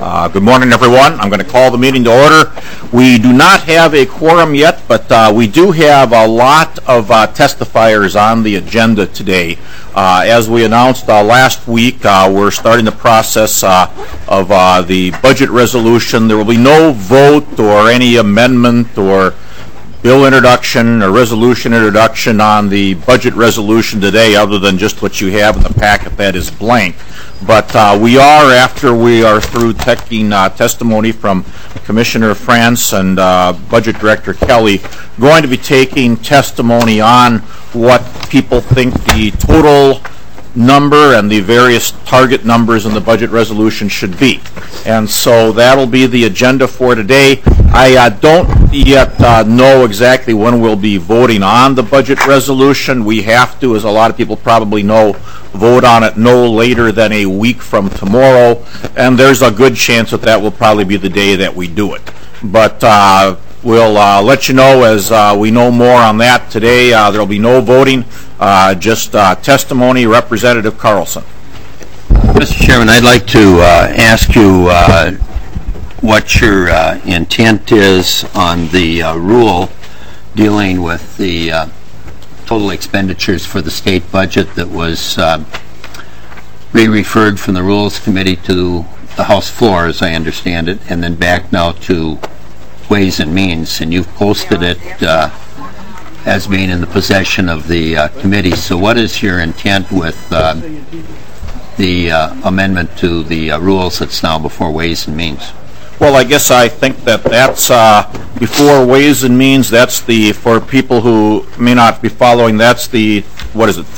Good morning, everyone. I'm going to call the meeting to order. We do not have a quorum yet, but we do have a lot of testifiers on the agenda today. As we announced last week, we're starting the process of the budget resolution. There will be no vote or any amendment or bill introduction or resolution introduction on the budget resolution today, other than just what you have in the packet that is blank. But we are, after we are through taking testimony from Commissioner France and Budget Director Kelly, going to be taking testimony on what people think the total number and the various target numbers in the budget resolution should be. And so that'll be the agenda for today. I don't yet know exactly when we'll be voting on the budget resolution. We have to, as a lot of people probably know, vote on it no later than a week from tomorrow, and there's a good chance that that will probably be the day that we do it. But we'll let you know as we know more on that today. There will be no voting, just testimony. Representative Carlson. Mr. Chairman, I'd like to ask you what your intent is on the rule dealing with the total expenditures for the state budget that was re-referred from the Rules Committee to the House floor, as I understand it, and then back now to Ways and Means, and you've posted it as being in the possession of the committee. So what is your intent with the amendment to the rules that's now before Ways and Means? Well, I guess I think that that's before Ways and Means. That's the, for people who may not be following, that's the, what is it,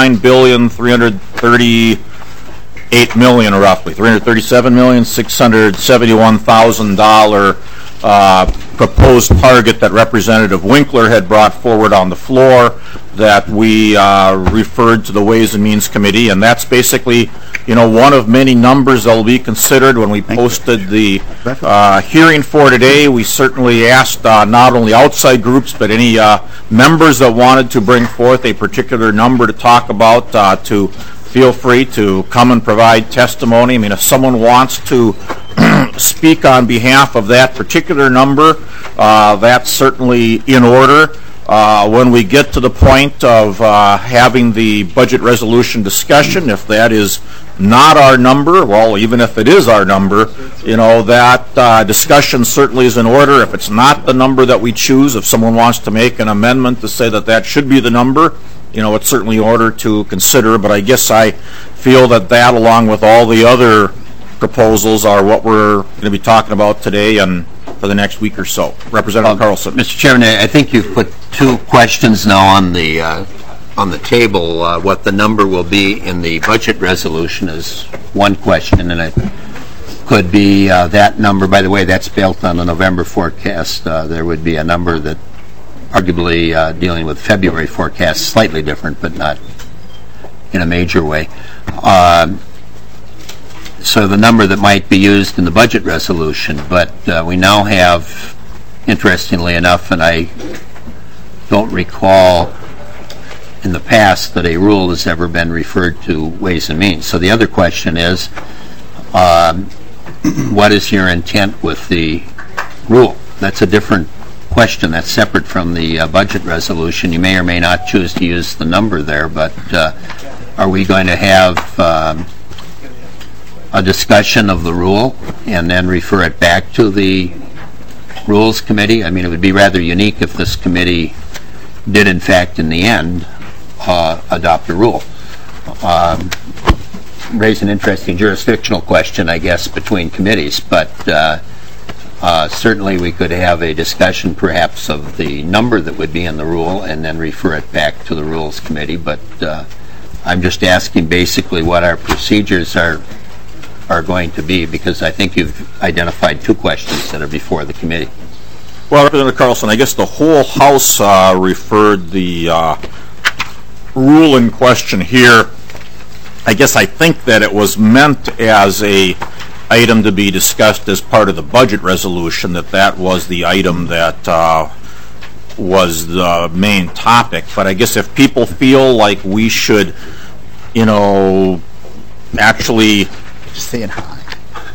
$39,338,000,000 roughly, $337,671,000 proposed target that Representative Winkler had brought forward on the floor that we referred to the Ways and Means Committee, and that's basically, you know, one of many numbers that will be considered when we posted the hearing for today. We certainly asked not only outside groups but any members that wanted to bring forth a particular number to talk about to feel free to come and provide testimony. I mean, if someone wants to speak on behalf of that particular number, that's certainly in order. When we get to the point of having the budget resolution discussion, if that is not our number, well, even if it is our number, you know, that discussion certainly is in order. If it's not the number that we choose, if someone wants to make an amendment to say that that should be the number, you know, it's certainly in order to consider. But I guess I feel that that, along with all the other proposals, are what we're going to be talking about today and for the next week or so. Representative Carlson. Mr. Chairman, I think you've put two questions now on the table. What the number will be in the budget resolution is one question, and it could be that number. By the way, that's built on the November forecast. There would be a number that arguably dealing with February forecast, slightly different, but not in a major way. So the number that might be used in the budget resolution, but we now have, interestingly enough, and I don't recall in the past that a rule has ever been referred to Ways and Means. So the other question is, what is your intent with the rule? That's a different question. That's separate from the budget resolution. You may or may not choose to use the number there, but are we going to have a discussion of the rule and then refer it back to the Rules Committee? I mean, it would be rather unique if this committee did, in fact, in the end, adopt a rule. Raise an interesting jurisdictional question, I guess, between committees, but certainly we could have a discussion, perhaps, of the number that would be in the rule and then refer it back to the Rules Committee. But I'm just asking basically what our procedures are going to be, because I think you've identified two questions that are before the committee. Well, Representative Carlson, I guess the whole House referred the rule in question here. I guess I think that it was meant as a item to be discussed as part of the budget resolution, that was the item that was the main topic. But I guess if people feel like we should, you know, actually Just saying hi.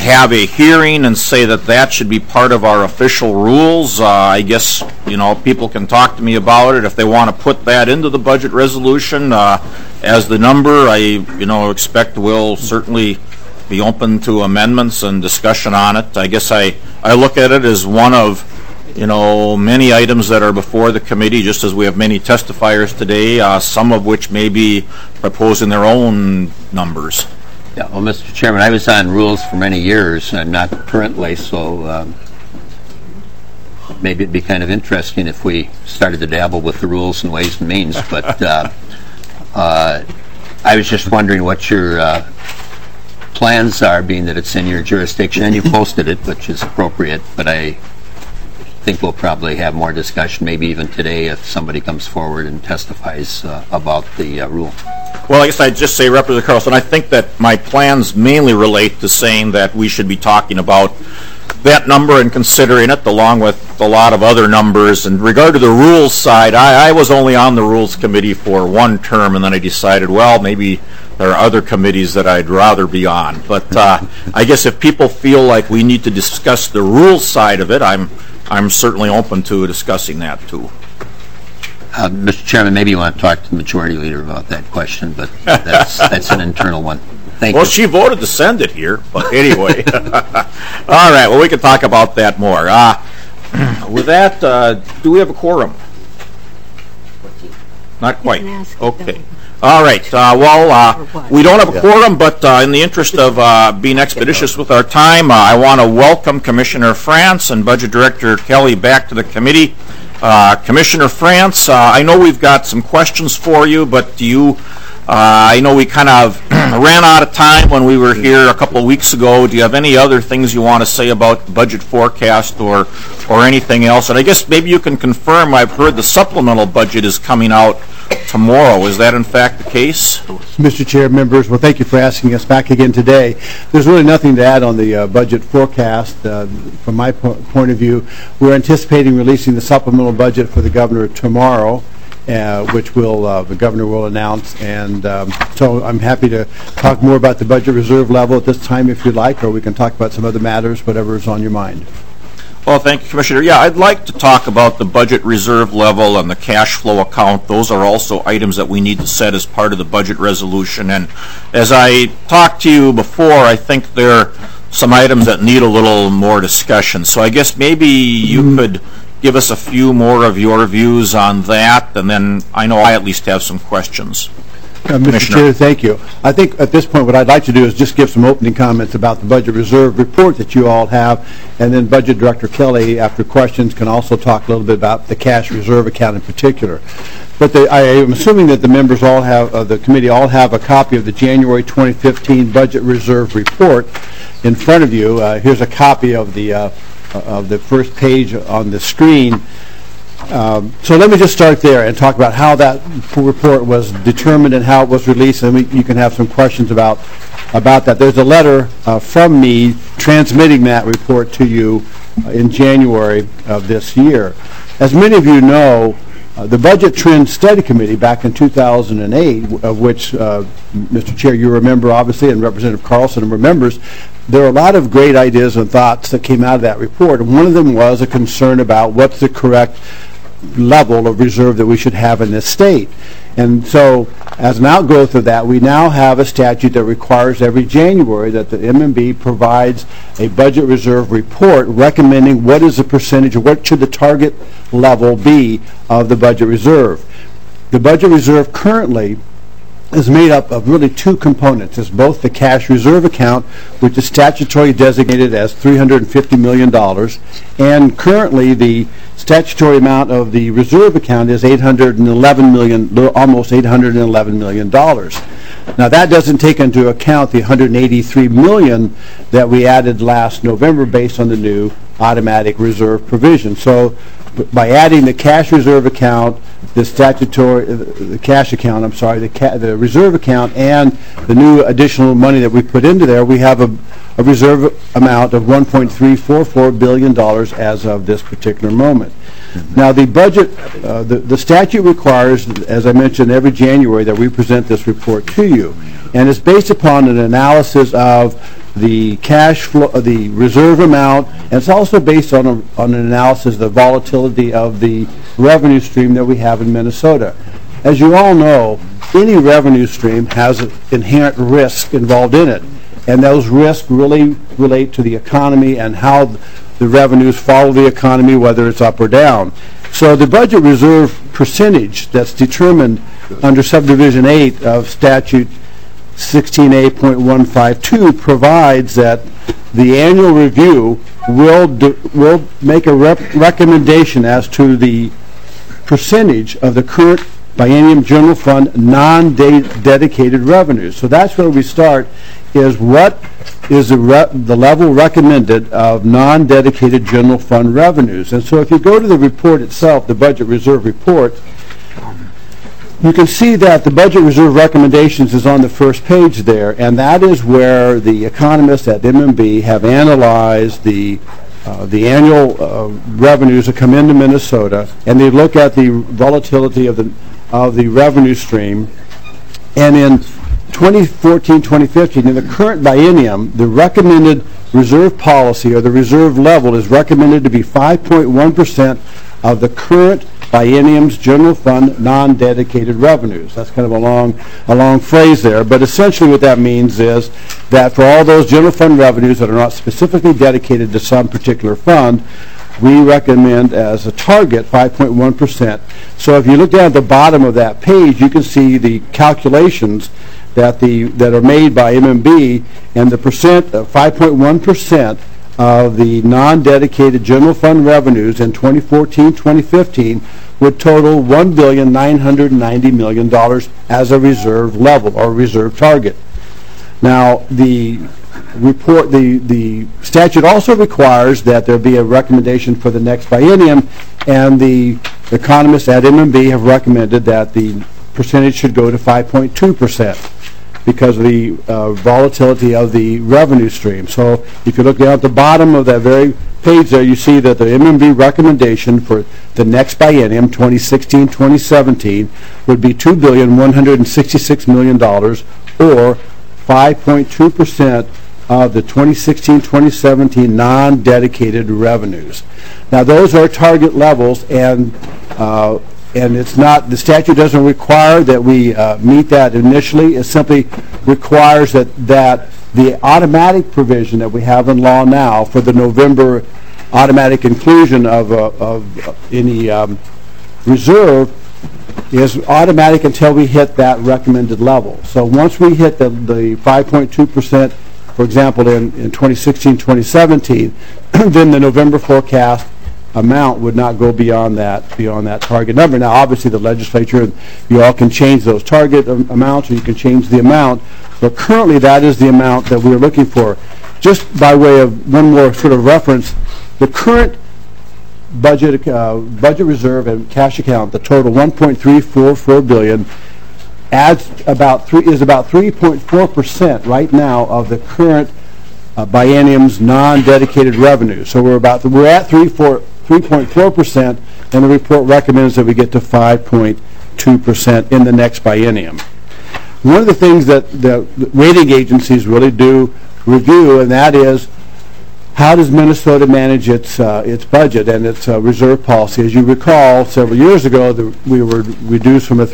have a hearing and say that that should be part of our official rules. I guess, people can talk to me about it if they want to put that into the budget resolution as the number. I, expect we'll certainly be open to amendments and discussion on it. I guess I look at it as one of, many items that are before the committee, just as we have many testifiers today, some of which may be proposing their own numbers. Yeah, well, Mr. Chairman, I was on rules for many years, and not currently, so maybe it'd be kind of interesting if we started to dabble with the rules and ways and means. But I was just wondering what your plans are, being that it's in your jurisdiction, and you posted it, which is appropriate. But I think we'll probably have more discussion, maybe even today, if somebody comes forward and testifies about the rule. Well, I guess I'd just say, Representative Carlson, I think that my plans mainly relate to saying that we should be talking about that number and considering it, along with a lot of other numbers. In regard to the rules side, I was only on the Rules Committee for one term, and then I decided, well, maybe there are other committees that I'd rather be on. But I guess if people feel like we need to discuss the rules side of it, I'm certainly open to discussing that, too. Mr. Chairman, maybe you want to talk to the Majority Leader about that question, but that's an internal one. Thank you. Well, she voted to send it here, but anyway. All right, well, we can talk about that more. With that, do we have a quorum? Not quite. Okay. All right. We don't have a quorum, but in the interest of being expeditious with our time, I want to welcome Commissioner France and Budget Director Kelly back to the committee. Commissioner France, I know we've got some questions for you, but I know we kind of ran out of time when we were here a couple of weeks ago. Do you have any other things you want to say about the budget forecast or anything else? And I guess maybe you can confirm, I've heard the supplemental budget is coming out tomorrow. Is that in fact the case? Mr. Chair, members, well, thank you for asking us back again today. There's really nothing to add on the budget forecast. From my point of view, we're anticipating releasing the supplemental budget for the governor tomorrow, which the governor will announce. And so I'm happy to talk more about the budget reserve level at this time if you'd like, or we can talk about some other matters, whatever is on your mind. Well, thank you, Commissioner. Yeah, I'd like to talk about the budget reserve level and the cash flow account. Those are also items that we need to set as part of the budget resolution. And as I talked to you before, I think there are some items that need a little more discussion. So I guess maybe you could give us a few more of your views on that, and then I know I at least have some questions. Mr. Chair, thank you. I think at this point what I'd like to do is just give some opening comments about the budget reserve report that you all have, and then Budget Director Kelly, after questions, can also talk a little bit about the cash reserve account in particular. But I am assuming that the members all have, the committee all have a copy of the January 2015 budget reserve report in front of you. Here's a copy of the first page on the screen. So let me just start there and talk about how that report was determined and how it was released, and you can have some questions about that. There's a letter from me transmitting that report to you in January of this year. As many of you know, the Budget Trend Study Committee back in 2008, of which, Mr. Chair, you remember obviously, and Representative Carlson remembers, there are a lot of great ideas and thoughts that came out of that report. And one of them was a concern about what's the correct level of reserve that we should have in this state. And so, as an outgrowth of that, we now have a statute that requires every January that the MMB provides a budget reserve report recommending what is the percentage or what should the target level be of the budget reserve. The budget reserve currently is made up of really two components. It's both the cash reserve account, which is statutorily designated as $350 million, and currently the statutory amount of the reserve account is $811 million, almost $811 million. Now that doesn't take into account the $183 million that we added last November based on the new automatic reserve provision. So by adding the cash reserve account, the reserve account, and the new additional money that we put into there, we have a reserve amount of $1.344 billion as of this particular moment. Now the budget, the statute requires, as I mentioned, every January that we present this report to you, and it's based upon an analysis of the cash flow, the reserve amount, and it's also based on an analysis of the volatility of the revenue stream that we have in Minnesota. As you all know, any revenue stream has inherent risk involved in it, and those risks really relate to the economy and how the revenues follow the economy, whether it's up or down. So the budget reserve percentage that's determined under subdivision 8 of statute 16A.152 provides that the annual review will make a recommendation as to the percentage of the current biennium general fund non-dedicated revenues. So that's where we start, is what is the level recommended of non-dedicated general fund revenues. And so if you go to the report itself, the budget reserve report, you can see that the budget reserve recommendations is on the first page there, and that is where the economists at MMB have analyzed the annual revenues that come into Minnesota, and they look at the volatility of the revenue stream. And in 2014-2015, in the current biennium, the recommended reserve policy, or the reserve level, is recommended to be 5.1% of the current biennium's general fund non-dedicated revenues. That's kind of a long phrase there, but essentially what that means is that for all those general fund revenues that are not specifically dedicated to some particular fund, we recommend as a target 5.1%. So if you look down at the bottom of that page, you can see the calculations that are made by MMB, and the percent of 5.1% of the non-dedicated general fund revenues in 2014-2015 would total $1,990,000,000 as a reserve level or reserve target. Now, the statute also requires that there be a recommendation for the next biennium, and the economists at MMB have recommended that the percentage should go to 5.2%. because of the volatility of the revenue stream. So if you look down at the bottom of that very page there, you see that the MMB recommendation for the next biennium, 2016-2017, would be $2,166,000,000, or 5.2% of the 2016-2017 non-dedicated revenues. Now those are target levels, and it's not, the statute doesn't require that we meet that initially. It simply requires that the automatic provision that we have in law now for the November automatic inclusion of any reserve is automatic until we hit that recommended level. So once we hit the 5.2%, for example, in 2016-2017, then the November forecast amount would not go beyond that target number. Now, obviously, the legislature, you all can change those target amounts, or you can change the amount, but currently that is the amount that we're looking for. Just by way of one more sort of reference, the current budget reserve and cash account, the total $1.344 billion, is about 3.4% right now of the current biennium's non-dedicated revenue. So we're at 3.4%, and the report recommends that we get to 5.2% in the next biennium. One of the things that the rating agencies really do review, and that is, how does Minnesota manage its budget and its reserve policy? As you recall, several years ago, we were reduced from a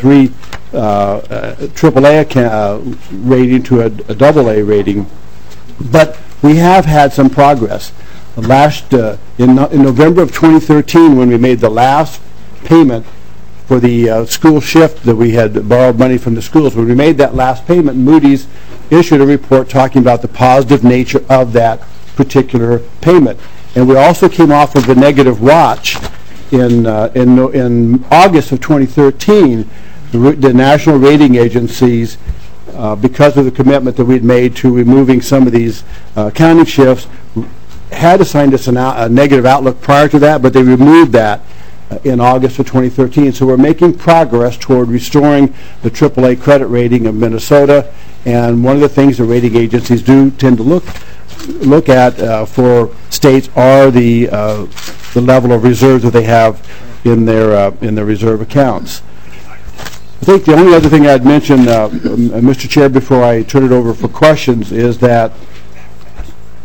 AAA rating to a AA rating, but we have had some progress. In November of 2013, when we made the last payment for the school shift that we had borrowed money from the schools, when we made that last payment, Moody's issued a report talking about the positive nature of that particular payment. And we also came off of a negative watch in August of 2013. The national rating agencies, because of the commitment that we'd made to removing some of these accounting shifts, had assigned us a negative outlook prior to that, but they removed that in August of 2013. So we're making progress toward restoring the AAA credit rating of Minnesota. And one of the things the rating agencies do tend to look at for states are the level of reserves that they have in their reserve accounts. I think the only other thing I'd mention, Mr. Chair, before I turn it over for questions, is that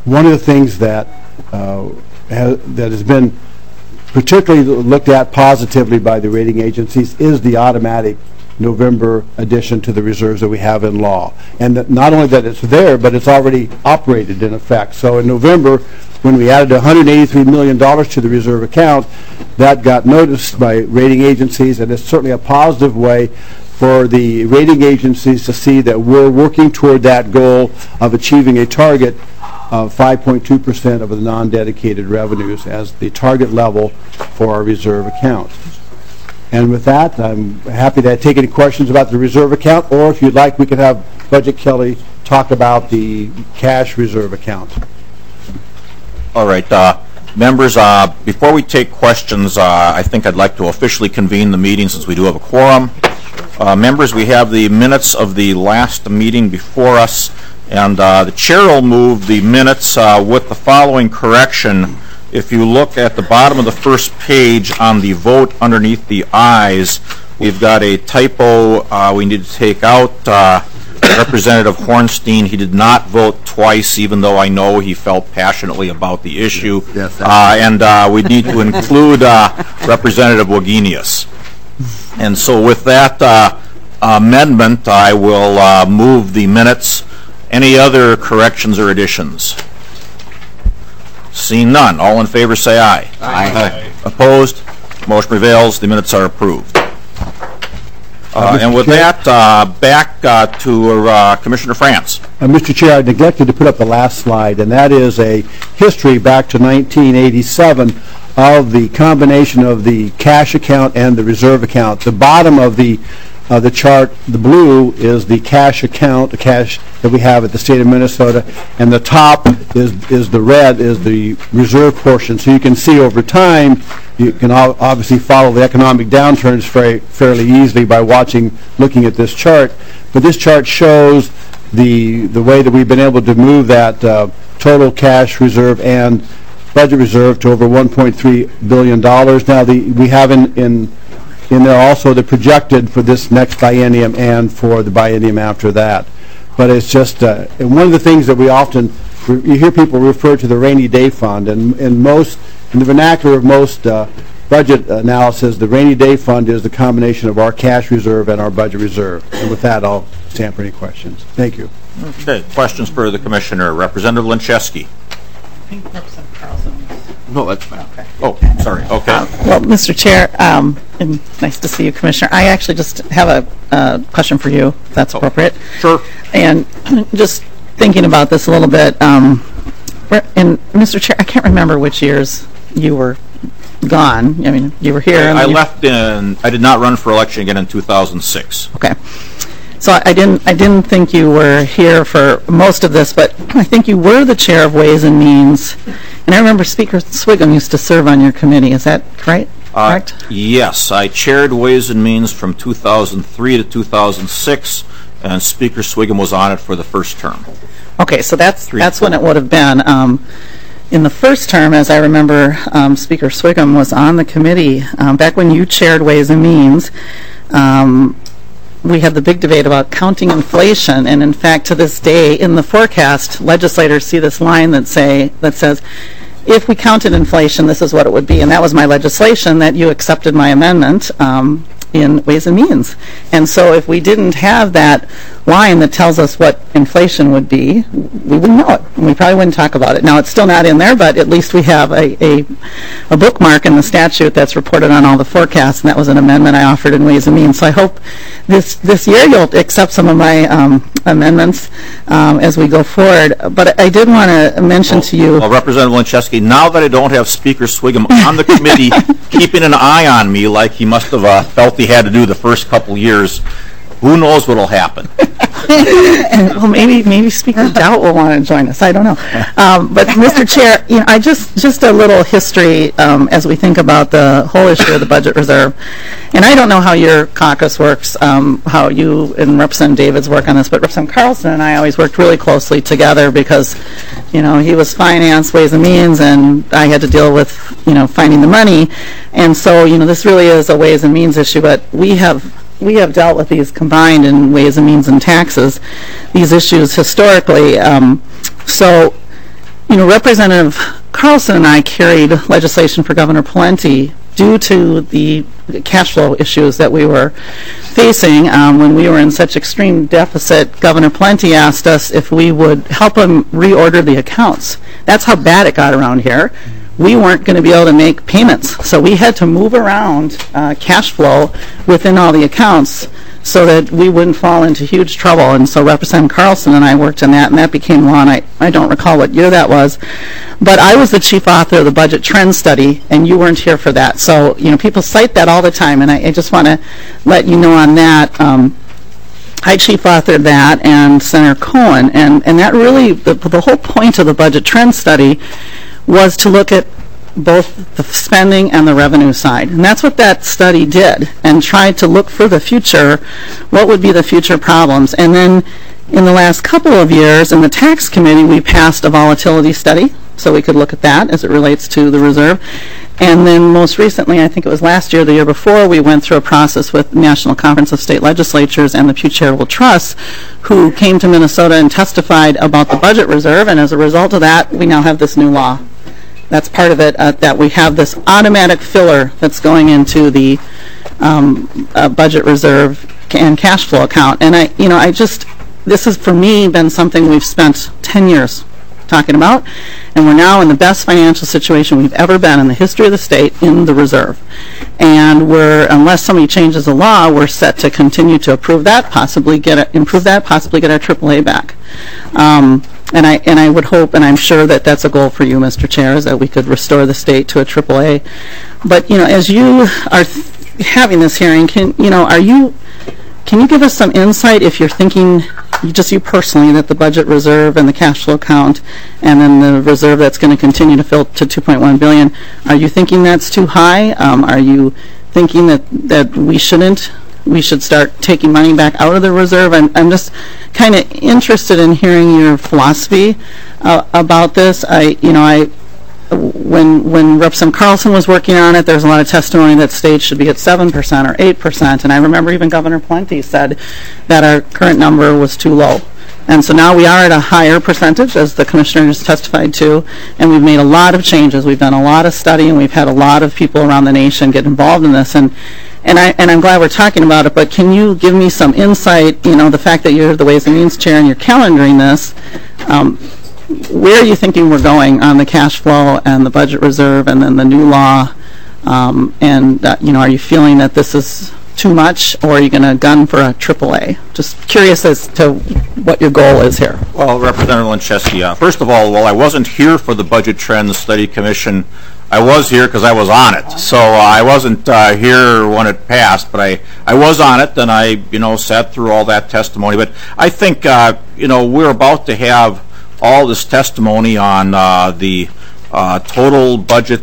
one of the things that that has been particularly looked at positively by the rating agencies is the automatic November addition to the reserves that we have in law. And that not only that it's there, but it's already operated in effect. So in November, when we added $183 million to the reserve account, that got noticed by rating agencies, and it's certainly a positive way for the rating agencies to see that we're working toward that goal of achieving a target of 5.2% of the non-dedicated revenues as the target level for our reserve account. And with that, I'm happy to take any questions about the reserve account, or if you'd like, we could have Budget Kelly talk about the cash reserve account. All right, members, before we take questions, I think I'd like to officially convene the meeting since we do have a quorum. Members, we have the minutes of the last meeting before us, and the chair will move the minutes with the following correction. If you look at the bottom of the first page on the vote underneath the ayes, we've got a typo we need to take out. Representative Hornstein, he did not vote twice, even though I know he felt passionately about the issue. Yes, and we need to include Representative Wagenius. And so with that amendment, I will move the minutes. Any other corrections or additions? Seeing none, all in favor say aye. Aye. Opposed? Motion prevails. The minutes are approved. And with that, back to Commissioner France. Mr. Chair, I neglected to put up the last slide, and that is a history back to 1987 of the combination of the cash account and the reserve account. The bottom of the chart, the blue, is the cash account, the cash that we have at the state of Minnesota, and the top is the red, is the reserve portion. So you can see over time, you can obviously follow the economic downturns fairly easily by looking at this chart. But this chart shows the way that we've been able to move that total cash reserve and budget reserve to over $1.3 billion. Now, we have in there also the projected for this next biennium and for the biennium after that. But it's just one of the things that we often, you hear people refer to the rainy day fund, and in the vernacular of most budget analysis, the rainy day fund is the combination of our cash reserve and our budget reserve. And with that, I'll stand for any questions. Thank you. Okay, questions for the Commissioner. Representative Lincheski. I think Representative Carlson. No, that's fine. Okay. Oh, sorry. Okay. Well, Mr. Chair, and nice to see you, Commissioner. I actually just have a question for you, if that's appropriate. Sure. And just thinking about this a little bit, and Mr. Chair, I can't remember which years you were gone. I mean, you were here. I left I did not run for election again in 2006. Okay. So I didn't think you were here for most of this, but I think you were the chair of Ways and Means, and I remember Speaker Swigum used to serve on your committee. Is that right? Correct? Yes, I chaired Ways and Means from 2003 to 2006, and Speaker Swigum was on it for the first term. Okay, so that's when it would have been. In the first term, as I remember, Speaker Swigum was on the committee back when you chaired Ways and Means. We had the big debate about counting inflation, and in fact, to this day, in the forecast, legislators see this line that says, if we counted inflation, this is what it would be, and that was my legislation that you accepted my amendment in Ways and Means. And so if we didn't have that line that tells us what inflation would be, we wouldn't know it. We probably wouldn't talk about it. Now, it's still not in there, but at least we have a bookmark in the statute that's reported on all the forecasts, and that was an amendment I offered in Ways and Means. So I hope this year you'll accept some of my amendments as we go forward. But I did want to mention to you... Well, Representative Lincheski, now that I don't have Speaker Swigum on the committee keeping an eye on me like he must have felt he had to do the first couple years, who knows what will happen? Well, maybe Speaker Doubt will want to join us. I don't know. But Mr. Chair, I just a little history as we think about the whole issue of the budget reserve. And I don't know how your caucus works, how you and Representative Davids work on this, but Representative Carlson and I always worked really closely together because, he was finance, Ways and Means, and I had to deal with, finding the money. And so, this really is a Ways and Means issue, but we have dealt with these combined in Ways and Means and taxes, these issues historically. So, Representative Carlson and I carried legislation for Governor Pawlenty due to the cash flow issues that we were facing. When we were in such extreme deficit, Governor Pawlenty asked us if we would help him reorder the accounts. That's how bad it got around here. We weren't going to be able to make payments, so we had to move around cash flow within all the accounts so that we wouldn't fall into huge trouble. And so Representative Carlson and I worked on that, and that became law, and I don't recall what year that was. But I was the chief author of the budget trend study, and you weren't here for that. So, people cite that all the time, and I just want to let you know on that. I chief authored that, and Senator Cohen, and that really, the whole point of the budget trend study was to look at both the spending and the revenue side. And that's what that study did, and tried to look for the future, what would be the future problems. And then in the last couple of years, in the tax committee, we passed a volatility study, so we could look at that as it relates to the reserve. And then most recently, I think it was last year, the year before, we went through a process with the National Conference of State Legislatures and the Pew Charitable Trust, who came to Minnesota and testified about the budget reserve, and as a result of that, we now have this new law. That's part of it, that we have this automatic filler that's going into the budget reserve and cash flow account. And this has, for me, been something we've spent 10 years talking about, and we're now in the best financial situation we've ever been in the history of the state in the reserve. And unless somebody changes the law, we're set to continue to improve that, possibly get our AAA back. And I would hope, and I'm sure that that's a goal for you, Mr. Chair, is that we could restore the state to a AAA. But as you are having this hearing, can you give us some insight if you're thinking, just you personally, that the budget reserve and the cash flow account and then the reserve that's going to continue to fill to $2.1 billion, are you thinking that's too high? Are you thinking that we should start taking money back out of the reserve? I'm just kind of interested in hearing your philosophy about this. When Representative Carlson was working on it, there was a lot of testimony that states should be at 7% or 8%, and I remember even Governor Pawlenty said that our current number was too low. And so now we are at a higher percentage, as the Commissioner just testified to, and we've made a lot of changes. We've done a lot of study, and we've had a lot of people around the nation get involved in this. And I'm glad we're talking about it, but can you give me some insight, the fact that you're the Ways and Means Chair and you're calendaring this, where are you thinking we're going on the cash flow and the budget reserve and then the new law? Are you feeling that this is too much, or are you going to gun for a AAA? Just curious as to what your goal is here. Well, Representative Lincheski, first of all, while I wasn't here for the Budget Trend Study Commission, I was here because I was on it. So I wasn't here when it passed, but I was on it, and I sat through all that testimony. But I think we're about to have all this testimony on the total budget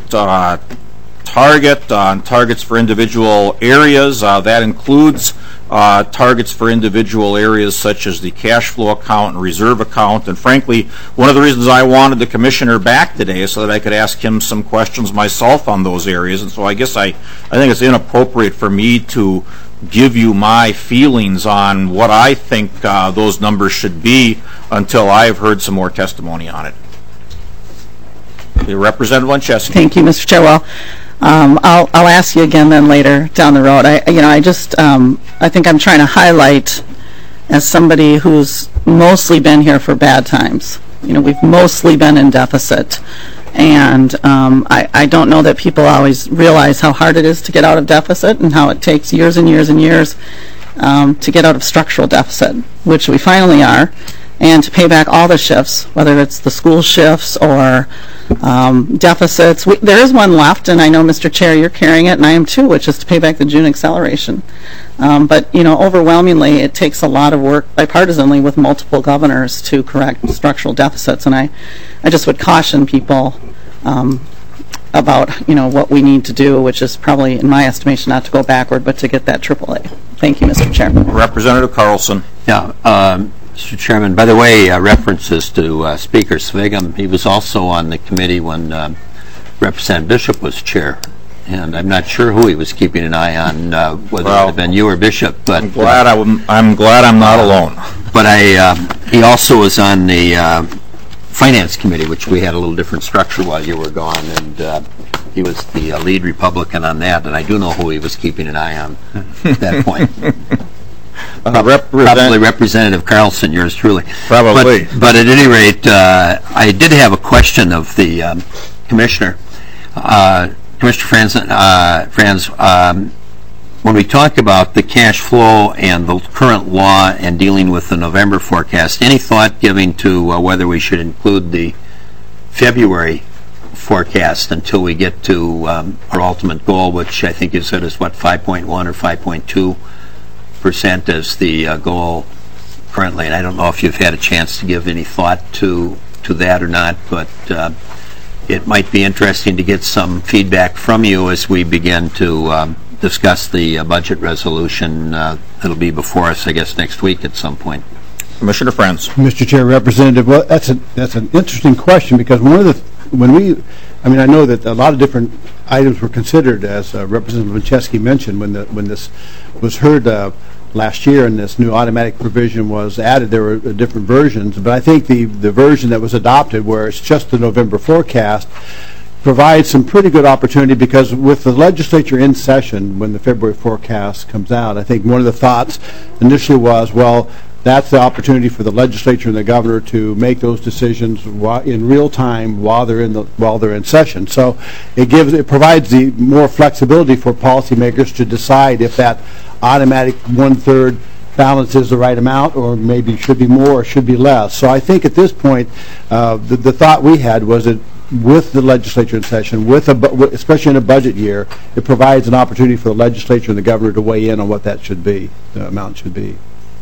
targets for individual areas. That includes targets for individual areas such as the cash flow account and reserve account. And frankly, one of the reasons I wanted the Commissioner back today is so that I could ask him some questions myself on those areas. And so I guess I think it's inappropriate for me to give you my feelings on what I think those numbers should be until I've heard some more testimony on it. Representative Lincheski. Thank you, Mr. Chair. Well, I'll ask you again then later down the road. I think I'm trying to highlight, as somebody who's mostly been here for bad times. We've mostly been in deficit, and I don't know that people always realize how hard it is to get out of deficit and how it takes years and years and years to get out of structural deficit, which we finally are, and to pay back all the shifts, whether it's the school shifts or deficits. There is one left, and I know, Mr. Chair, you're carrying it, and I am too, which is to pay back the June acceleration. But overwhelmingly, it takes a lot of work bipartisanly with multiple governors to correct structural deficits, and I just would caution people about what we need to do, which is probably, in my estimation, not to go backward, but to get that AAA. Thank you, Mr. Chairman. Representative Carlson. Yeah. Mr. Chairman, by the way, references to Speaker Sviggum. He was also on the committee when Representative Bishop was chair, and I'm not sure who he was keeping an eye on, whether it had been you or Bishop. But I'm glad I'm not alone. But he also was on the Finance Committee, which we had a little different structure while you were gone, and he was the lead Republican on that, and I do know who he was keeping an eye on at that point. Probably Representative Carlson, yours truly. Probably. But at any rate, I did have a question of the Commissioner. Commissioner Franz, when we talk about the cash flow and the current law and dealing with the November forecast, any thought given to whether we should include the February forecast until we get to our ultimate goal, which I think you said is, what, 5.1 or 5.2% as the goal currently? And I don't know if you've had a chance to give any thought to that or not, but it might be interesting to get some feedback from you as we begin to discuss the budget resolution that'll be before us, I guess, next week at some point. Commissioner Franz. Mr. Chair, Representative, well, that's an interesting question, because one of the I know that a lot of different items were considered, as Representative Winchesky mentioned, when this was heard last year and this new automatic provision was added. There were different versions, but I think the version that was adopted, where it's just the November forecast, provides some pretty good opportunity, because with the legislature in session when the February forecast comes out, I think one of the thoughts initially was, well, that's the opportunity for the legislature and the governor to make those decisions in real time while they're in session. So it provides the more flexibility for policymakers to decide if that automatic 1/3 balance is the right amount, or maybe should be more or should be less. So I think at this point, the thought we had was that with the legislature in session, especially in a budget year, it provides an opportunity for the legislature and the governor to weigh in on what that should be, the amount should be.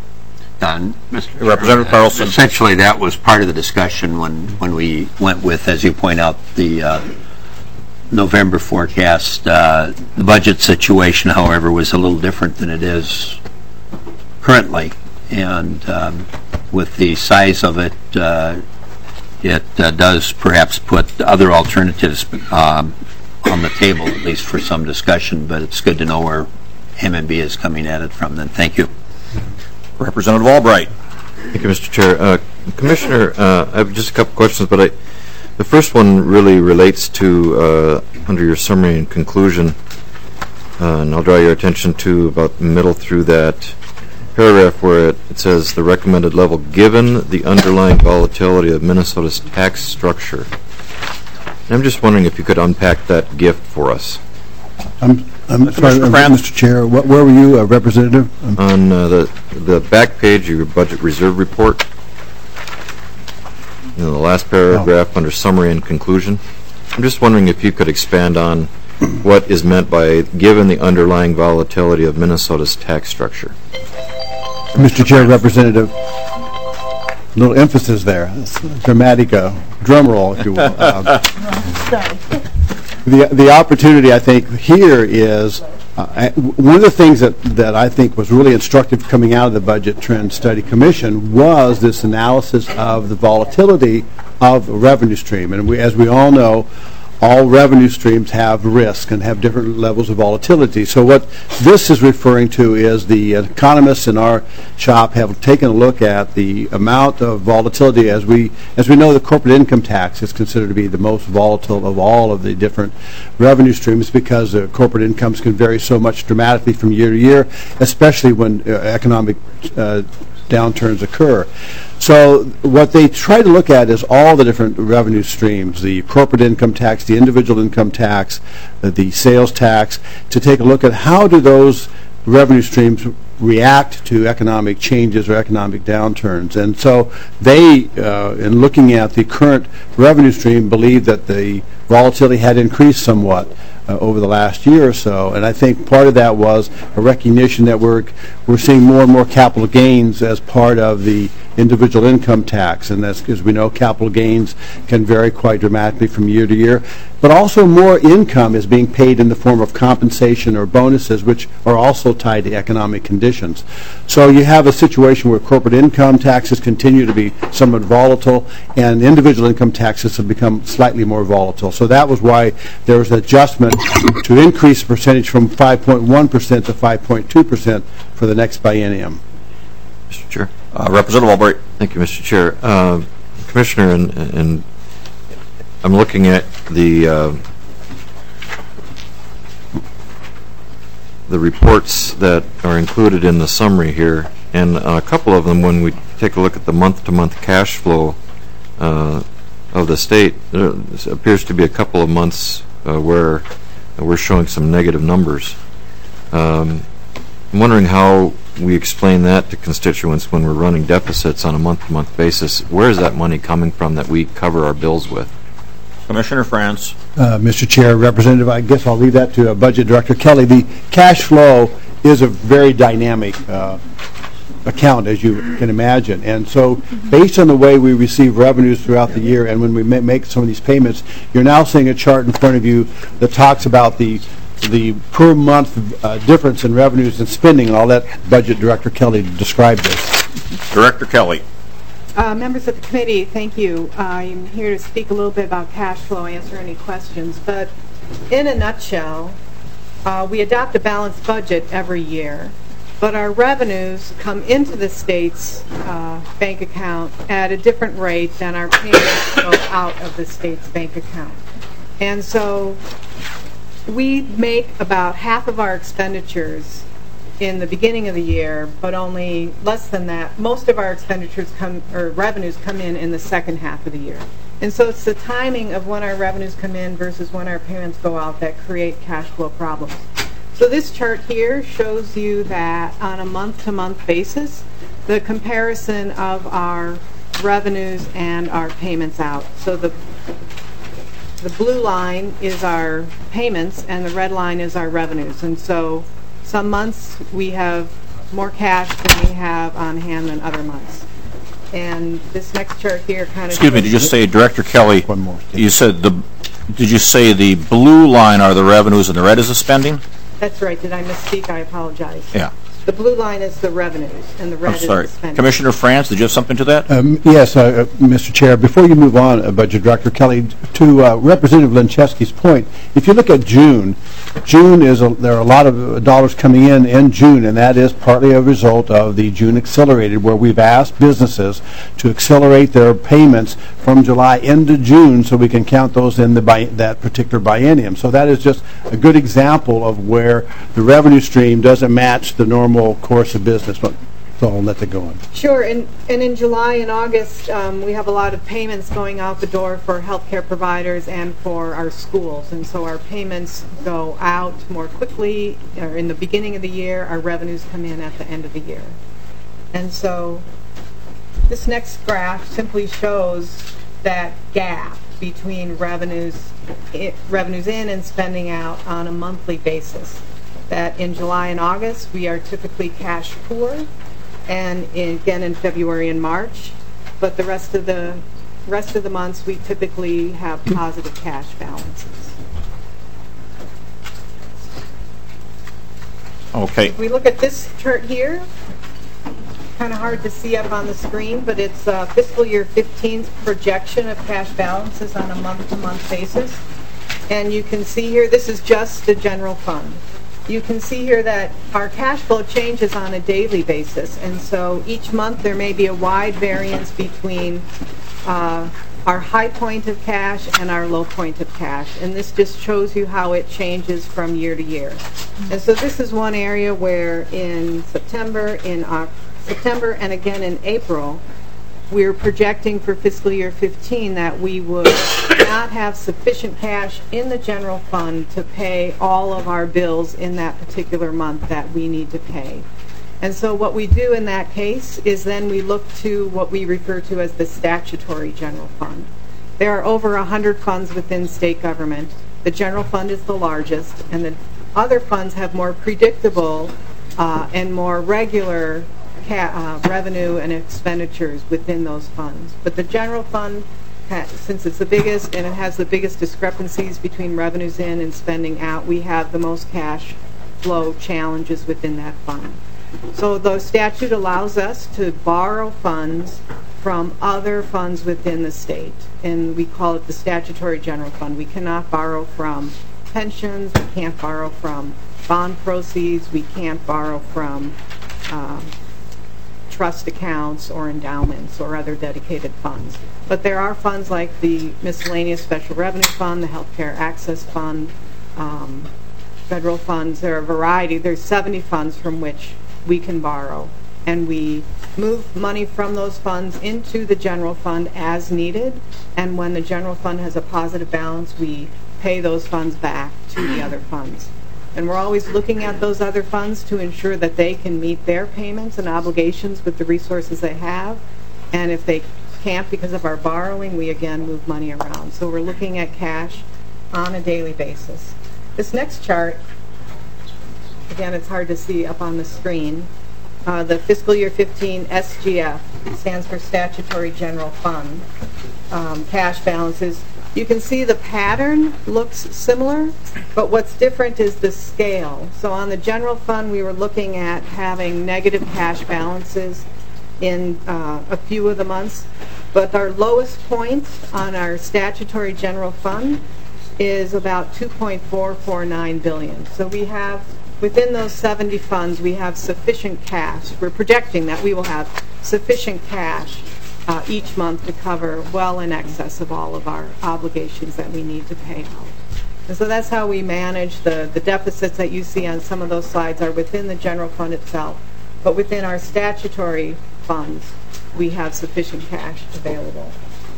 Mr. Representative Carlson. Essentially, that was part of the discussion when we went with, as you point out, the November forecast. The budget situation, however, was a little different than it is currently, and with the size of it, it does perhaps put other alternatives on the table, at least for some discussion, but it's good to know where MMB is coming at it from then. Thank you. Representative Albright. Thank you, Mr. Chair. Commissioner, I have just a couple questions, but the first one really relates to under your summary and conclusion, and I'll draw your attention to about the middle through that paragraph where it says the recommended level given the underlying volatility of Minnesota's tax structure. And I'm just wondering if you could unpack that gift for us. I'm sorry, Mr. Chair, where were you, Representative? On the back page of your budget reserve report, in the last paragraph under summary and conclusion. I'm just wondering if you could expand on what is meant by given the underlying volatility of Minnesota's tax structure. Mr. Chair, Representative, a little emphasis there. Dramatic drum roll, if you will. The opportunity, I think, here is one of the things that I think was really instructive coming out of the Budget Trend Study Commission was this analysis of the volatility of a revenue stream. And as we all know, all revenue streams have risk and have different levels of volatility. So what this is referring to is the economists in our shop have taken a look at the amount of volatility. As we know, the corporate income tax is considered to be the most volatile of all of the different revenue streams, because corporate incomes can vary so much dramatically from year to year, especially when economic downturns occur. So what they try to look at is all the different revenue streams, the corporate income tax, the individual income tax, the sales tax, to take a look at how do those revenue streams react to economic changes or economic downturns. And so they, in looking at the current revenue stream, believe that the volatility had increased somewhat over the last year or so. And I think part of that was a recognition that we're seeing more and more capital gains as part of the individual income tax, and that's because we know capital gains can vary quite dramatically from year to year. But also more income is being paid in the form of compensation or bonuses, which are also tied to economic conditions. So you have a situation where corporate income taxes continue to be somewhat volatile, and individual income taxes have become slightly more volatile. So that was why there was an adjustment to increase the percentage from 5.1% to 5.2% for the next biennium. Mr. Chair. Representative Albright. Thank you, Mr. Chair. Commissioner, and I'm looking at the reports that are included in the summary here, and a couple of them, when we take a look at the month-to-month cash flow of the state, there appears to be a couple of months where we're showing some negative numbers. I'm wondering how we explain that to constituents when we're running deficits on a month-to-month basis. Where is that money coming from that we cover our bills with? Commissioner France. Mr. Chair, Representative, I guess I'll leave that to Budget Director Kelly. The cash flow is a very dynamic account, as you can imagine. And so based on the way we receive revenues throughout the year and when we make some of these payments, you're now seeing a chart in front of you that talks about the per month difference in revenues and spending, and I'll let Budget Director Kelly describe this. Director Kelly. Members of the committee, thank you. I'm here to speak a little bit about cash flow, answer any questions. But in a nutshell, we adopt a balanced budget every year, but our revenues come into the state's bank account at a different rate than our payments go out of the state's bank account. And so we make about half of our expenditures in the beginning of the year, but only less than that. Most of our expenditures revenues come in the second half of the year. And so it's the timing of when our revenues come in versus when our payments go out that create cash flow problems. So this chart here shows you that on a month-to-month basis, the comparison of our revenues and our payments out. So the blue line is our payments and the red line is our revenues. And so some months we have more cash than we have on hand than other months. And this next chart here kind of... Excuse me, did you say, Director Kelly, One more. you said did you say the blue line are the revenues and the red is the spending? That's right. Did I misspeak? I apologize. Yeah. The blue line is the revenues and the red is the spending. Commissioner France, did you have something to that? Yes, Mr. Chair. Before you move on, Budget Director Kelly, to Representative Linchewski's point, if you look at June there are a lot of dollars coming in June, and that is partly a result of the June Accelerated, where we've asked businesses to accelerate their payments from July into June so we can count those in that particular biennium. So that is just a good example of where the revenue stream doesn't match the normal course of business. But so I'll let that go on. Sure, and in July and August, we have a lot of payments going out the door for healthcare providers and for our schools, and so our payments go out more quickly or in the beginning of the year. Our revenues come in at the end of the year. And so this next graph simply shows that gap between revenues in and spending out on a monthly basis. That in July and August, we are typically cash poor, and again in February and March, but the rest of the months we typically have positive cash balances. Okay. If we look at this chart here, kind of hard to see up on the screen, but it's fiscal year 15's projection of cash balances on a month-to-month basis. And you can see here, this is just the general fund. You can see here that our cash flow changes on a daily basis, and so each month there may be a wide variance between our high point of cash and our low point of cash, and this just shows you how it changes from year to year. And so this is one area where in September and again in April, we're projecting for fiscal year 15 that we would not have sufficient cash in the general fund to pay all of our bills in that particular month that we need to pay. And so what we do in that case is then we look to what we refer to as the statutory general fund. There are over 100 funds within state government. The general fund is the largest, and the other funds have more predictable and more regular revenue and expenditures within those funds. But the general fund, since it's the biggest and it has the biggest discrepancies between revenues in and spending out, we have the most cash flow challenges within that fund. So the statute allows us to borrow funds from other funds within the state, and we call it the statutory general fund. We cannot borrow from pensions, we can't borrow from bond proceeds, we can't borrow from trust accounts or endowments or other dedicated funds. But there are funds like the Miscellaneous Special Revenue Fund, the Healthcare Access Fund, federal funds. There are a variety. There's 70 funds from which we can borrow. And we move money from those funds into the general fund as needed. And when the general fund has a positive balance, we pay those funds back to the other funds. And we're always looking at those other funds to ensure that they can meet their payments and obligations with the resources they have. And if they can't because of our borrowing, we again move money around. So we're looking at cash on a daily basis. This next chart, again, it's hard to see up on the screen. The fiscal year 15 SGF stands for Statutory General Fund. Cash balances. You can see the pattern looks similar, but what's different is the scale. So on the general fund, we were looking at having negative cash balances in a few of the months, but our lowest point on our statutory general fund is about $2.449 billion. So we have, within those 70 funds, we have sufficient cash. We're projecting that we will have sufficient cash each month to cover well in excess of all of our obligations that we need to pay out. And so that's how we manage the deficits that you see on some of those slides are within the general fund itself. But within our statutory funds, we have sufficient cash available.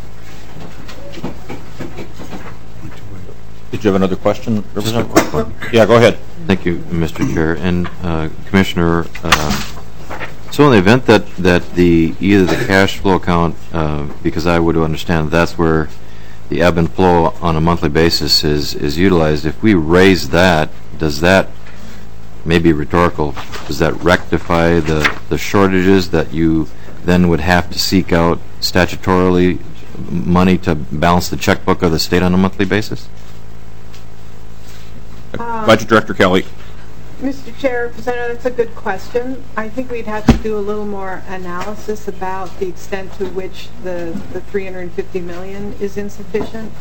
Did you have another question, Representative? Yeah, go ahead. Thank you, Mr. Chair. And Commissioner, so in the event that either the cash flow account, because I would understand that's where the ebb and flow on a monthly basis is utilized, if we raise that, does that, maybe rhetorical, does that rectify the shortages that you then would have to seek out statutorily money to balance the checkbook of the state on a monthly basis? Budget Director Kelly. Mr. Chair, Representative, that's a good question. I think we'd have to do a little more analysis about the extent to which the $350 million is insufficient.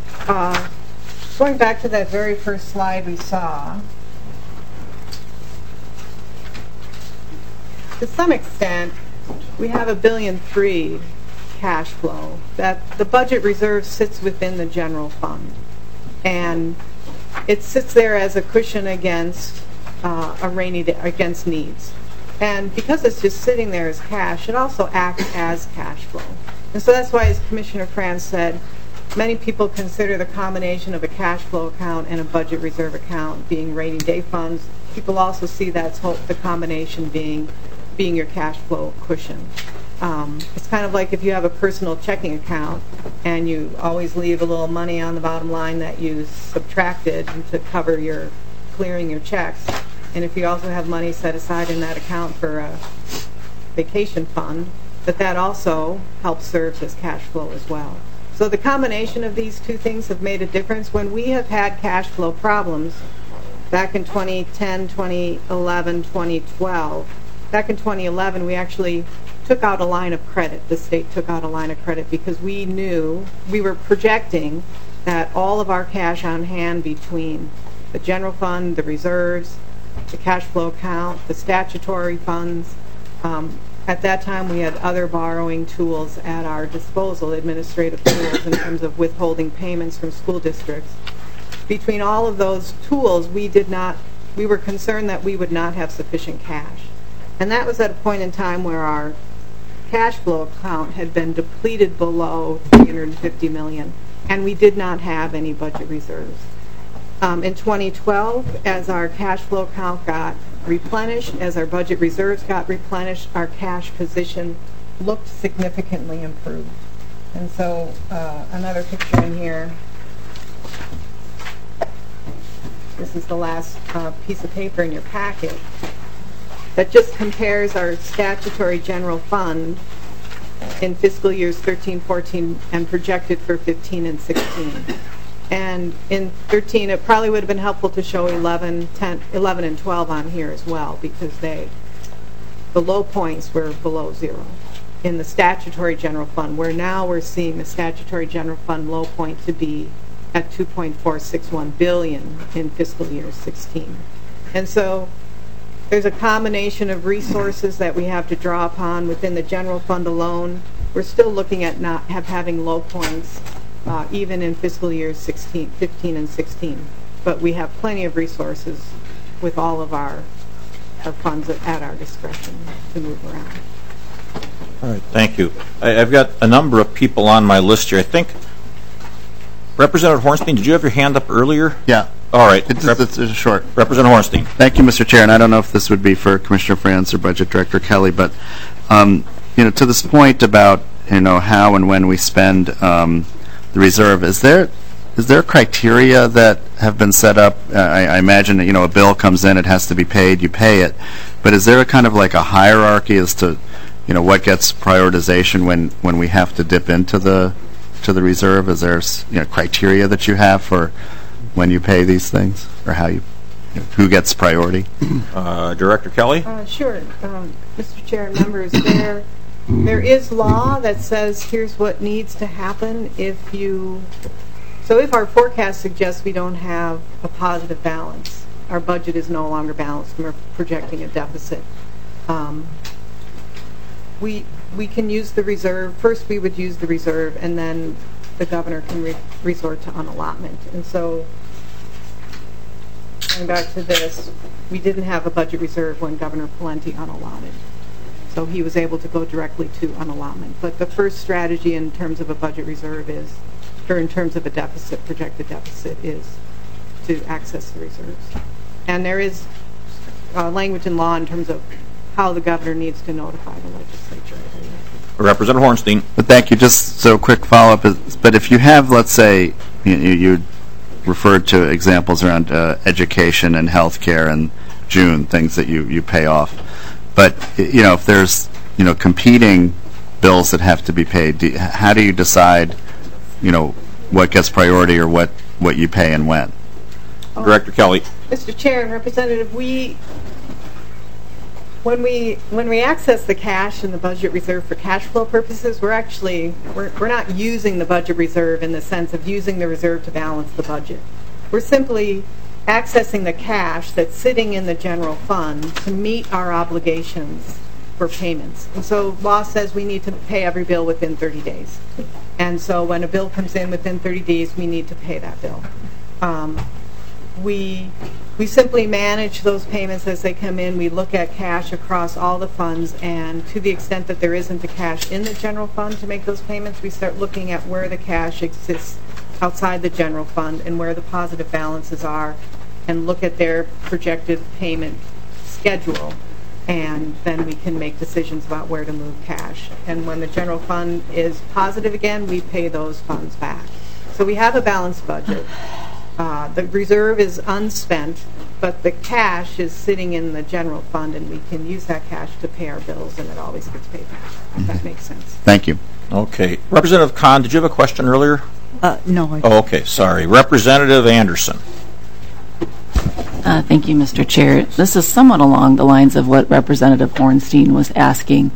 Going back to that very first slide we saw, to some extent, we have $1.3 billion cash flow. That the budget reserve sits within the general fund, and it sits there as a cushion against a rainy day, against needs. And because it's just sitting there as cash, it also acts as cash flow. And so that's why, as Commissioner Franz said, many people consider the combination of a cash flow account and a budget reserve account being rainy day funds. People also see that's the combination being your cash flow cushion. It's kind of like if you have a personal checking account and you always leave a little money on the bottom line that you subtracted to cover your clearing your checks. And if you also have money set aside in that account for a vacation fund, that also helps serve as cash flow as well. So the combination of these two things have made a difference. When we have had cash flow problems back in 2010, 2011, 2012, back in 2011 we actually took out a line of credit. The state took out a line of credit because we knew, we were projecting that all of our cash on hand between the general fund, the reserves, the cash flow account, the statutory funds. At that time, we had other borrowing tools at our disposal, administrative tools in terms of withholding payments from school districts. Between all of those tools, we were concerned that we would not have sufficient cash. And that was at a point in time where our cash flow account had been depleted below $350 million, and we did not have any budget reserves. In 2012, as our cash flow account got replenished, as our budget reserves got replenished, our cash position looked significantly improved. And so another picture in here. This is the last piece of paper in your packet that just compares our statutory general fund in fiscal years 13, 14, and projected for 15 and 16. And in 13, it probably would have been helpful to show 11, 10, 11 and 12 on here as well, because the low points were below zero in the statutory general fund, where now we're seeing the statutory general fund low point to be at $2.461 billion in fiscal year 16. And so there's a combination of resources that we have to draw upon within the general fund alone. we're still looking at not having low points even in fiscal years 15 and 16. But we have plenty of resources with all of our funds at our discretion to move around. All right, thank you. I've got a number of people on my list here. I think, Representative Hornstein, did you have your hand up earlier? Yeah. All right. It's short. Representative Hornstein. Thank you, Mr. Chair. And I don't know if this would be for Commissioner Franz or Budget Director Kelly, but to this point about how and when we spend the reserve, is there criteria that have been set up? I imagine that a bill comes in, it has to be paid, you pay it, but is there a kind of like a hierarchy as to what gets prioritization when we have to dip into the reserve? Is there criteria that you have for when you pay these things, or how who gets priority? Director Kelly? Sure. Mr. Chair and members, there is law that says here's what needs to happen if our forecast suggests we don't have a positive balance, our budget is no longer balanced and we're projecting a deficit. We can use the reserve. First we would use the reserve, and then the governor can resort to unallotment. And so, going back to this, we didn't have a budget reserve when Governor Pawlenty unallotted. So he was able to go directly to unallotment. But the first strategy in terms of a budget reserve in terms of a deficit, projected deficit, is to access the reserves. And there is language in law in terms of how the governor needs to notify the legislature. Representative Hornstein. But thank you. Just so quick follow-up. But if you have, let's say, you referred to examples around education and health care and June, things that you pay off. But, if there's, competing bills that have to be paid, how do you decide, what gets priority or what you pay and when? Director Kelly. Mr. Chair and Representative, when we access the cash in the budget reserve for cash flow purposes, we're not using the budget reserve in the sense of using the reserve to balance the budget. We're simply accessing the cash that's sitting in the general fund to meet our obligations for payments. And so law says we need to pay every bill within 30 days. And so when a bill comes in within 30 days, we need to pay that bill. We simply manage those payments as they come in. We look at cash across all the funds, and to the extent that there isn't the cash in the general fund to make those payments, we start looking at where the cash exists outside the general fund and where the positive balances are, and look at their projected payment schedule, and then we can make decisions about where to move cash. And when the general fund is positive again, we pay those funds back. So we have a balanced budget. The reserve is unspent, but the cash is sitting in the general fund, and we can use that cash to pay our bills, and it always gets paid back, if that makes sense. Thank you. Okay. Representative Kahn, did you have a question earlier? No. Oh, okay. Sorry. Representative Anderson. Thank you, Mr. Chair. This is somewhat along the lines of what Representative Hornstein was asking.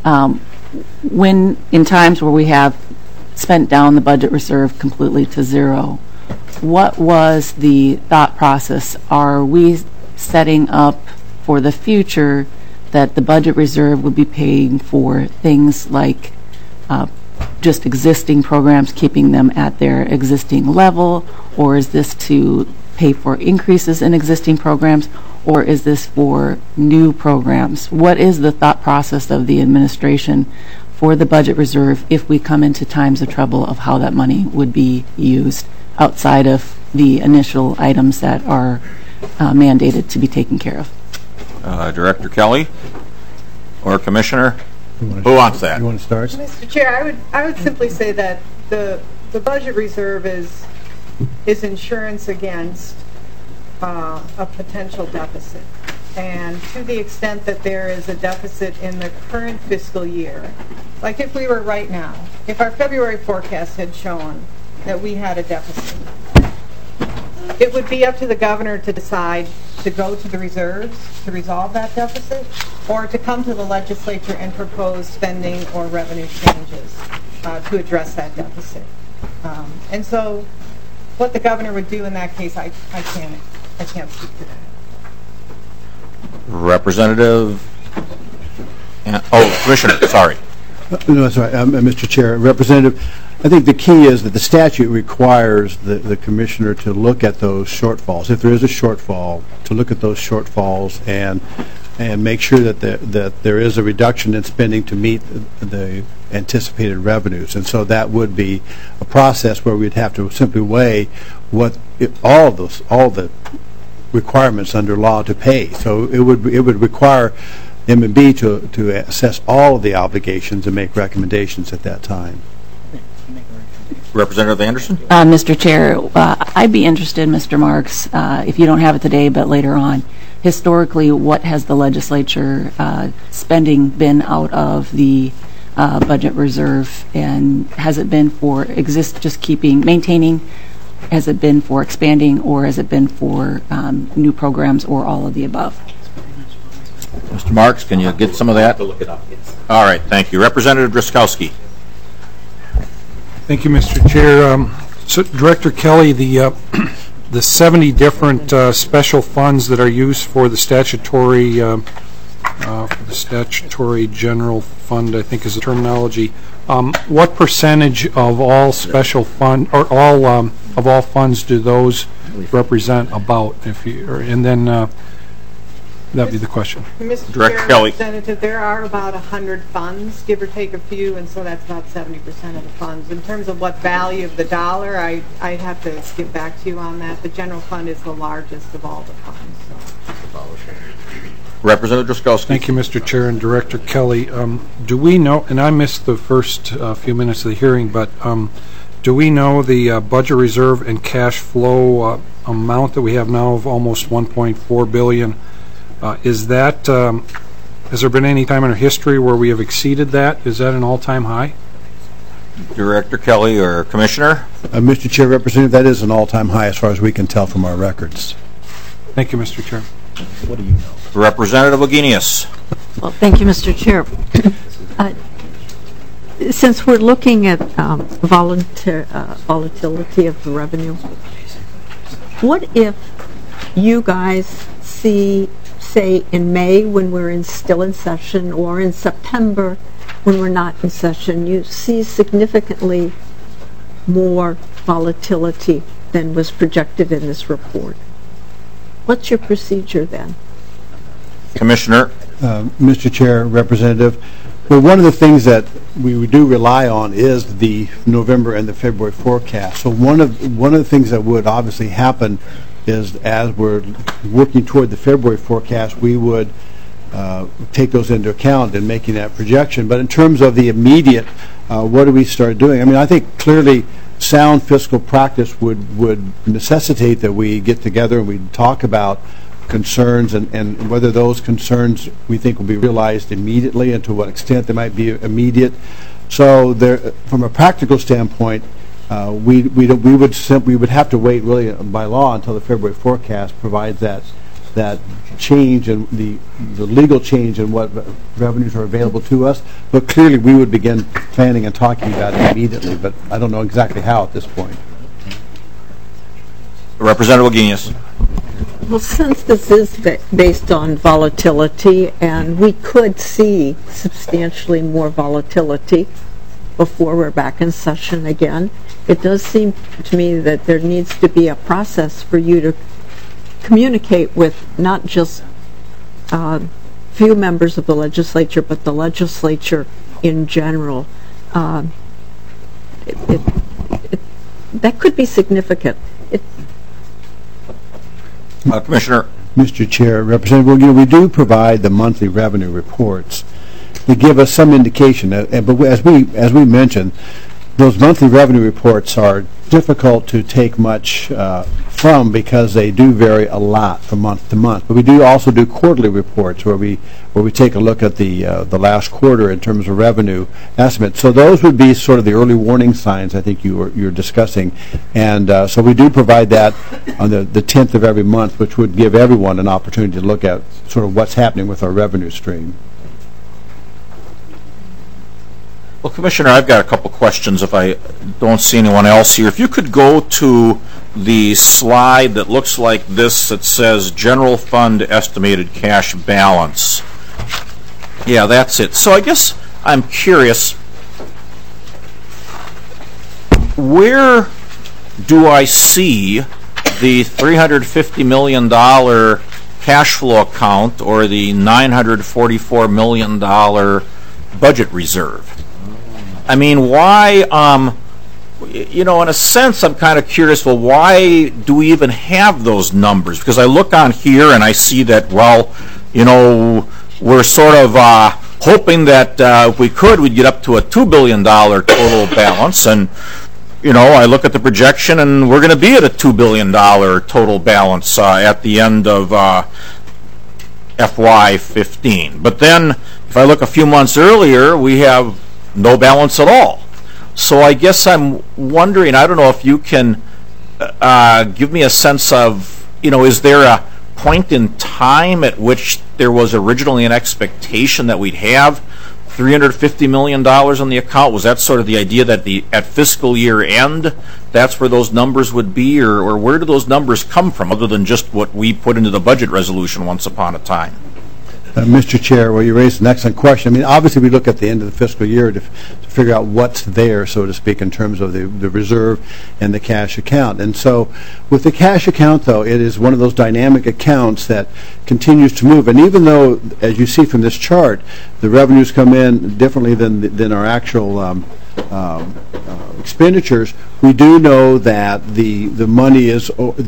When, in times where we have spent down the budget reserve completely to zero, what was the thought process? Are we setting up for the future that the budget reserve would be paying for things like just existing programs, keeping them at their existing level, or is this to pay for increases in existing programs, or is this for new programs? What is the thought process of the administration for the budget reserve if we come into times of trouble, of how that money would be used outside of the initial items that are mandated to be taken care of? Director Kelly or Commissioner? Who wants that? You want to start? Mr. Chair, I would simply say that the budget reserve is insurance against a potential deficit. And to the extent that there is a deficit in the current fiscal year, like if we were right now, if our February forecast had shown that we had a deficit, it would be up to the governor to decide to go to the reserves to resolve that deficit, or to come to the legislature and propose spending or revenue changes to address that deficit. And so what the governor would do in that case, I can't speak to that. Representative, Commissioner, sorry. No, sorry, Mr. Chair, Representative, I think the key is that the statute requires the commissioner to look at those shortfalls. If there is a shortfall, to look at those shortfalls and make sure that there is a reduction in spending to meet the anticipated revenues. And so that would be a process where we'd have to simply weigh all the requirements under law to pay. So it would require M&B to assess all of the obligations and make recommendations at that time. Representative Anderson? Mr. Chair, I'd be interested, Mr. Marks, if you don't have it today, but later on, historically, what has the legislature spending been out of the budget reserve, and has it been for maintaining, has it been for expanding, or has it been for new programs, or all of the above? Mr. Marks, can you get some of that? Look it up, yes. All right, thank you. Representative Driscollowski. Thank you, Mr. Chair. So, Director Kelly, the 70 different special funds that are used for the statutory general fund, I think is the terminology. What percentage of all special fund or all of all funds do those represent? About, and then that'd be the question. Mr. Director Chair, Kelly. Representative, there are about 100 funds, give or take a few, and so that's about 70% of the funds. In terms of what value of the dollar, I'd have to get back to you on that. The general fund is the largest of all the funds. So. Representative Driscollowski. Thank you, Mr. Chair and Director Kelly. Do we know, and I missed the first few minutes of the hearing, but do we know the budget reserve and cash flow amount that we have now of almost $1.4 billion? Is that, has there been any time in our history where we have exceeded that? Is that an all-time high? Director Kelly or Commissioner? Mr. Chair, Representative, that is an all-time high as far as we can tell from our records. Thank you, Mr. Chair. What do you know? Representative Wagenius. Well, thank you, Mr. Chair. Since we're looking at volatility of the revenue, what if you guys see, say, in May when we're still in session, or in September when we're not in session, you see significantly more volatility than was projected in this report? What's your procedure then? Commissioner. Mr. Chair, Representative, well, one of the things that we do rely on is the November and the February forecast. So one of the things that would obviously happen is, as we're working toward the February forecast, we would take those into account in making that projection. But in terms of the immediate, what do we start doing? I mean, I think clearly sound fiscal practice would necessitate that we get together and we talk about concerns and whether those concerns we think will be realized immediately and to what extent they might be immediate. So there, from a practical standpoint, we would have to wait really by law until the February forecast provides that change and the legal change in what revenues are available to us. But clearly we would begin planning and talking about it immediately, but I don't know exactly how at this point. Representative Wagenius. Well, since this is based on volatility, and we could see substantially more volatility before we're back in session again, it does seem to me that there needs to be a process for you to communicate with not just few members of the legislature, but the legislature in general. That could be significant. Commissioner. Mr. Chair, Representative, well, we do provide the monthly revenue reports. They give us some indication, but as we mentioned, those monthly revenue reports are difficult to take much from because they do vary a lot from month to month. But we do also do quarterly reports where we take a look at the last quarter in terms of revenue estimates. So those would be sort of the early warning signs I think you're discussing, and so we do provide that on the 10th of every month, which would give everyone an opportunity to look at sort of what's happening with our revenue stream. Well, Commissioner, I've got a couple questions if I don't see anyone else here. If you could go to the slide that looks like this that says General Fund Estimated Cash Balance. Yeah, that's it. So I guess I'm curious, where do I see the $350 million cash flow account or the $944 million budget reserve? I mean, why, you know, in a sense, I'm kind of curious, well, why do we even have those numbers? Because I look on here and I see that, well, you know, we're sort of hoping that if we could, we'd get up to a $2 billion total balance. And, you know, I look at the projection and we're going to be at a $2 billion total balance at the end of FY15. But then, if I look a few months earlier, we have no balance at all. So I guess I'm wondering, I don't know if you can give me a sense of, you know, is there a point in time at which there was originally an expectation that we'd have $350 million on the account? Was that sort of the idea that at fiscal year end, that's where those numbers would be, or where do those numbers come from, other than just what we put into the budget resolution once upon a time? Mr. Chair, well, you raised an excellent question. I mean, obviously, we look at the end of the fiscal year to figure out what's there, so to speak, in terms of the reserve and the cash account. And so with the cash account, though, it is one of those dynamic accounts that continues to move. And even though, as you see from this chart, the revenues come in differently than our actual expenditures, we do know that the money is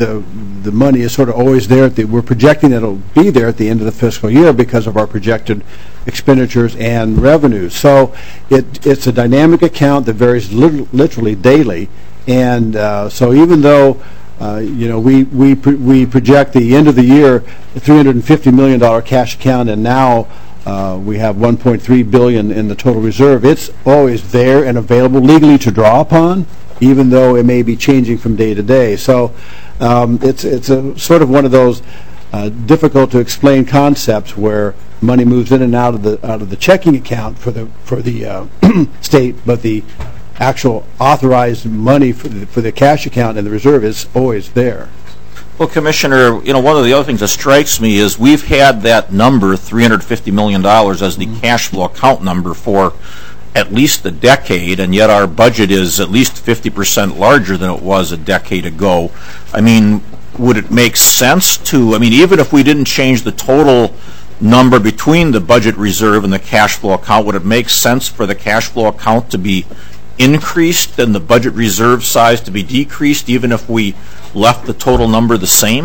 sort of always there. We're projecting that it'll be there at the end of the fiscal year because of our projected expenditures and revenues. So it's a dynamic account that varies literally daily, and so even though you know, we project the end of the year $350 million cash account, and now we have $1.3 billion in the total reserve. It's always there and available legally to draw upon, even though it may be changing from day to day. So it's a sort of one of those difficult to explain concepts where money moves in and out of the checking account for the state, but the actual authorized money for the cash account and the reserve is always there. Well, Commissioner, you know, one of the other things that strikes me is we've had that number, $350 million, as the cash flow account number for at least a decade, and yet our budget is at least 50% larger than it was a decade ago. I mean, would it make sense to, I mean, even if we didn't change the total number between the budget reserve and the cash flow account, would it make sense for the cash flow account to be increased and the budget reserve size to be decreased, even if we left the total number the same?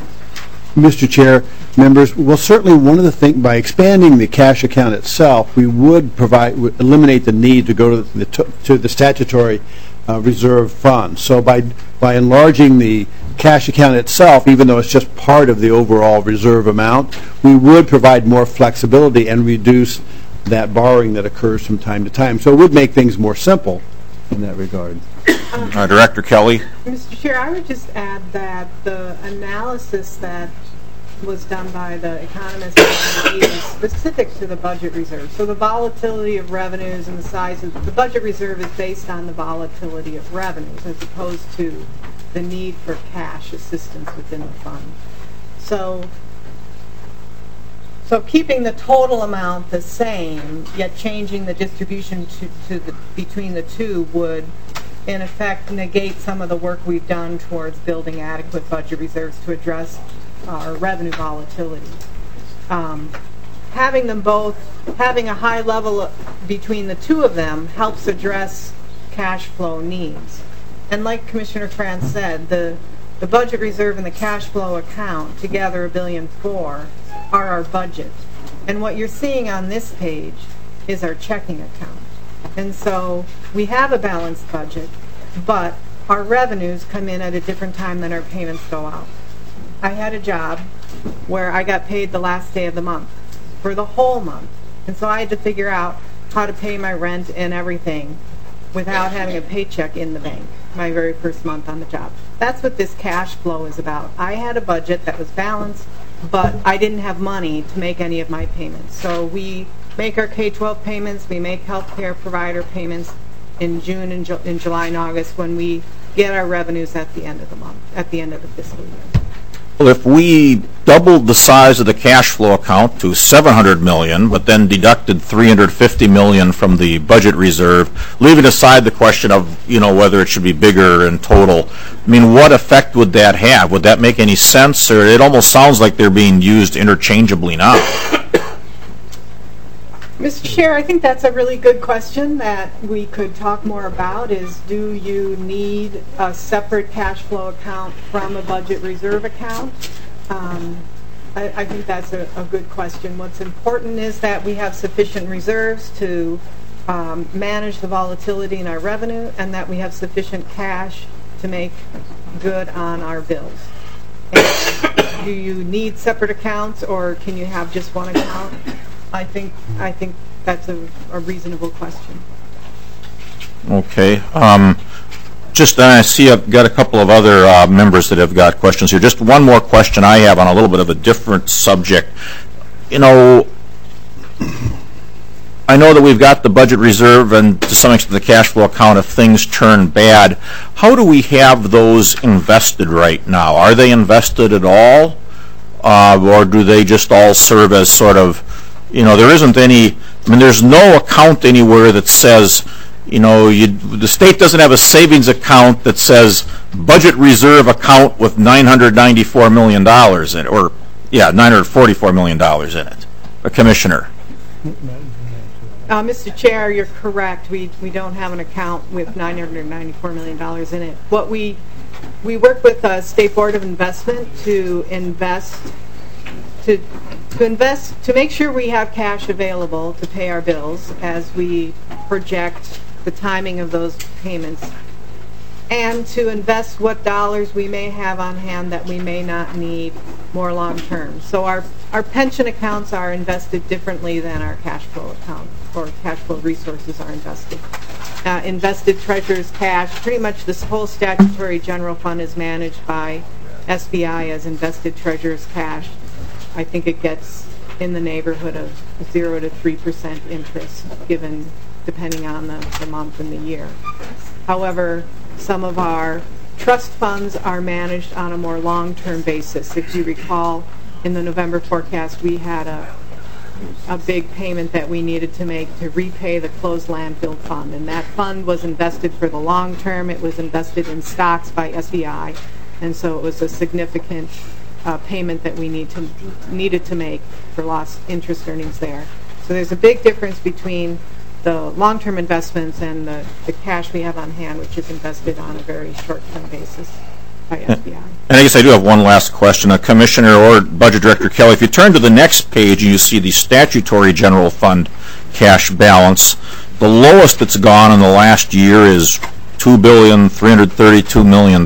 Mr. Chair, members, well, certainly one of the things, by expanding the cash account itself, we would eliminate the need to go to the statutory reserve fund. So by enlarging the cash account itself, even though it's just part of the overall reserve amount, we would provide more flexibility and reduce that borrowing that occurs from time to time. So it would make things more simple in that regard. Director Kelly. Mr. Chair, I would just add that the analysis that was done by the economists is specific to the budget reserve. So the volatility of revenues and the size of the budget reserve is based on the volatility of revenues as opposed to the need for cash assistance within the fund. So keeping the total amount the same, yet changing the distribution between the two would, in effect, negate some of the work we've done towards building adequate budget reserves to address our revenue volatility. Having them both, having a high level between the two of them helps address cash flow needs. And like Commissioner France said, the budget reserve and the cash flow account, together $1.4 billion, are our budget. And what you're seeing on this page is our checking account. And so we have a balanced budget, but our revenues come in at a different time than our payments go out. I had a job where I got paid the last day of the month for the whole month. And so I had to figure out how to pay my rent and everything without having a paycheck in the bank my very first month on the job. That's what this cash flow is about. I had a budget that was balanced, but I didn't have money to make any of my payments. So we make our K-12 payments, we make health care provider payments in June and in July and August when we get our revenues at the end of the month, at the end of the fiscal year. Well, if we doubled the size of the cash flow account to $700 million, but then deducted $350 million from the budget reserve, leaving aside the question of, whether it should be bigger in total, I mean, what effect would that have? Would that make any sense? Or it almost sounds like they're being used interchangeably now. Mr. Chair, I think that's a really good question that we could talk more about is, do you need a separate cash flow account from a budget reserve account? I think that's a good question. What's important is that we have sufficient reserves to manage the volatility in our revenue and that we have sufficient cash to make good on our bills. And do you need separate accounts or can you have just one account? I think that's a reasonable question. Okay. I see I've got a couple of other members that have got questions here. Just one more question I have on a little bit of a different subject. I know that we've got the budget reserve and to some extent the cash flow account if things turn bad. How do we have those invested right now? Are they invested at all? Or do they just all serve as sort of, there isn't any, there's no account anywhere that says, the state doesn't have a savings account that says budget reserve account with $994 million in it, or, $944 million in it. A commissioner. Mr. Chair, you're correct. We don't have an account with $994 million in it. What we work with the State Board of Investment to make sure we have cash available to pay our bills as we project the timing of those payments, and to invest what dollars we may have on hand that we may not need more long term. So our pension accounts are invested differently than our cash flow account, or cash flow resources are invested. Invested treasurer's cash, pretty much this whole statutory general fund is managed by SBI as invested treasurer's cash. I think it gets in the neighborhood of 0 to 3% interest given depending on the month and the year. However, some of our trust funds are managed on a more long-term basis. If you recall, in the November forecast, we had a big payment that we needed to make to repay the closed landfill fund, and that fund was invested for the long term. It was invested in stocks by SBI, and so it was a significant payment that we needed to make for lost interest earnings there. So there's a big difference between the long-term investments and the cash we have on hand, which is invested on a very short-term basis by SBI. And I guess I do have one last question. Commissioner or Budget Director Kelly, if you turn to the next page and you see the statutory general fund cash balance, the lowest it's gone in the last year is $2,332 million.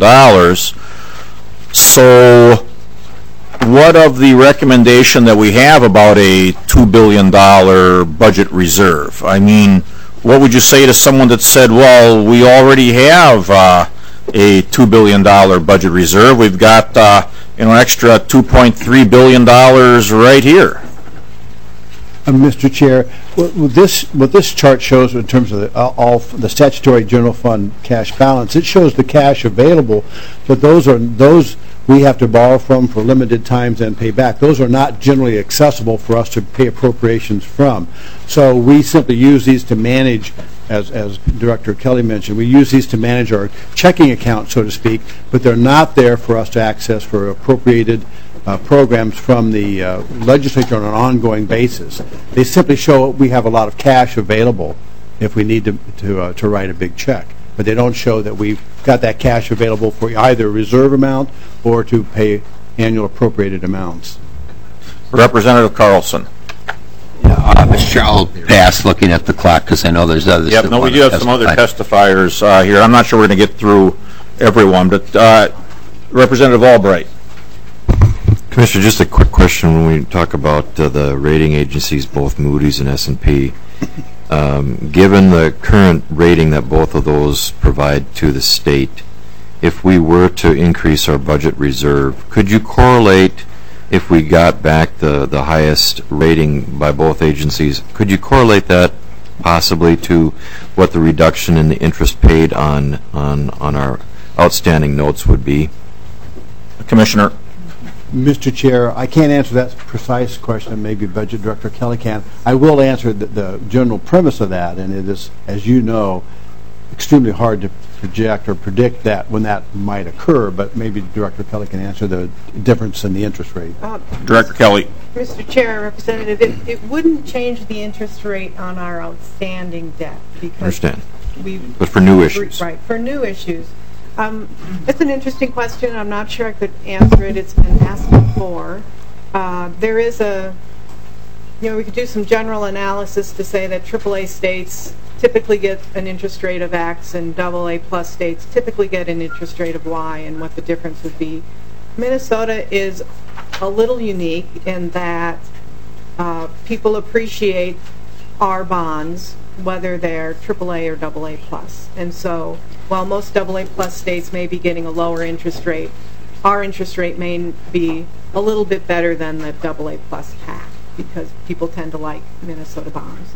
So what of the recommendation that we have about a $2 billion budget reserve? I mean, what would you say to someone that said, well, we already have a $2 billion budget reserve. We've got an extra $2.3 billion right here. Mr. Chair, what this chart shows in terms of all the statutory general fund cash balance, it shows the cash available, but those we have to borrow from for limited times and pay back. Those are not generally accessible for us to pay appropriations from. So we simply use these to manage, as Director Kelly mentioned, we use these to manage our checking account, so to speak, but they're not there for us to access for appropriated programs from the legislature on an ongoing basis. They simply show we have a lot of cash available if we need to write a big check. But they don't show that we've got that cash available for either reserve amount or to pay annual appropriated amounts. Representative Carlson. Mr. Chair, I'll pass looking at the clock because I know there's others. Yep, no, we do have some other testifiers here. I'm not sure we're going to get through everyone, but Representative Albright. Commissioner, just a quick question when we talk about the rating agencies, both Moody's and S&P. Given the current rating that both of those provide to the state, if we were to increase our budget reserve, could you correlate, if we got back the highest rating by both agencies, could you correlate that possibly to what the reduction in the interest paid on our outstanding notes would be? Commissioner. Mr. Chair, I can't answer that precise question. Maybe Budget Director Kelly can. I will answer the general premise of that, and it is, as you know, extremely hard to project or predict that when that might occur, but maybe Director Kelly can answer the difference in the interest rate. Director Kelly. Mr. Chair, Representative, it wouldn't change the interest rate on our outstanding debt because Understand. But for new issues. Right, for new issues. It's an interesting question. I'm not sure I could answer it. It's been asked before. There is we could do some general analysis to say that AAA states typically get an interest rate of X and AA plus states typically get an interest rate of Y, and what the difference would be. Minnesota is a little unique in that people appreciate our bonds, whether they're AAA or AA plus. And so while most AA plus states may be getting a lower interest rate, our interest rate may be a little bit better than the AA plus cap because people tend to like Minnesota bonds.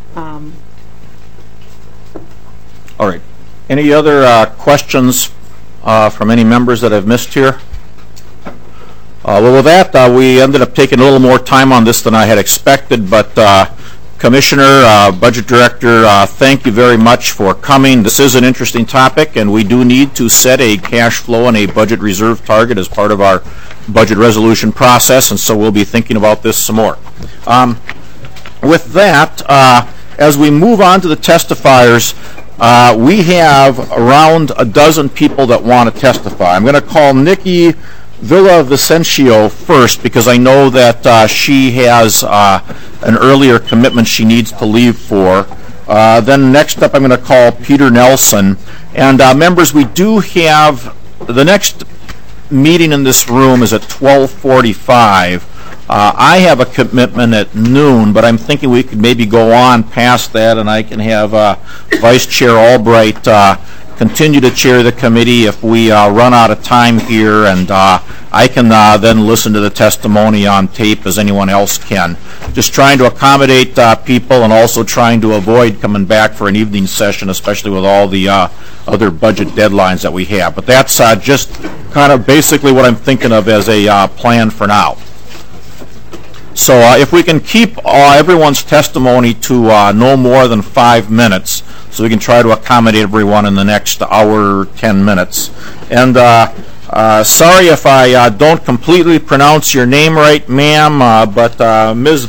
All right. Any other questions from any members that I've missed here? Well, with that, we ended up taking a little more time on this than I had expected, but Commissioner, Budget Director, thank you very much for coming. This is an interesting topic, and we do need to set a cash flow and a budget reserve target as part of our budget resolution process, and so we'll be thinking about this some more. With that, as we move on to the testifiers, we have around a dozen people that want to testify. I'm going to call Nikki Villavicencio first because I know that she has an earlier commitment she needs to leave for. Then next up I'm going to call Peter Nelson. And members, we do have the next meeting in this room is at 12:45. I have a commitment at noon, but I'm thinking we could maybe go on past that, and I can have Vice Chair Albright continue to chair the committee if we run out of time here, and I can then listen to the testimony on tape as anyone else can. Just trying to accommodate people and also trying to avoid coming back for an evening session, especially with all the other budget deadlines that we have. But that's just kind of basically what I'm thinking of as a plan for now. So if we can keep everyone's testimony to no more than 5 minutes, so we can try to accommodate everyone in the next hour, 10 minutes. And sorry if I don't completely pronounce your name right, ma'am, but Ms.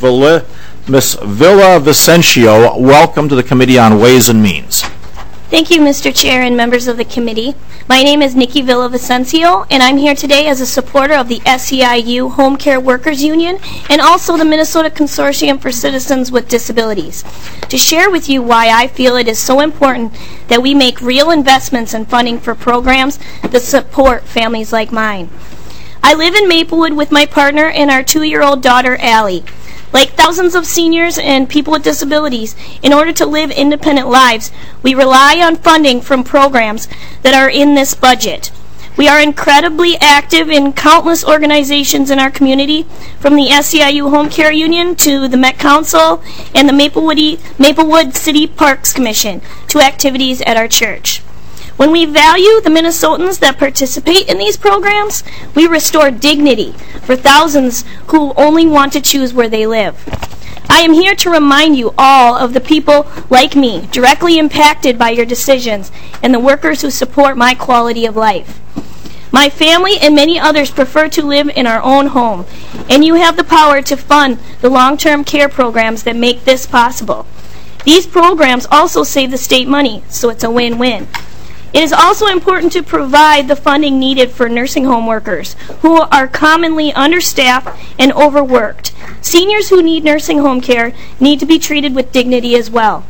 Villavicencio, welcome to the Committee on Ways and Means. Thank you, Mr. Chair and members of the committee. My name is Nikki Villavicencio, and I'm here today as a supporter of the SEIU Home Care Workers Union and also the Minnesota Consortium for Citizens with Disabilities, to share with you why I feel it is so important that we make real investments in funding for programs that support families like mine. I live in Maplewood with my partner and our 2-year-old daughter, Allie. Like thousands of seniors and people with disabilities, in order to live independent lives, we rely on funding from programs that are in this budget. We are incredibly active in countless organizations in our community, from the SEIU Home Care Union to the Met Council and the Maplewood City Parks Commission, to activities at our church. When we value the Minnesotans that participate in these programs, we restore dignity for thousands who only want to choose where they live. I am here to remind you all of the people like me directly impacted by your decisions and the workers who support my quality of life. My family and many others prefer to live in our own home, and you have the power to fund the long-term care programs that make this possible. These programs also save the state money, so it's a win-win. It is also important to provide the funding needed for nursing home workers who are commonly understaffed and overworked. Seniors who need nursing home care need to be treated with dignity as well.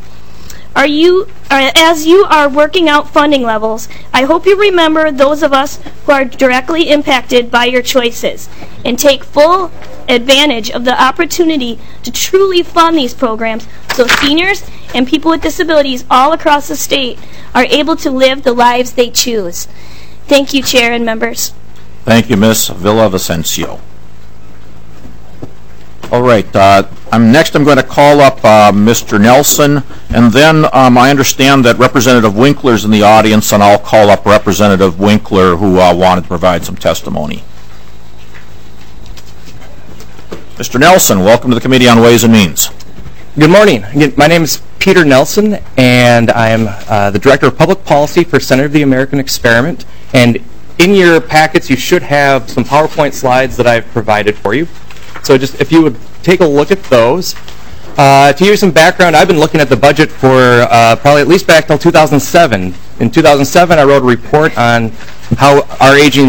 As you are working out funding levels, I hope you remember those of us who are directly impacted by your choices and take full advantage of the opportunity to truly fund these programs so seniors and people with disabilities all across the state are able to live the lives they choose. Thank you, Chair and members. Thank you, Ms. Villavicencio. All right, next I'm going to call up Mr. Nelson, and then I understand that Representative Winkler's in the audience, and I'll call up Representative Winkler, who wanted to provide some testimony. Mr. Nelson, welcome to the Committee on Ways and Means. Good morning. Again, my name is Peter Nelson, and I am the Director of Public Policy for Center of the American Experiment. And in your packets, you should have some PowerPoint slides that I've provided for you. So just if you would take a look at those. To give you some background, I've been looking at the budget for probably at least back till 2007. In 2007, I wrote a report on how aging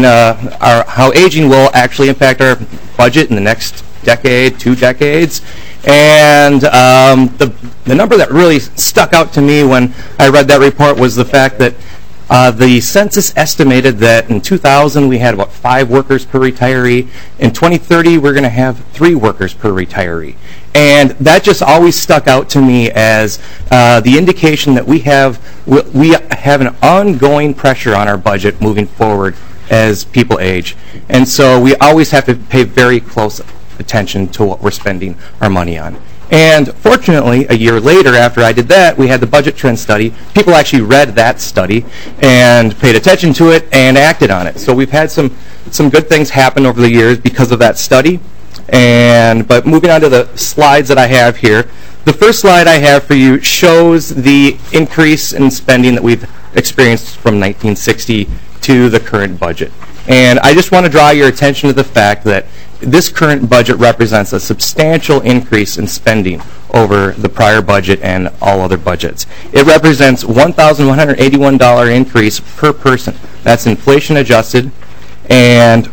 will actually impact our budget in the next decade, 2 decades. And the number that really stuck out to me when I read that report was the fact that the census estimated that in 2000 we had about 5 workers per retiree. In 2030 we're going to have 3 workers per retiree. And that just always stuck out to me as the indication that we have an ongoing pressure on our budget moving forward as people age. And so we always have to pay very close attention to what we're spending our money on. And fortunately, a year later after I did that, we had the budget trend study. People actually read that study and paid attention to it and acted on it. So we've had some good things happen over the years because of that study. But moving on to the slides that I have here, the first slide I have for you shows the increase in spending that we've experienced from 1960 to the current budget. And I just want to draw your attention to the fact that this current budget represents a substantial increase in spending over the prior budget and all other budgets. It represents $1,181 increase per person. That's inflation adjusted, and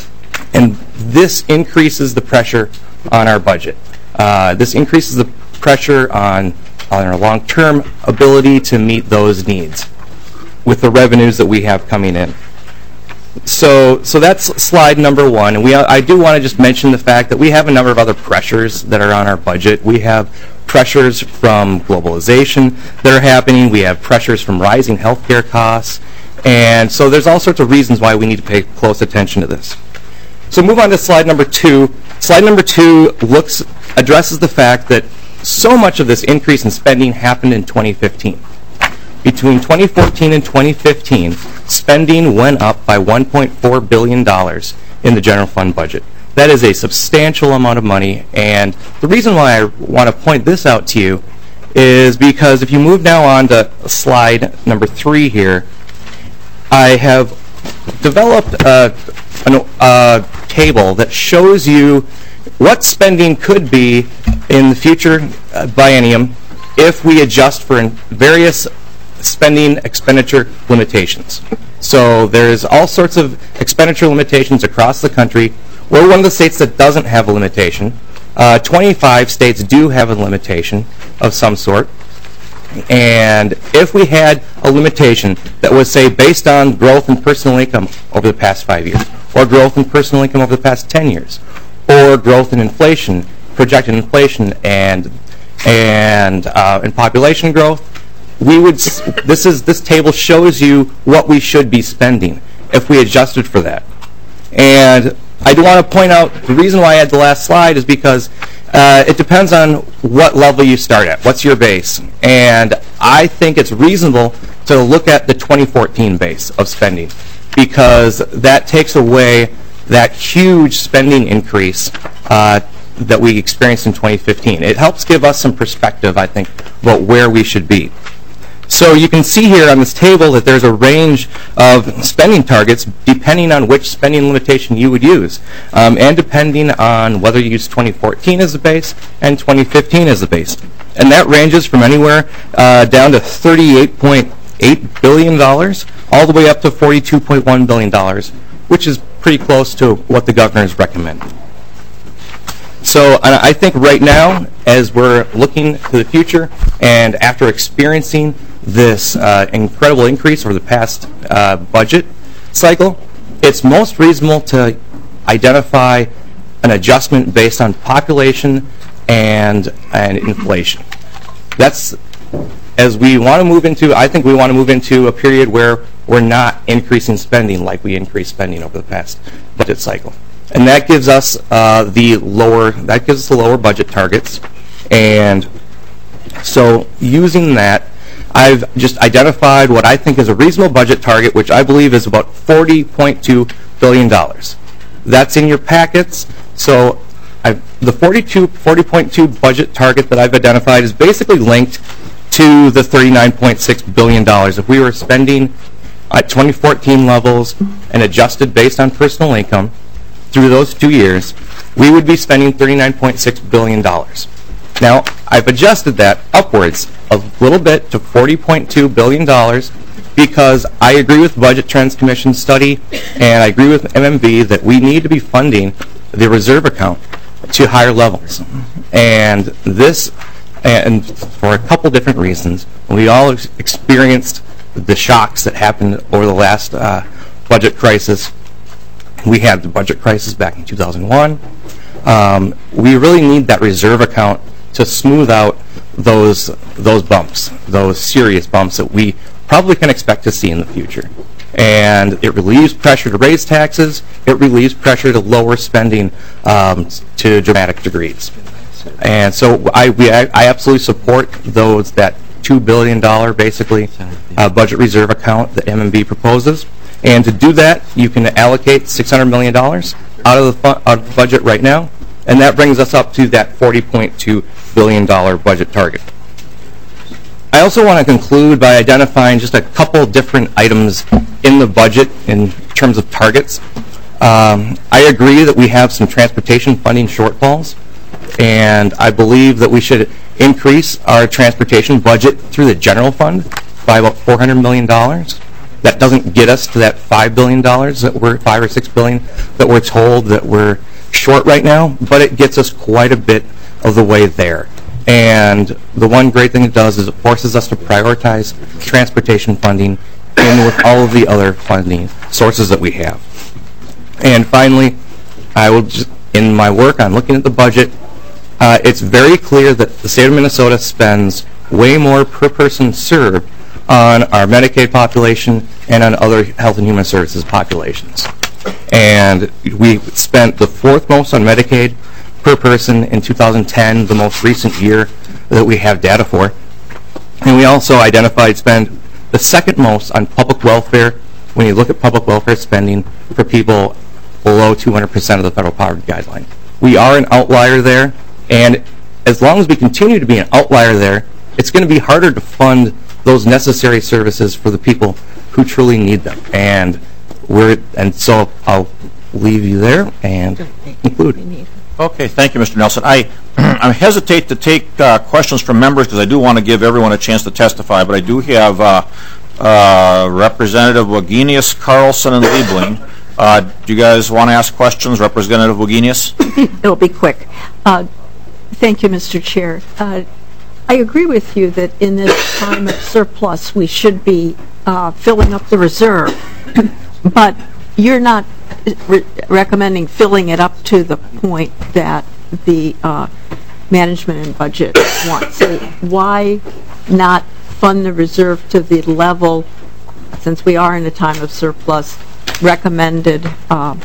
this increases the pressure on our budget. This increases the pressure on our long-term ability to meet those needs with the revenues that we have coming in. So that's slide number 1. And I do want to just mention the fact that we have a number of other pressures that are on our budget. We have pressures from globalization that are happening. We have pressures from rising healthcare costs. And so there's all sorts of reasons why we need to pay close attention to this. So move on to slide number 2. Slide number 2 addresses the fact that so much of this increase in spending happened in 2015. Between 2014 and 2015, spending went up by $1.4 billion in the general fund budget. That is a substantial amount of money, and the reason why I want to point this out to you is because if you move now on to slide number 3 here, I have developed a table that shows you what spending could be in the future biennium if we adjust for various spending expenditure limitations. So there's all sorts of expenditure limitations across the country. We're one of the states that doesn't have a limitation. 25 states do have a limitation of some sort. And if we had a limitation that was, say, based on growth in personal income over the past 5 years, or growth in personal income over the past 10 years, or growth in inflation, projected inflation, and population growth, this table shows you what we should be spending if we adjusted for that. And I do want to point out the reason why I had the last slide is because it depends on what level you start at. What's your base? And I think it's reasonable to look at the 2014 base of spending because that takes away that huge spending increase that we experienced in 2015. It helps give us some perspective, I think, about where we should be. So you can see here on this table that there's a range of spending targets depending on which spending limitation you would use, and depending on whether you use 2014 as the base and 2015 as the base. And that ranges from anywhere down to $38.8 billion all the way up to $42.1 billion, which is pretty close to what the governor is recommending. So I think right now, as we're looking to the future and after experiencing this incredible increase over the past budget cycle, it's most reasonable to identify an adjustment based on population and inflation. That's, as we want to move into, I think we want to move into a period where we're not increasing spending like we increased spending over the past budget cycle. And that gives us the lower budget targets. And so using that, I've just identified what I think is a reasonable budget target, which I believe is about $40.2 billion. That's in your packets. So the 40.2 budget target that I've identified is basically linked to the $39.6 billion. If we were spending at 2014 levels and adjusted based on personal income through those 2 years, we would be spending $39.6 billion. Now, I've adjusted that upwards a little bit to $40.2 billion because I agree with Budget Trends Commission study and I agree with MMB that we need to be funding the reserve account to higher levels. And this, and for a couple different reasons, we all experienced the shocks that happened over the last budget crisis. We had the budget crisis back in 2001. We really need that reserve account to smooth out those bumps, those serious bumps that we probably can expect to see in the future. And it relieves pressure to raise taxes. It relieves pressure to lower spending to dramatic degrees. And so I absolutely support that $2 billion, basically, budget reserve account that MMB proposes. And to do that, you can allocate $600 million out of the budget right now, and that brings us up to that $40.2 billion budget target. I also want to conclude by identifying just a couple different items in the budget in terms of targets. I agree that we have some transportation funding shortfalls, and I believe that we should increase our transportation budget through the general fund by about $400 million. That doesn't get us to that $5 billion that we're $5 or $6 billion that we're told that we're short right now, but it gets us quite a bit of the way there. And the one great thing it does is it forces us to prioritize transportation funding in with all of the other funding sources that we have. And finally, I will just, in my work on looking at the budget, it's very clear that the state of Minnesota spends way more per person served on our Medicaid population and on other health and human services populations. And we spent the fourth most on Medicaid per person in 2010, the most recent year that we have data for. And we also identified spend the second most on public welfare when you look at public welfare spending for people below 200% of the federal poverty guideline. We are an outlier there, and as long as we continue to be an outlier there, it's going to be harder to fund those necessary services for the people who truly need them. And so I'll leave you there and conclude. Okay, thank you, Mr. Nelson. I hesitate to take questions from members because I do want to give everyone a chance to testify, but I do have Representative Wagenius, Carlson, and Liebling. Do you guys want to ask questions? Representative Wagenius? It'll be quick. Thank you, Mr. Chair. I agree with you that in this time of surplus, we should be filling up the reserve, but you're not recommending filling it up to the point that the management and budget want. So why not fund the reserve to the level, since we are in a time of surplus, recommended? Well,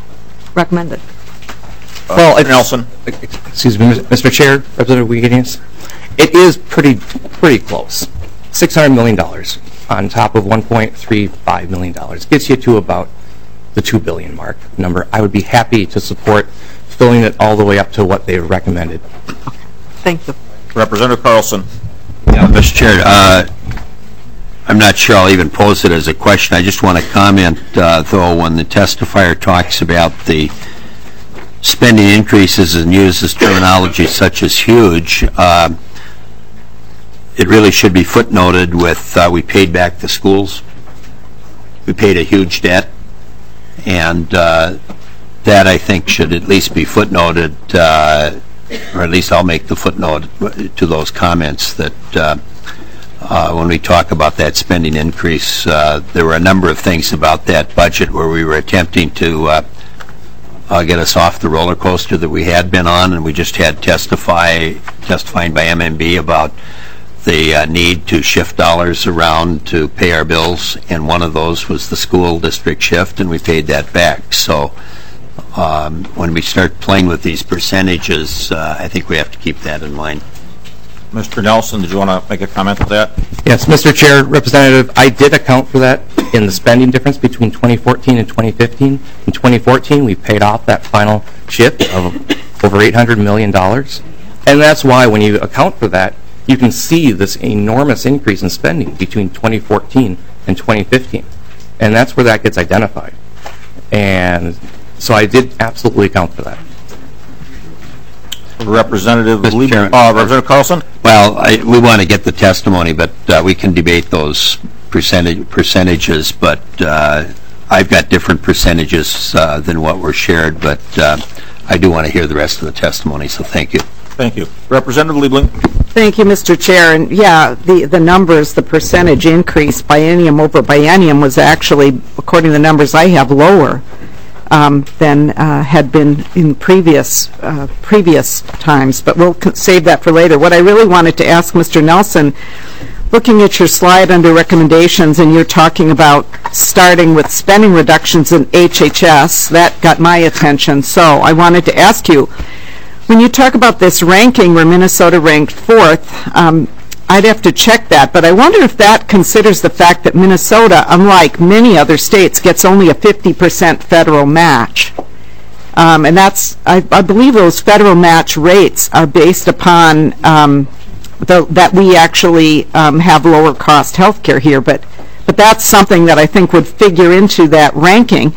Nelson. Excuse me, Mr. Chair, Representative Wagenius. It is pretty close. $600 million on top of $1.35 million gets you to about the $2 billion mark number. I would be happy to support filling it all the way up to what they've recommended. Thank you. Representative Carlson. Yeah, Mr. Chair, I'm not sure I'll even pose it as a question. I just want to comment, though, when the testifier talks about the spending increases and uses terminology such as huge, it really should be footnoted with we paid back the schools. We paid a huge debt. And that, I think, should at least be footnoted, or at least I'll make the footnote to those comments that when we talk about that spending increase, there were a number of things about that budget where we were attempting to get us off the roller coaster that we had been on, and we just had testifying by MMB about the need to shift dollars around to pay our bills, and one of those was the school district shift, and we paid that back. So when we start playing with these percentages, I think we have to keep that in mind. Mr. Nelson, did you want to make a comment to that? Yes, Mr. Chair, Representative, I did account for that in the spending difference between 2014 and 2015. In 2014, we paid off that final shift of over $800 million. And that's why when you account for that, you can see this enormous increase in spending between 2014 and 2015. And that's where that gets identified. And so I did absolutely account for that. Representative Mr. Chairman. Representative Carlson? Well, we want to get the testimony, but we can debate those percentages, but I've got different percentages than what were shared, but I do want to hear the rest of the testimony, so thank you. Thank you. Representative Liebling? Thank you, Mr. Chair. And yeah, the numbers, the percentage increase biennium over biennium was actually, according to the numbers I have, lower than had been in previous times. But we'll save that for later. What I really wanted to ask Mr. Nelson, looking at your slide under recommendations, and you're talking about starting with spending reductions in HHS, that got my attention. So I wanted to ask you, when you talk about this ranking where Minnesota ranked 4th, I'd have to check that, but I wonder if that considers the fact that Minnesota, unlike many other states, gets only a 50% federal match. And that's, I believe those federal match rates are based upon that we actually have lower cost health care here, but that's something that I think would figure into that ranking.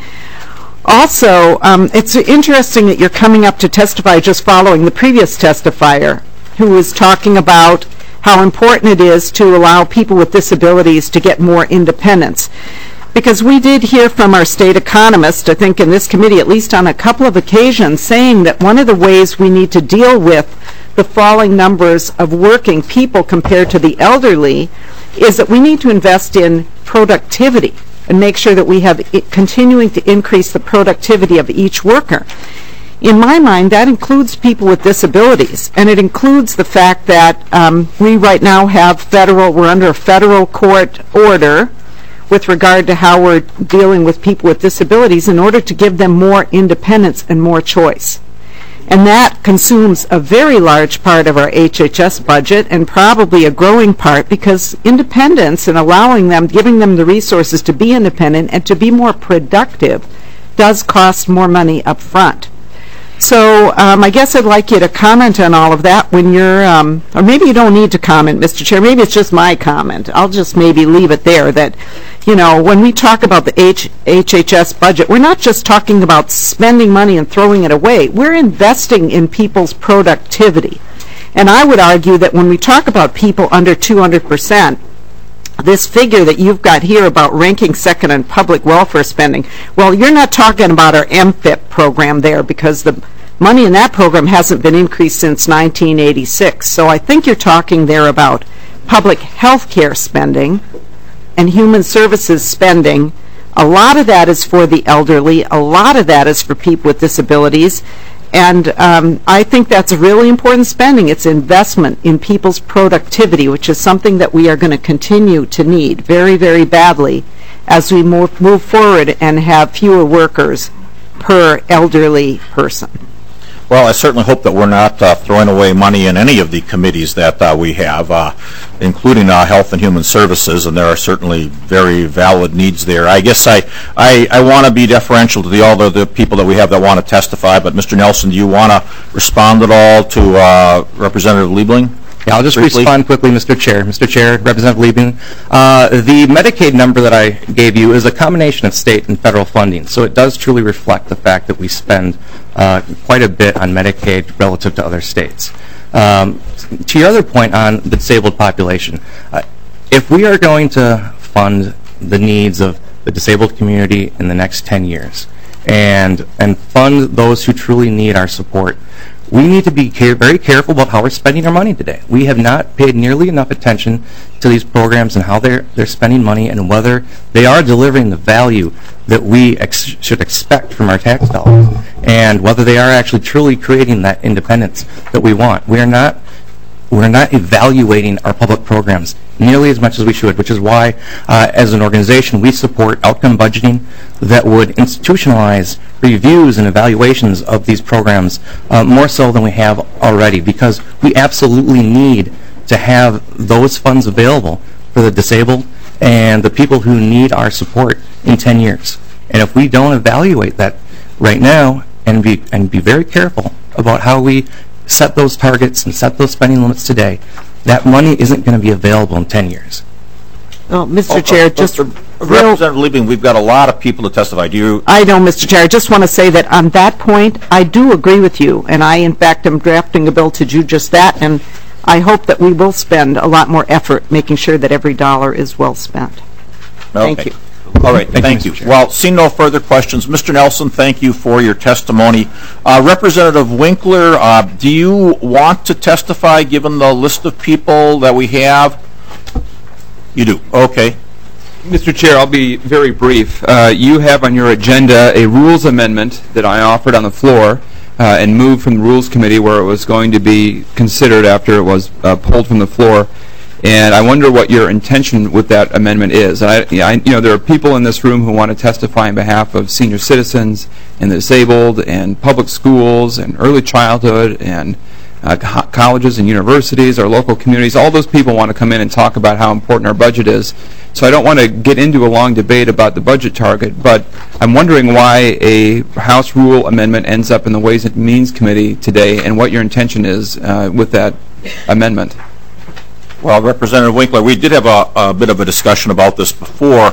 Also, it's interesting that you're coming up to testify just following the previous testifier who was talking about how important it is to allow people with disabilities to get more independence. Because we did hear from our state economist, I think in this committee, at least on a couple of occasions, saying that one of the ways we need to deal with the falling numbers of working people compared to the elderly is that we need to invest in productivity and make sure that we have continuing to increase the productivity of each worker. In my mind, that includes people with disabilities, and it includes the fact that we right now have we're under a federal court order with regard to how we're dealing with people with disabilities in order to give them more independence and more choice. And that consumes a very large part of our HHS budget, and probably a growing part, because independence and allowing them, giving them the resources to be independent and to be more productive does cost more money up front. So I guess I'd like you to comment on all of that when you're, or maybe you don't need to comment, Mr. Chair. Maybe it's just my comment. I'll just maybe leave it there that, you know, when we talk about the HHS budget, we're not just talking about spending money and throwing it away. We're investing in people's productivity. And I would argue that when we talk about people under 200%, this figure that you've got here about ranking second on public welfare spending, well, you're not talking about our MFIP program there, because the money in that program hasn't been increased since 1986. So I think you're talking there about public health care spending and human services spending. A lot of that is for the elderly. A lot of that is for people with disabilities. And I think that's really important spending. It's investment in people's productivity, which is something that we are going to continue to need very, very badly as we move forward and have fewer workers per elderly person. Well, I certainly hope that we're not throwing away money in any of the committees that we have, including Health and Human Services, and there are certainly very valid needs there. I guess I want to be deferential to all the people that we have that want to testify, but Mr. Nelson, do you want to respond at all to Representative Liebling? Yeah, I'll just respond quickly, Mr. Chair. Mr. Chair, Representative Liebling, the Medicaid number that I gave you is a combination of state and federal funding, so it does truly reflect the fact that we spend quite a bit on Medicaid relative to other states. To your other point on the disabled population, if we are going to fund the needs of the disabled community in the next 10 years and fund those who truly need our support, we need to be very careful about how we're spending our money today. We have not paid nearly enough attention to these programs and how they're spending money and whether they are delivering the value that we should expect from our tax dollars, and whether they are actually truly creating that independence that we want. We're not evaluating our public programs nearly as much as we should, which is why, as an organization, we support outcome budgeting that would institutionalize reviews and evaluations of these programs more so than we have already, because we absolutely need to have those funds available for the disabled and the people who need our support in 10 years. And if we don't evaluate that right now and be very careful about how we set those targets and set those spending limits today, that money isn't going to be available in 10 years. Well, Mr. Chair, just... Representative Liebing, we've got a lot of people to testify. Do you... I know, Mr. Chair. I just want to say that on that point, I do agree with you, and I, in fact, am drafting a bill to do just that, and I hope that we will spend a lot more effort making sure that every dollar is well spent. Thank you. All right, thank you. Well, seeing no further questions, Mr. Nelson, thank you for your testimony. Representative Winkler, do you want to testify given the list of people that we have? You do. Okay. Mr. Chair, I'll be very brief. You have on your agenda a rules amendment that I offered on the floor and moved from the Rules Committee where it was going to be considered after it was pulled from the floor. And I wonder what your intention with that amendment is. And there are people in this room who want to testify on behalf of senior citizens and the disabled and public schools and early childhood and colleges and universities, our local communities. All those people want to come in and talk about how important our budget is. So I don't want to get into a long debate about the budget target, but I'm wondering why a House rule amendment ends up in the Ways and Means Committee today and what your intention is with that amendment. Well, Representative Winkler, we did have a bit of a discussion about this before.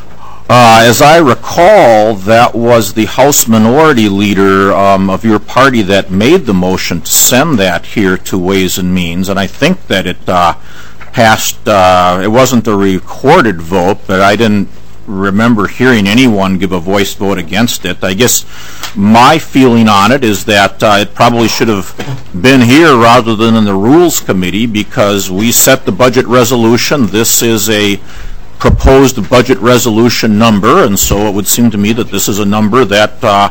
As I recall, that was the House Minority Leader of your party that made the motion to send that here to Ways and Means, and I think that it passed, it wasn't a recorded vote, but I didn't remember hearing anyone give a voice vote against it. I guess my feeling on it is that it probably should have been here rather than in the Rules Committee because we set the budget resolution. This is a proposed budget resolution number, and so it would seem to me that this is a number that,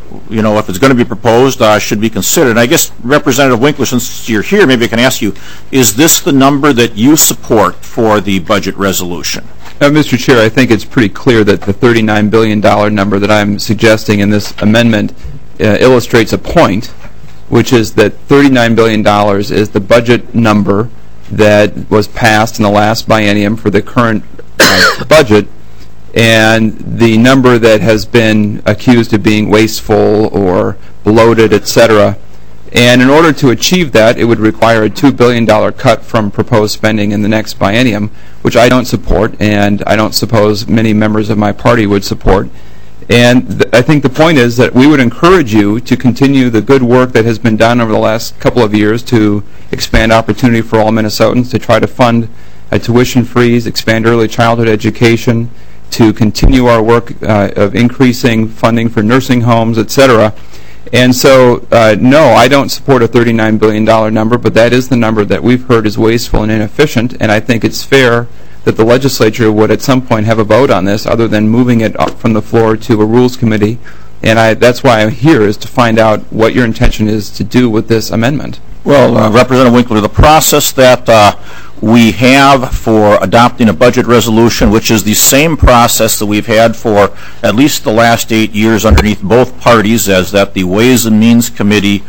if it's going to be proposed, should be considered. And I guess, Representative Winkler, since you're here, maybe I can ask you, is this the number that you support for the budget resolution? Mr. Chair, I think it's pretty clear that the $39 billion number that I'm suggesting in this amendment illustrates a point, which is that $39 billion is the budget number that was passed in the last biennium for the current budget, and the number that has been accused of being wasteful or bloated, etc. And in order to achieve that, it would require a $2 billion cut from proposed spending in the next biennium, which I don't support, and I don't suppose many members of my party would support. And I think the point is that we would encourage you to continue the good work that has been done over the last couple of years to expand opportunity for all Minnesotans, to try to fund a tuition freeze, expand early childhood education, to continue our work of increasing funding for nursing homes, etc. And so, no, I don't support a $39 billion number, but that is the number that we've heard is wasteful and inefficient, and I think it's fair that the legislature would at some point have a vote on this other than moving it up from the floor to a Rules Committee. And that's why I'm here, is to find out what your intention is to do with this amendment. Well, Representative Winkler, the process that we have for adopting a budget resolution, which is the same process that we've had for at least the last 8 years underneath both parties, as that the Ways and Means Committee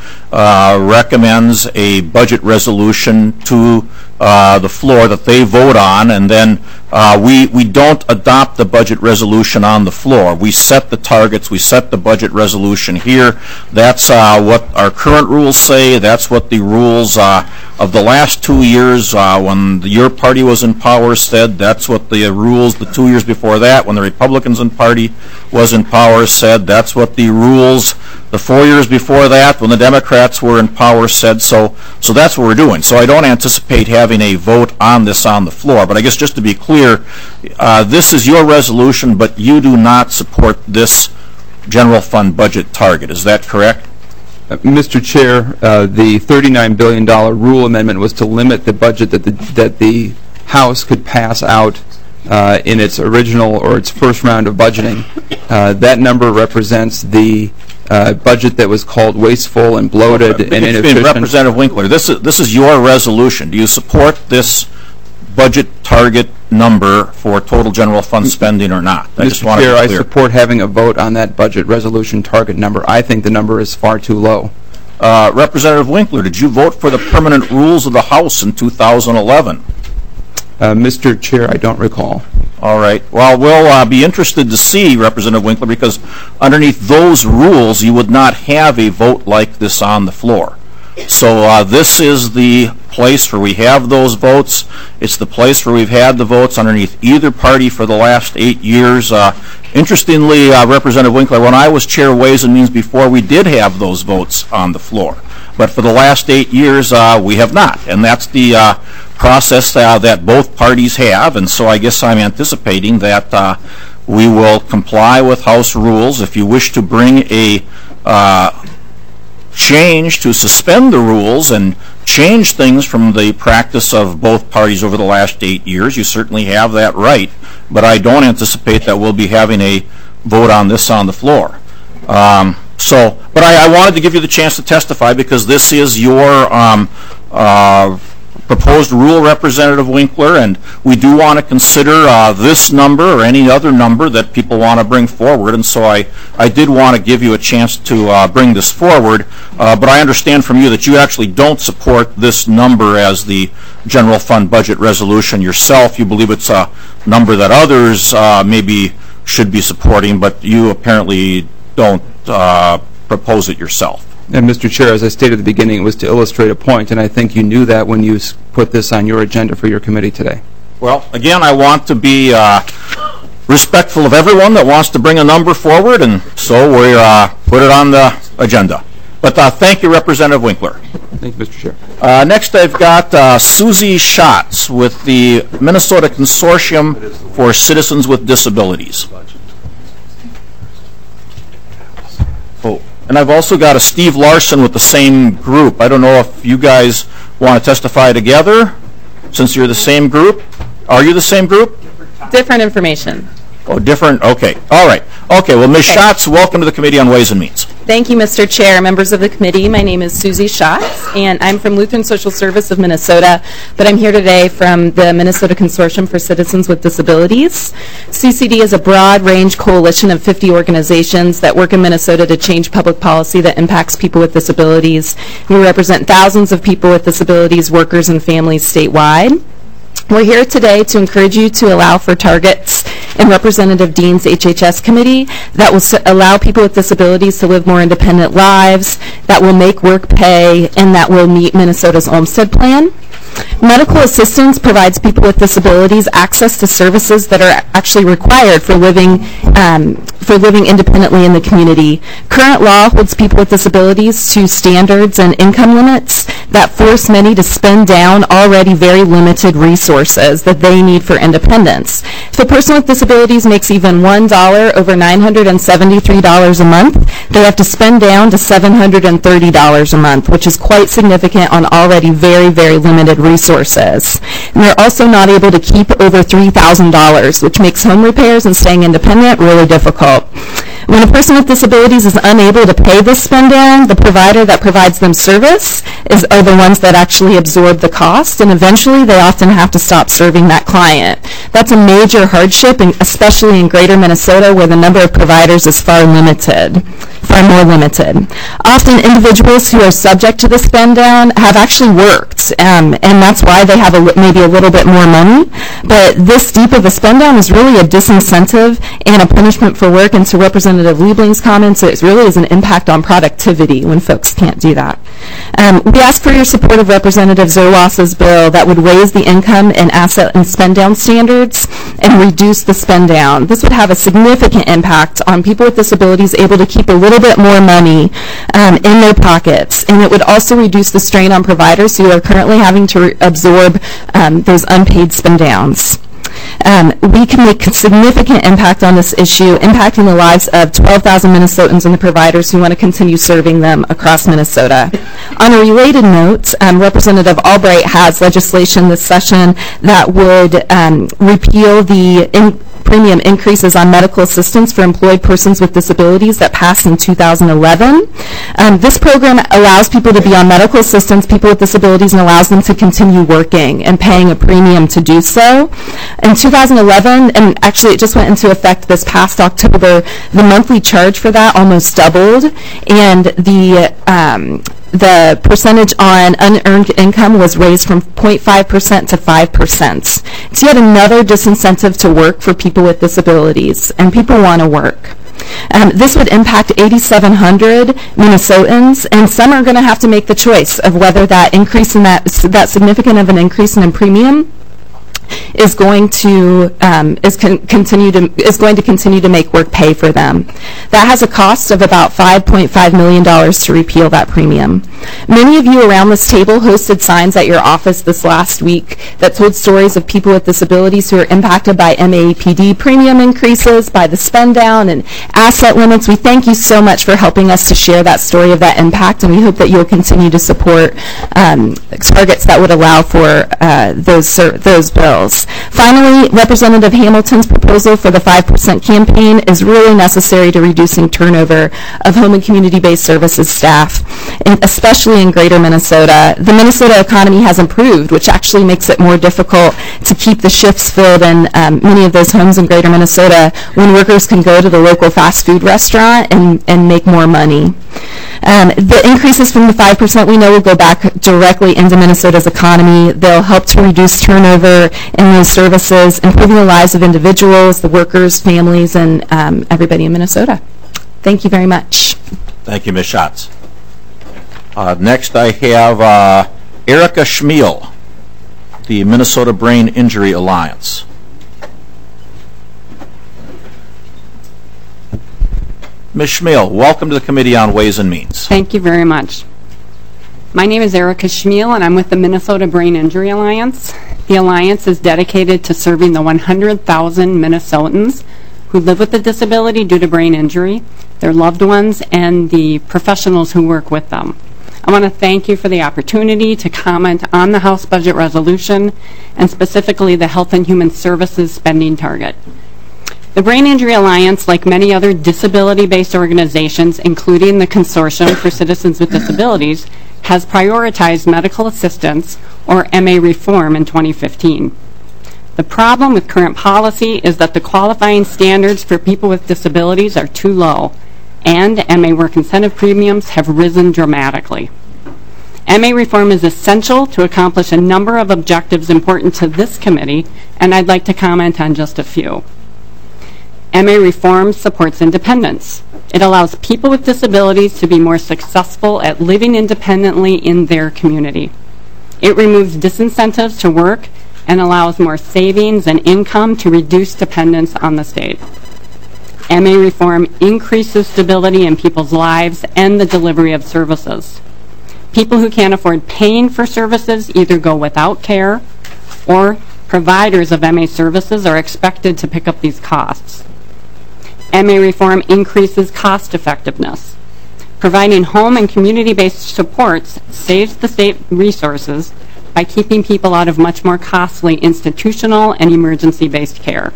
recommends a budget resolution to the floor that they vote on, and then we don't adopt the budget resolution on the floor. We set the targets, we set the budget resolution here. That's what our current rules say. That's what the rules of the last 2 years when your party was in power said. That's what the rules the 2 years before that when the Republicans in party was in power said. That's what the rules the 4 years before that when the Democrats were in power said. So that's what we're doing. So I don't anticipate having a vote on this on the floor. But I guess just to be clear, this is your resolution, but you do not support this general fund budget target. Is that correct? Mr. Chair, the $39 billion rule amendment was to limit the budget that the House could pass out in its original or its first round of budgeting. That number represents the budget that was called wasteful and bloated and inefficient. Representative Winkler, this is your resolution. Do you support this budget target number for total general fund spending or not? Mr. Chair, I support having a vote on that budget resolution target number. I think the number is far too low. Representative Winkler, did you vote for the permanent rules of the House in 2011? Mr. Chair, I don't recall. All right. Well, we'll be interested to see, Representative Winkler, because underneath those rules, you would not have a vote like this on the floor. So this is the place where we have those votes. It's the place where we've had the votes underneath either party for the last 8 years. Interestingly, Representative Winkler, when I was chair of Ways and Means before, we did have those votes on the floor. But for the last 8 years, we have not. And that's the process that both parties have. And so I guess I'm anticipating that we will comply with House rules. If you wish to bring a change to suspend the rules and change things from the practice of both parties over the last 8 years, you certainly have that right. But I don't anticipate that we'll be having a vote on this on the floor. But I wanted to give you the chance to testify because this is your proposed rule, Representative Winkler, and we do want to consider this number or any other number that people want to bring forward, and so I did want to give you a chance to bring this forward, but I understand from you that you actually don't support this number as the general fund budget resolution yourself. You believe it's a number that others maybe should be supporting, but you apparently don't propose it yourself. And Mr. Chair, as I stated at the beginning, it was to illustrate a point, and I think you knew that when you put this on your agenda for your committee today. Well, again, I want to be respectful of everyone that wants to bring a number forward, and so we put it on the agenda. But thank you, Representative Winkler. Thank you, Mr. Chair. Next, I've got Susie Schatz with the Minnesota Consortium for Citizens with Disabilities. Oh. And I've also got a Steve Larson with the same group. I don't know if you guys want to testify together, since you're the same group. Are you the same group? Different information. Oh, different? Okay. All right. Okay. Well, Ms. Schatz, welcome to the Committee on Ways and Means. Thank you, Mr. Chair, members of the committee. My name is Susie Schatz, and I'm from Lutheran Social Service of Minnesota, but I'm here today from the Minnesota Consortium for Citizens with Disabilities. CCD is a broad-range coalition of 50 organizations that work in Minnesota to change public policy that impacts people with disabilities. We represent thousands of people with disabilities, workers, and families statewide. We're here today to encourage you to allow for targets in Representative Dean's HHS committee that will allow people with disabilities to live more independent lives, that will make work pay, and that will meet Minnesota's Olmstead Plan. Medical assistance provides people with disabilities access to services that are actually required for living independently in the community. Current law holds people with disabilities to standards and income limits that force many to spend down already very limited resources that they need for independence. If a person with disabilities makes even $1 over $973 a month, they have to spend down to $730 a month, which is quite significant on already very, very limited resources. And they're also not able to keep over $3,000, which makes home repairs and staying independent really difficult. When a person with disabilities is unable to pay this spend down, the provider that provides them service are the ones that actually absorb the cost, and eventually they often have to stop serving that client. That's a major hardship, especially in greater Minnesota, where the number of providers is far more limited. Often individuals who are subject to the spend down have actually worked, and that's why they have maybe a little bit more money. But this deep of a spend down is really a disincentive and a punishment for work, and to Representative Liebling's comments, it really is an impact on productivity when folks can't do that. We ask for your support of Representative Zerwas's bill that would raise the income and asset and spend down standards and reduce the spend down. This would have a significant impact on people with disabilities able to keep a little bit more money in their pockets, and it would also reduce the strain on providers who are currently having to absorb those unpaid spend downs. We can make a significant impact on this issue, impacting the lives of 12,000 Minnesotans and the providers who want to continue serving them across Minnesota. On a related note, Representative Albright has legislation this session that would repeal the premium increases on medical assistance for employed persons with disabilities that passed in 2011. This program allows people to be on medical assistance, people with disabilities, and allows them to continue working and paying a premium to do so. In 2011, and actually it just went into effect this past October, the monthly charge for that almost doubled, and the the percentage on unearned income was raised from 0.5% to 5%. It's yet another disincentive to work for people with disabilities, and people want to work. This would impact 8,700 Minnesotans, and some are going to have to make the choice of whether that increase in that significant of an increase in premium is going to continue to make work pay for them. That has a cost of about $5.5 million to repeal that premium. Many of you around this table hosted signs at your office this last week that told stories of people with disabilities who are impacted by MAPD premium increases, by the spend down and asset limits. We thank you so much for helping us to share that story of that impact, and we hope that you'll continue to support targets that would allow for those bills. Finally, Representative Hamilton's proposal for the 5% campaign is really necessary to reducing turnover of home and community-based services staff, and especially in greater Minnesota. The Minnesota economy has improved, which actually makes it more difficult to keep the shifts filled in many of those homes in greater Minnesota when workers can go to the local fast food restaurant and make more money. The increases from the 5% we know will go back directly into Minnesota's economy. They'll help to reduce turnover in those services, improving the lives of individuals, the workers, families, and everybody in Minnesota. Thank you very much. Thank you, Ms. Schatz. Next I have Erica Schmiel, the Minnesota Brain Injury Alliance. Ms. Schmiel, welcome to the Committee on Ways and Means. Thank you very much. My name is Erica Schmiel, and I'm with the Minnesota Brain Injury Alliance. The Alliance is dedicated to serving the 100,000 Minnesotans who live with a disability due to brain injury, their loved ones, and the professionals who work with them. I want to thank you for the opportunity to comment on the House Budget Resolution, and specifically the Health and Human Services spending target. The Brain Injury Alliance, like many other disability-based organizations, including the Consortium for Citizens with Disabilities, has prioritized medical assistance, or MA reform, in 2015. The problem with current policy is that the qualifying standards for people with disabilities are too low, and MA work incentive premiums have risen dramatically. MA reform is essential to accomplish a number of objectives important to this committee, and I'd like to comment on just a few. MA reform supports independence. It allows people with disabilities to be more successful at living independently in their community. It removes disincentives to work and allows more savings and income to reduce dependence on the state. MA reform increases stability in people's lives and the delivery of services. People who can't afford paying for services either go without care, or providers of MA services are expected to pick up these costs. MA reform increases cost effectiveness. Providing home and community-based supports saves the state resources by keeping people out of much more costly institutional and emergency-based care.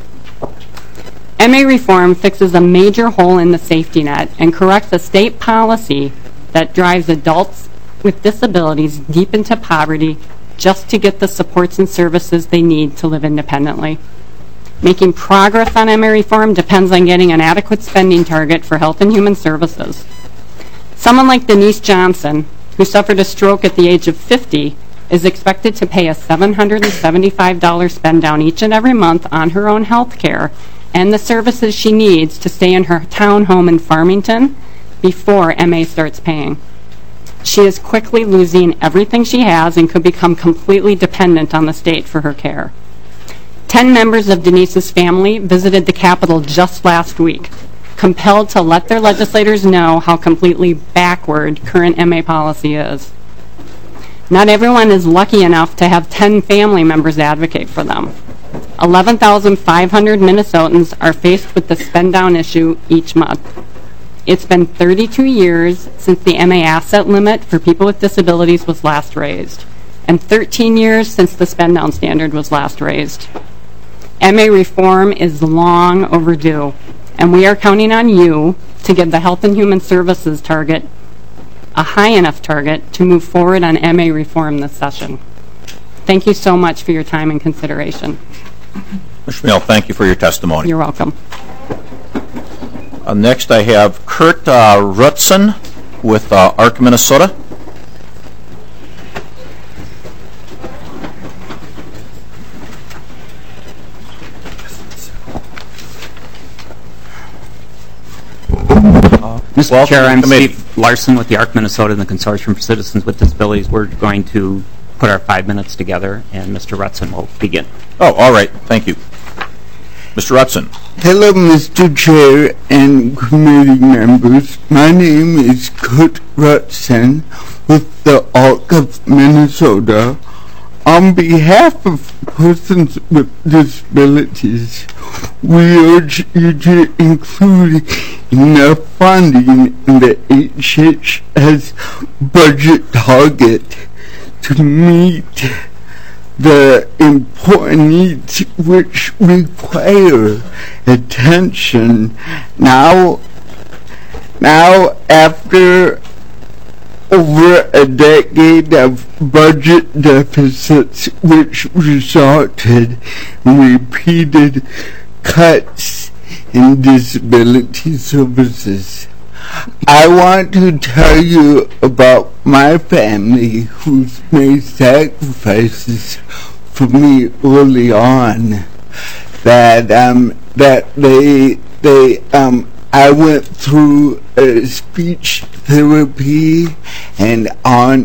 MA reform fixes a major hole in the safety net and corrects a state policy that drives adults with disabilities deep into poverty just to get the supports and services they need to live independently. Making progress on MA reform depends on getting an adequate spending target for health and human services. Someone like Denise Johnson, who suffered a stroke at the age of 50, is expected to pay a $775 spend down each and every month on her own health care and the services she needs to stay in her townhome in Farmington before MA starts paying. She is quickly losing everything she has and could become completely dependent on the state for her care. 10 members of Denise's family visited the Capitol just last week, compelled to let their legislators know how completely backward current MA policy is. Not everyone is lucky enough to have 10 family members advocate for them. 11,500 Minnesotans are faced with the spend down issue each month. It's been 32 years since the MA asset limit for people with disabilities was last raised, and 13 years since the spend down standard was last raised. MA reform is long overdue, and we are counting on you to give the Health and Human Services target a high enough target to move forward on MA reform this session. Thank you so much for your time and consideration. Ms. Schmiel, thank you for your testimony. You're welcome. Next I have Kurt Rutzen with ARC Minnesota. Mr. Chair, I'm Committee. Steve Larson with the ARC Minnesota and the Consortium for Citizens with Disabilities. We're going to put our 5 minutes together, and Mr. Rutson will begin. Oh, all right. Thank you. Mr. Rutson. Hello, Mr. Chair and committee members. My name is Kurt Rutson with the ARC of Minnesota. On behalf of persons with disabilities, we urge you to include enough funding in the HHS budget target to meet the important needs which require attention now after over a decade of budget deficits which resulted in repeated cuts in disability services. I want to tell you about my family who's made sacrifices for me early on. I went through speech therapy and on.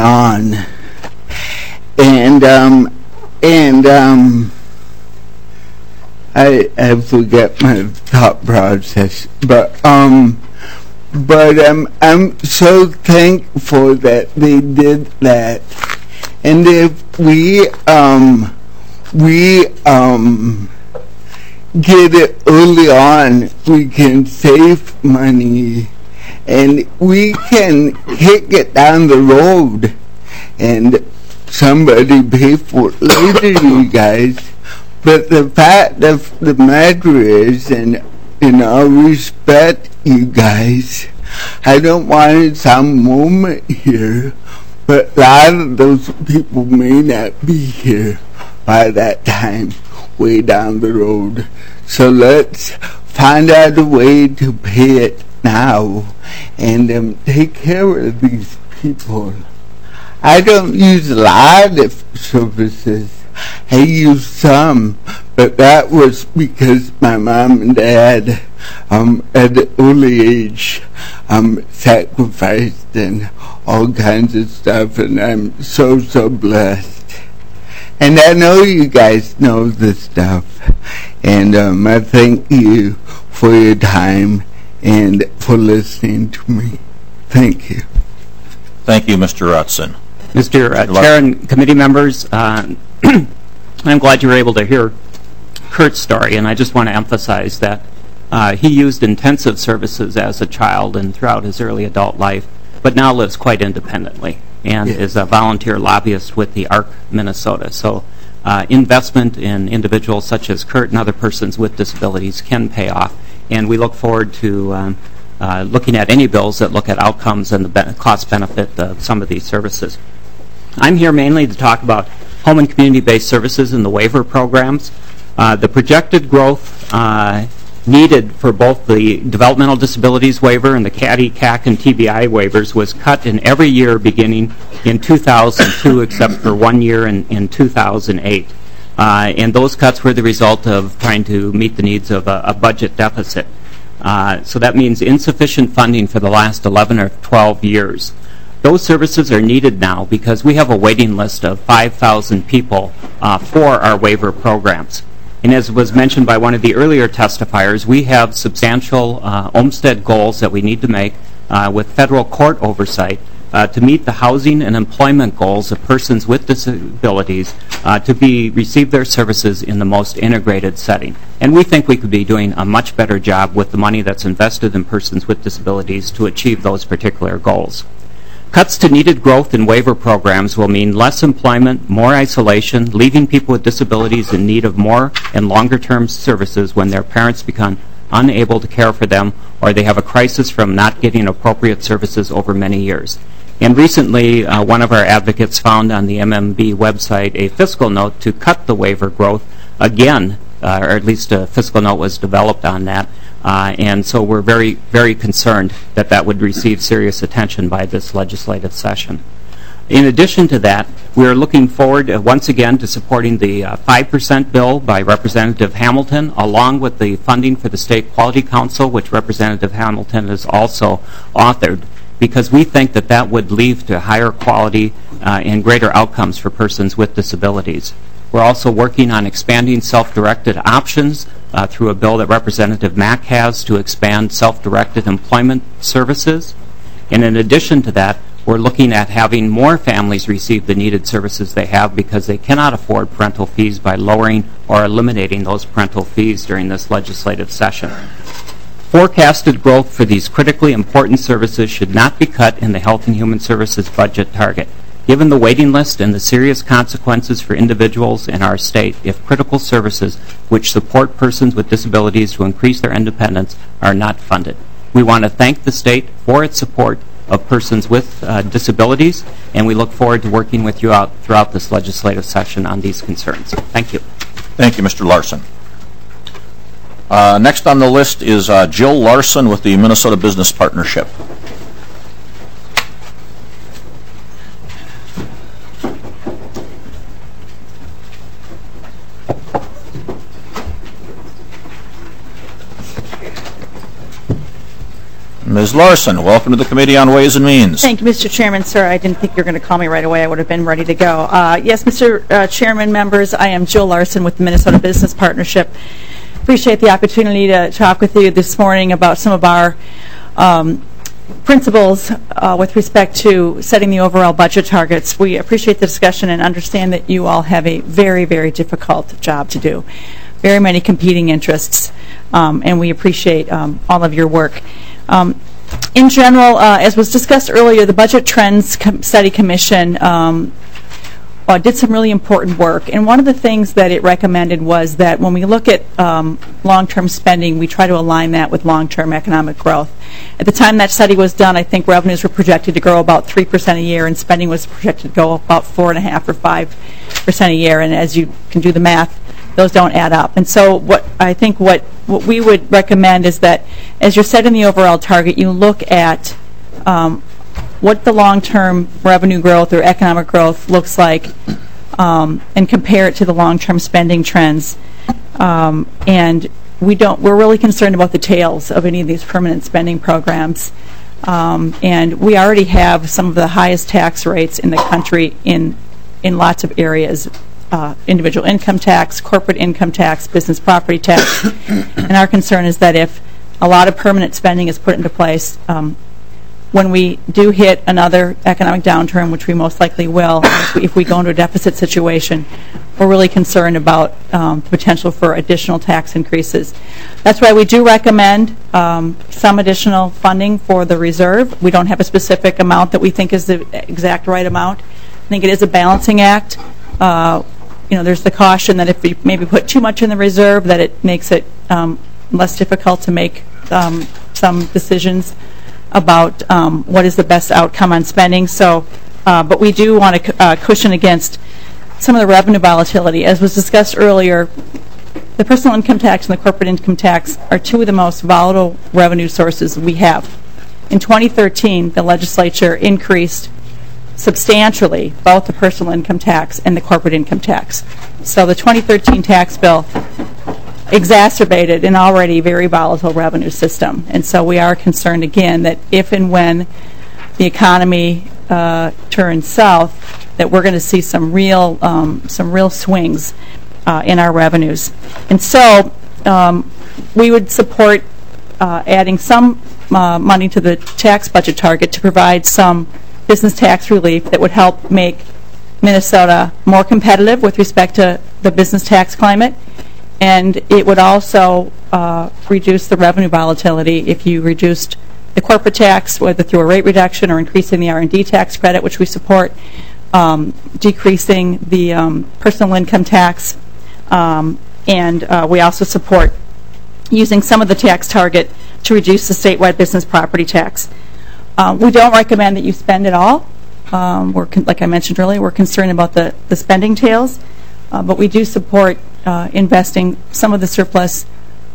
I forget my thought process, but I'm so thankful that they did that. And if we get it early on, we can save money and we can kick it down the road and somebody pay for it later, you guys. But the fact of the matter is, and in all respect, you guys, I don't want to sound moment here, but a lot of those people may not be here by that time, way down the road. So let's find out a way to pay it now and take care of these people. I don't use a lot of services. I use some, but that was because my mom and dad at an early age sacrificed and all kinds of stuff, and I'm so blessed. And I know you guys know this stuff, and I thank you for your time and for listening to me. Thank you. Thank you, Mr. Rutson. Mr. Chair and committee members, I'm glad you were able to hear Kurt's story, and I just want to emphasize that he used intensive services as a child and throughout his early adult life, but now lives quite independently and is a volunteer lobbyist with the ARC Minnesota. So investment in individuals such as Kurt and other persons with disabilities can pay off, and we look forward to looking at any bills that look at outcomes and the cost benefit of some of these services. I'm here mainly to talk about home and community-based services and the waiver programs. The projected growth needed for both the developmental disabilities waiver and the CADI, CAC, and TBI waivers was cut in every year beginning in 2002 except for 1 year in 2008. And those cuts were the result of trying to meet the needs of a budget deficit. So that means insufficient funding for the last 11 or 12 years. Those services are needed now because we have a waiting list of 5,000 people for our waiver programs. And as was mentioned by one of the earlier testifiers, we have substantial Olmstead goals that we need to make with federal court oversight to meet the housing and employment goals of persons with disabilities to receive their services in the most integrated setting. And we think we could be doing a much better job with the money that's invested in persons with disabilities to achieve those particular goals. Cuts to needed growth in waiver programs will mean less employment, more isolation, leaving people with disabilities in need of more and longer-term services when their parents become unable to care for them or they have a crisis from not getting appropriate services over many years. And recently, one of our advocates found on the MMB website a fiscal note to cut the waiver growth again, or at least a fiscal note was developed on that. And so we're very, very concerned that that would receive serious attention by this legislative session. In addition to that, we are looking forward once again to supporting the 5% bill by Representative Hamilton, along with the funding for the State Quality Council, which Representative Hamilton has also authored, because we think that that would lead to higher quality and greater outcomes for persons with disabilities. We're also working on expanding self-directed options through a bill that Representative Mack has to expand self-directed employment services. And in addition to that, we're looking at having more families receive the needed services they have because they cannot afford parental fees by lowering or eliminating those parental fees during this legislative session. Forecasted growth for these critically important services should not be cut in the Health and Human Services budget target. Given the waiting list and the serious consequences for individuals in our state if critical services which support persons with disabilities to increase their independence are not funded. We want to thank the state for its support of persons with disabilities, and we look forward to working with you out throughout this legislative session on these concerns. Thank you. Thank you, Mr. Larson. Next on the list is Jill Larson with the Minnesota Business Partnership. Ms. Larson, welcome to the Committee on Ways and Means. Thank you, Mr. Chairman. Sir, I didn't think you were going to call me right away. I would have been ready to go. Yes, Mr. Chairman, members, I am Jill Larson with the Minnesota Business Partnership. Appreciate the opportunity to talk with you this morning about some of our principles with respect to setting the overall budget targets. We appreciate the discussion and understand that you all have a very, very difficult job to do. Very many competing interests, and we appreciate all of your work. In general, as was discussed earlier, the Budget Trends Study Commission did some really important work, and one of the things that it recommended was that when we look at long-term spending, we try to align that with long-term economic growth. At the time that study was done, I think revenues were projected to grow about 3% a year, and spending was projected to go about 4.5% or 5% a year, and as you can do the math, those don't add up. And so what we would recommend is that as you're setting the overall target, you look at what the long-term revenue growth or economic growth looks like and compare it to the long-term spending trends. And we're really concerned about the tails of any of these permanent spending programs. And we already have some of the highest tax rates in the country in lots of areas. Individual income tax, corporate income tax, business property tax. And our concern is that if a lot of permanent spending is put into place, when we do hit another economic downturn, which we most likely will, if we go into a deficit situation, we're really concerned about the potential for additional tax increases. That's why we do recommend some additional funding for the reserve. We don't have a specific amount that we think is the exact right amount. I think it is a balancing act. There's the caution that if we maybe put too much in the reserve, that it makes it less difficult to make some decisions about what is the best outcome on spending. So, but we do want to cushion against some of the revenue volatility. As was discussed earlier, the personal income tax and the corporate income tax are two of the most volatile revenue sources we have. In 2013, the legislature increased substantially both the personal income tax and the corporate income tax. So the 2013 tax bill exacerbated an already very volatile revenue system. And so we are concerned again that if and when the economy turns south, that we're going to see some real swings in our revenues. And so we would support adding some money to the tax budget target to provide some business tax relief that would help make Minnesota more competitive with respect to the business tax climate, and it would also reduce the revenue volatility if you reduced the corporate tax, whether through a rate reduction or increasing the R&D tax credit, which we support, decreasing the personal income tax, and we also support using some of the tax target to reduce the statewide business property tax. We don't recommend that you spend it all. Like I mentioned earlier, we're concerned about the spending tails, but we do support investing some of the surplus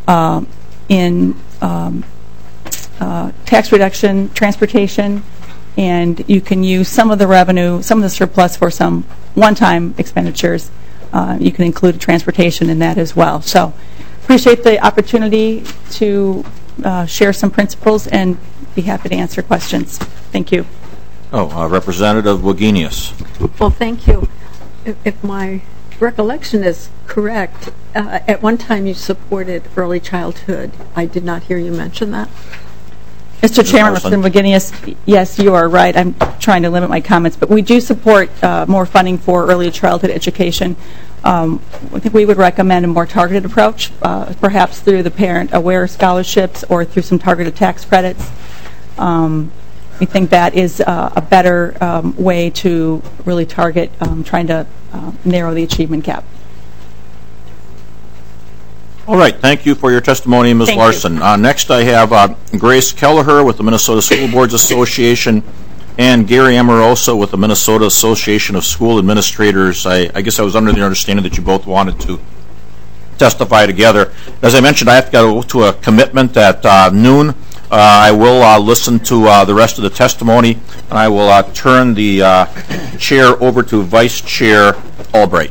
in tax reduction, transportation, and you can use some of the revenue, some of the surplus for some one-time expenditures. You can include transportation in that as well. So appreciate the opportunity to share some principles and be happy to answer questions. Thank you. Representative Wagenius. Well, thank you. If my recollection is correct, at one time you supported early childhood. I did not hear you mention that. Mr. Chairman, Representative Wagenius, yes, you are right. I'm trying to limit my comments, but we do support more funding for early childhood education. I think we would recommend a more targeted approach, perhaps through the parent-aware scholarships or through some targeted tax credits. We think that is a better way to really target trying to narrow the achievement gap. All right, thank you for your testimony, Ms. Larson. Next I have Grace Kelleher with the Minnesota School Boards Association and Gary Amoroso with the Minnesota Association of School Administrators. I guess I was under the understanding that you both wanted to testify together. As I mentioned, I have to go to a commitment at noon. I will listen to the rest of the testimony, and I will turn the chair over to Vice Chair Albright.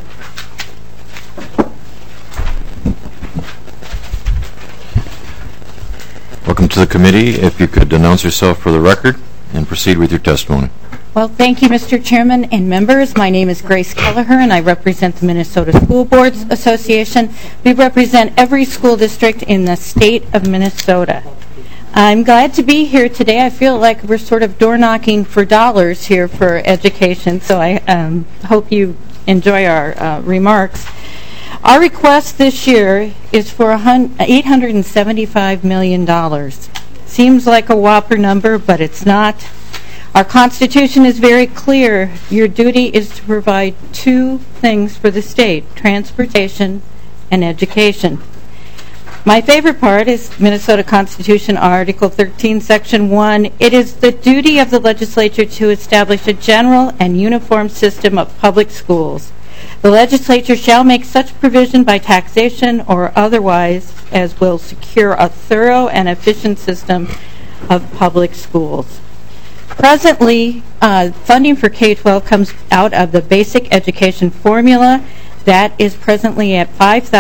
Welcome to the committee. If you could announce yourself for the record and proceed with your testimony. Well, thank you, Mr. Chairman and members. My name is Grace Kelleher, and I represent the Minnesota School Boards Association. We represent every school district in the state of Minnesota. I'm glad to be here today. I feel like we're sort of door knocking for dollars here for education, so I hope you enjoy our remarks. Our request this year is for $875 million. Seems like a whopper number, but it's not. Our Constitution is very clear. Your duty is to provide two things for the state: transportation and education. My favorite part is Minnesota Constitution, Article 13, Section 1. It is the duty of the legislature to establish a general and uniform system of public schools. The legislature shall make such provision by taxation or otherwise as will secure a thorough and efficient system of public schools. Presently, funding for K-12 comes out of the basic education formula. That is presently at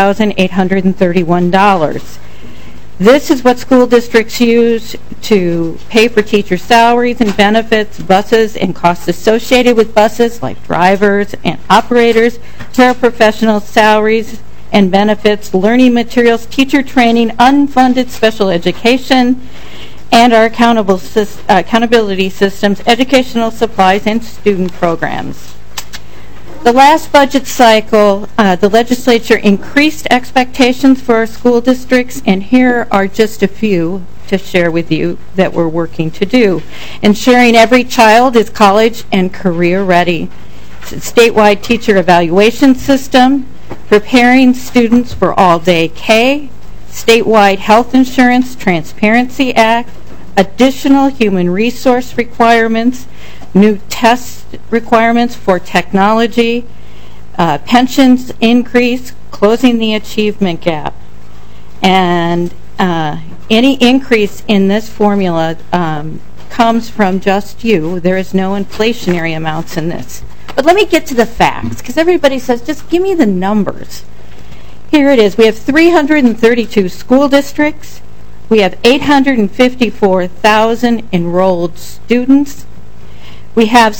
$5,831. This is what school districts use to pay for teacher salaries and benefits, buses, and costs associated with buses like drivers and operators, paraprofessional salaries and benefits, learning materials, teacher training, unfunded special education, and our accountability systems, educational supplies, and student programs. The last budget cycle, the legislature increased expectations for our school districts, and here are just a few to share with you that we're working to do. Ensuring every child is college and career ready. Statewide teacher evaluation system. Preparing students for all-day K. Statewide health insurance transparency act. Additional human resource requirements. New test requirements for technology, pensions increase, closing the achievement gap. And any increase in this formula comes from just you. There is no inflationary amounts in this. But let me get to the facts, because everybody says, just give me the numbers. Here it is. We have 332 school districts. We have 854,000 enrolled students. We have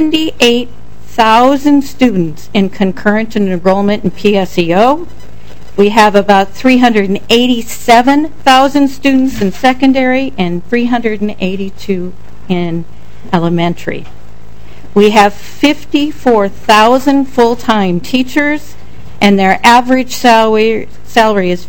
78,000 students in concurrent enrollment in PSEO. We have about 387,000 students in secondary and 382 in elementary. We have 54,000 full-time teachers, and their average salary is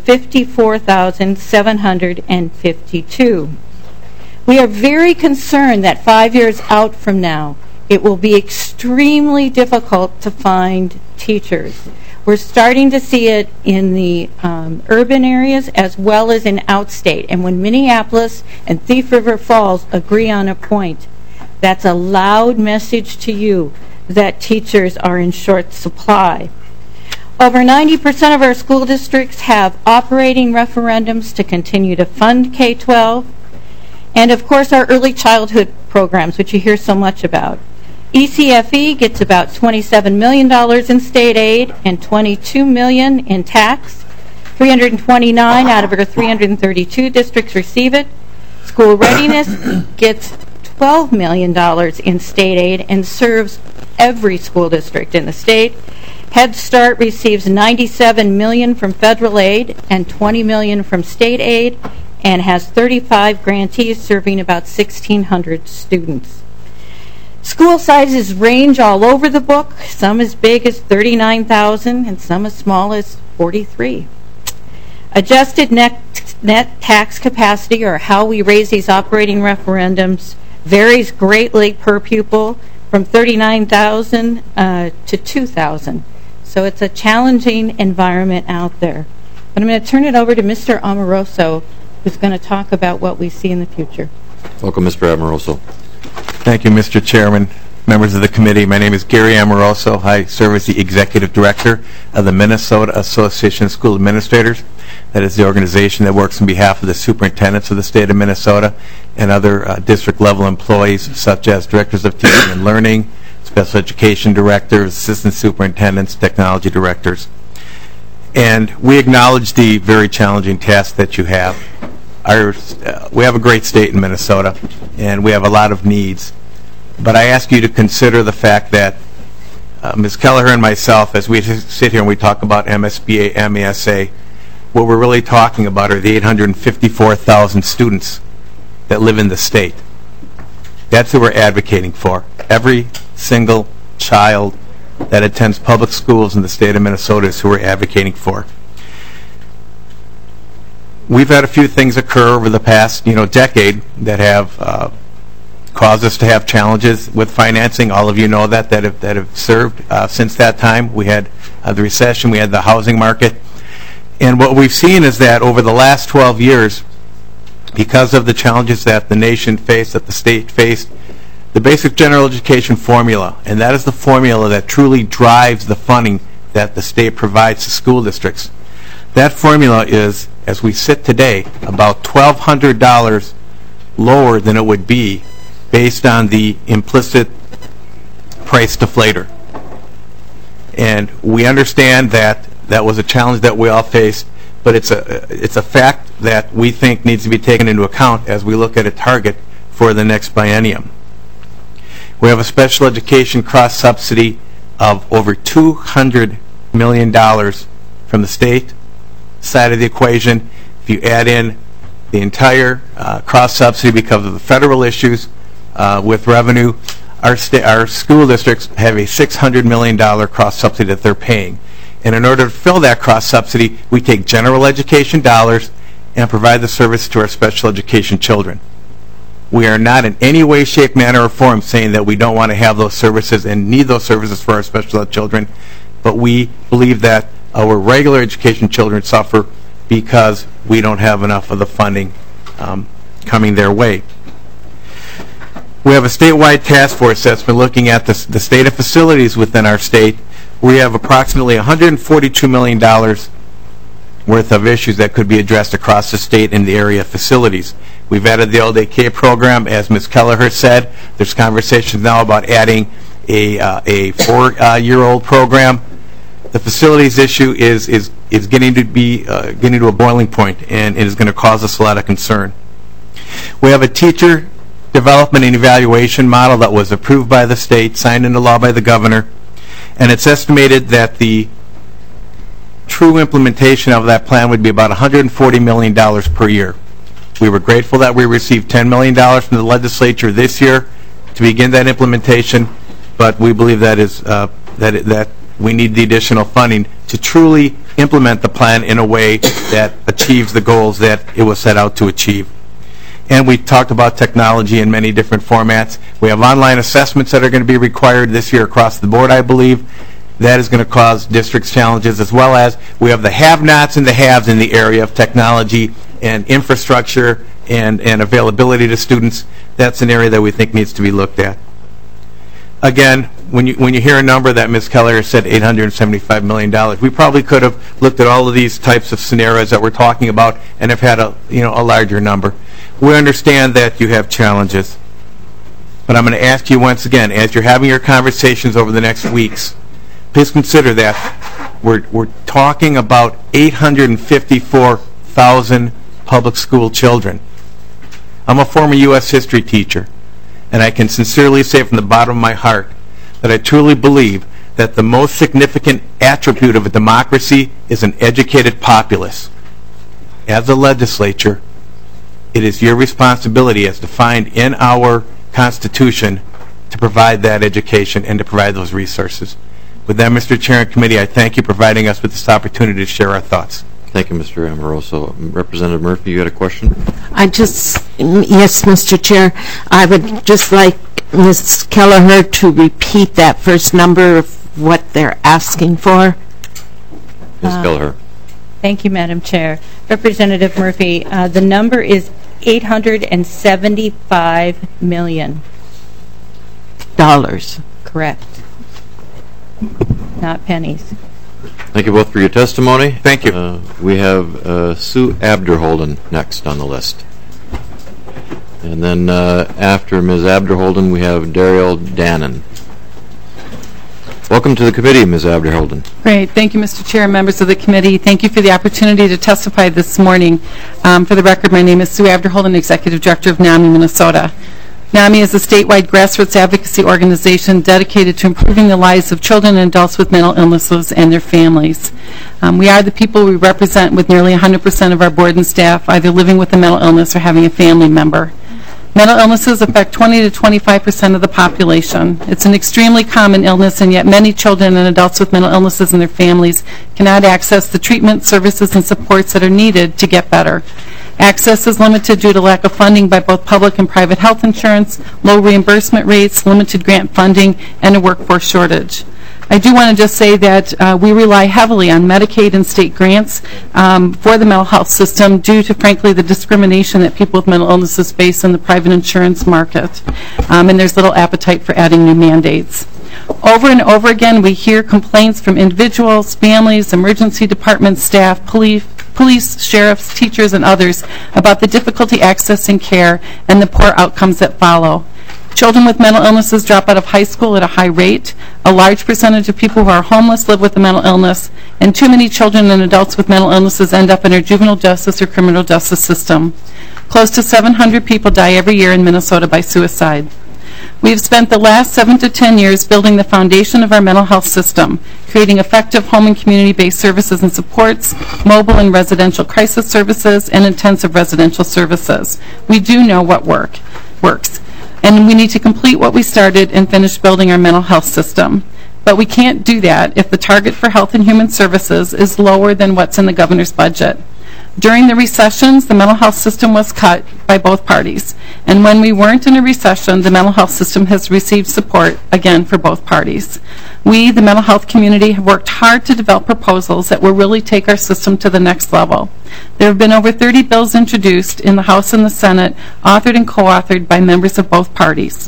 $54,752. We are very concerned that 5 years out from now, it will be extremely difficult to find teachers. We're starting to see it in the urban areas as well as in outstate. And when Minneapolis and Thief River Falls agree on a point, that's a loud message to you that teachers are in short supply. Over 90% of our school districts have operating referendums to continue to fund K-12. And of course, our early childhood programs, which you hear so much about. ECFE gets about $27 million in state aid and $22 million in tax. 329 out of our 332 districts receive it. School Readiness gets $12 million in state aid and serves every school district in the state. Head Start receives $97 million from federal aid and $20 million from state aid and has 35 grantees serving about 1,600 students. School sizes range all over the book, some as big as 39,000 and some as small as 43. Adjusted net tax capacity, or how we raise these operating referendums, varies greatly per pupil from 39,000 to 2,000. So it's a challenging environment out there. But I'm going to turn it over to Mr. Amoroso, who's going to talk about what we see in the future. Welcome, Mr. Amoroso. Thank you, Mr. Chairman, members of the committee. My name is Gary Amoroso. I serve as the Executive Director of the Minnesota Association of School Administrators. That is the organization that works on behalf of the superintendents of the state of Minnesota and other district-level employees, such as directors of teaching and learning, special education directors, assistant superintendents, technology directors. And we acknowledge the very challenging task that you have. We have a great state in Minnesota, and we have a lot of needs. But I ask you to consider the fact that Ms. Kelleher and myself, as we sit here and we talk about MSBA, MESA, what we're really talking about are the 854,000 students that live in the state. That's who we're advocating for. Every single child that attends public schools in the state of Minnesota is who we're advocating for. We've had a few things occur over the past, decade that have caused us to have challenges with financing. All of you know that have served since that time. We had the recession, we had the housing market. And what we've seen is that over the last 12 years, because of the challenges that the nation faced, that the state faced, the basic general education formula, and that is the formula that truly drives the funding that the state provides to school districts. That formula is, as we sit today, about $1,200 lower than it would be based on the implicit price deflator. And we understand that that was a challenge that we all faced, but it's a fact that we think needs to be taken into account as we look at a target for the next biennium. We have a special education cross-subsidy of over $200 million from the state side of the equation. If you add in the entire cross-subsidy because of the federal issues with revenue, our school districts have a $600 million cross-subsidy that they're paying. And in order to fill that cross-subsidy, we take general education dollars and provide the service to our special education children. We are not in any way, shape, manner, or form saying that we don't want to have those services and need those services for our special ed children, but we believe that our regular education children suffer because we don't have enough of the funding coming their way. We have a statewide task force that's been looking at the state of facilities within our state. We have approximately $142 million worth of issues that could be addressed across the state in the area of facilities. We've added the All-Day K program, as Ms. Kelleher said. There's conversations now about adding a 4-year-old program. The facilities issue is getting to a boiling point, and it is going to cause us a lot of concern. We have a teacher development and evaluation model that was approved by the state, signed into law by the governor, and it's estimated that the true implementation of that plan would be about $140 million per year. We were grateful that we received $10 million from the legislature this year to begin that implementation, but we believe that is that we need the additional funding to truly implement the plan in a way that achieves the goals that it was set out to achieve. And we talked about technology in many different formats. We have online assessments that are going to be required this year across the board, I believe. That is going to cause districts challenges, as well as we have the have-nots and the haves in the area of technology and infrastructure and availability to students. That's an area that we think needs to be looked at. Again, when you hear a number that Ms. Keller said, $875 million, we probably could have looked at all of these types of scenarios that we're talking about and have had a larger number. We understand that you have challenges. But I'm going to ask you once again, as you're having your conversations over the next weeks, please consider that we're talking about 854,000 public school children. I'm a former U.S. history teacher, and I can sincerely say from the bottom of my heart that I truly believe that the most significant attribute of a democracy is an educated populace. As a legislature, it is your responsibility as defined in our Constitution to provide that education and to provide those resources. With that, Mr. Chair and Committee, I thank you for providing us with this opportunity to share our thoughts. Thank you, Mr. Amoroso. Representative Murphy, you had a question? Yes, Mr. Chair. I would just like Ms. Kelleher to repeat that first number of what they're asking for. Ms. Kelleher. Thank you, Madam Chair. Representative Murphy, the number is $875 million. Correct. Not pennies. Thank you both for your testimony. Thank you. We have Sue Abderholden next on the list. And then after Ms. Abderholden, we have Daryl Dannon. Welcome to the committee, Ms. Abderholden. Great. Thank you, Mr. Chair and members of the committee. Thank you for the opportunity to testify this morning. For the record, my name is Sue Abderholden, Executive Director of NAMI, Minnesota. NAMI is a statewide grassroots advocacy organization dedicated to improving the lives of children and adults with mental illnesses and their families. We are the people we represent with nearly 100% of our board and staff either living with a mental illness or having a family member. Mental illnesses affect 20 to 25% of the population. It's an extremely common illness, and yet many children and adults with mental illnesses and their families cannot access the treatment, services, and supports that are needed to get better. Access is limited due to lack of funding by both public and private health insurance, low reimbursement rates, limited grant funding, and a workforce shortage. I do want to just say that we rely heavily on Medicaid and state grants for the mental health system due to, frankly, the discrimination that people with mental illnesses face in the private insurance market. And there's little appetite for adding new mandates. Over and over again, we hear complaints from individuals, families, emergency department staff, police, sheriffs, teachers, and others about the difficulty accessing care and the poor outcomes that follow. Children with mental illnesses drop out of high school at a high rate. A large percentage of people who are homeless live with a mental illness, and too many children and adults with mental illnesses end up in our juvenile justice or criminal justice system. Close to 700 people die every year in Minnesota by suicide. We have spent the last 7 to 10 years building the foundation of our mental health system, creating effective home and community-based services and supports, mobile and residential crisis services, and intensive residential services. We do know what works. And we need to complete what we started and finish building our mental health system. But we can't do that if the target for Health and Human Services is lower than what's in the governor's budget. During the recessions, the mental health system was cut by both parties. And when we weren't in a recession, the mental health system has received support, again, for both parties. We, the mental health community, have worked hard to develop proposals that will really take our system to the next level. There have been over 30 bills introduced in the House and the Senate, authored and co-authored by members of both parties.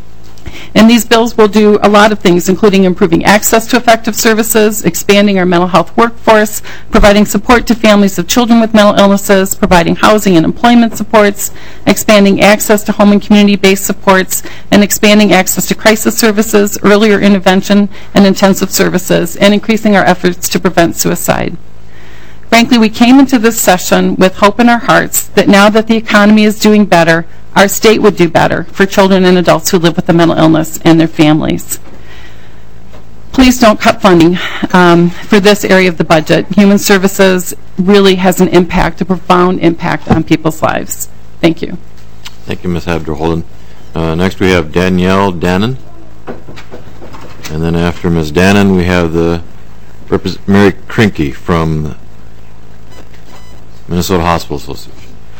And these bills will do a lot of things, including improving access to effective services, expanding our mental health workforce, providing support to families of children with mental illnesses, providing housing and employment supports, expanding access to home and community-based supports, and expanding access to crisis services, earlier intervention, and intensive services, and increasing our efforts to prevent suicide. Frankly, we came into this session with hope in our hearts that now that the economy is doing better, our state would do better for children and adults who live with a mental illness and their families. Please don't cut funding for this area of the budget. Human Services really has an impact, a profound impact on people's lives. Thank you. Thank you, Ms. Abderholden. Next we have Danielle Dannon. And then after Ms. Dannon, we have the Mary Krinke from the Minnesota Hospital Association.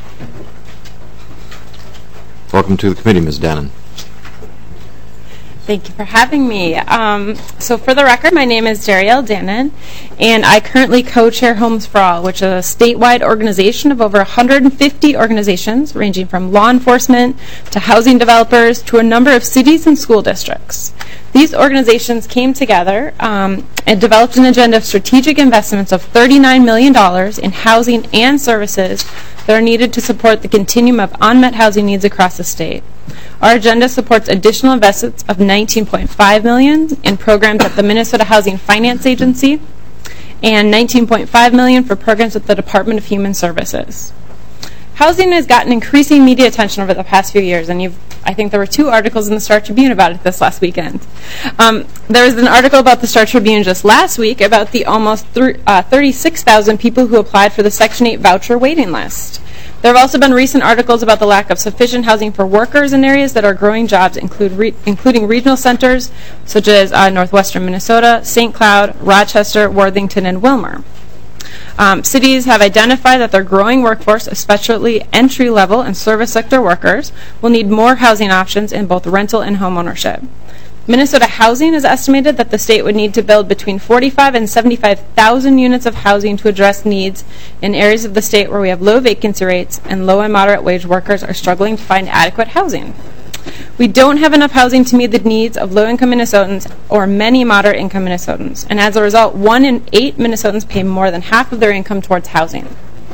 Welcome to the committee, Ms. Dannon. Thank you for having me. So for the record, my name is Daryl Dannon, and I currently co-chair Homes for All, which is a statewide organization of over 150 organizations, ranging from law enforcement to housing developers to a number of cities and school districts. These organizations came together and developed an agenda of strategic investments of $39 million in housing and services that are needed to support the continuum of unmet housing needs across the state. Our agenda supports additional investments of $19.5 million in programs at the Minnesota Housing Finance Agency and $19.5 million for programs at the Department of Human Services. Housing has gotten increasing media attention over the past few years, and I think there were 2 articles in the Star Tribune about it this last weekend. There was an article about the Star Tribune just last week about the almost 36,000 people who applied for the Section 8 voucher waiting list. There have also been recent articles about the lack of sufficient housing for workers in areas that are growing jobs, including regional centers such as northwestern Minnesota, St. Cloud, Rochester, Worthington, and Wilmer. Cities have identified that their growing workforce, especially entry-level and service sector workers, will need more housing options in both rental and home ownership. Minnesota Housing has estimated that the state would need to build between 45,000 and 75,000 units of housing to address needs in areas of the state where we have low vacancy rates and low and moderate wage workers are struggling to find adequate housing. We don't have enough housing to meet the needs of low-income Minnesotans or many moderate-income Minnesotans, and as a result, 1 in 8 Minnesotans pay more than half of their income towards housing.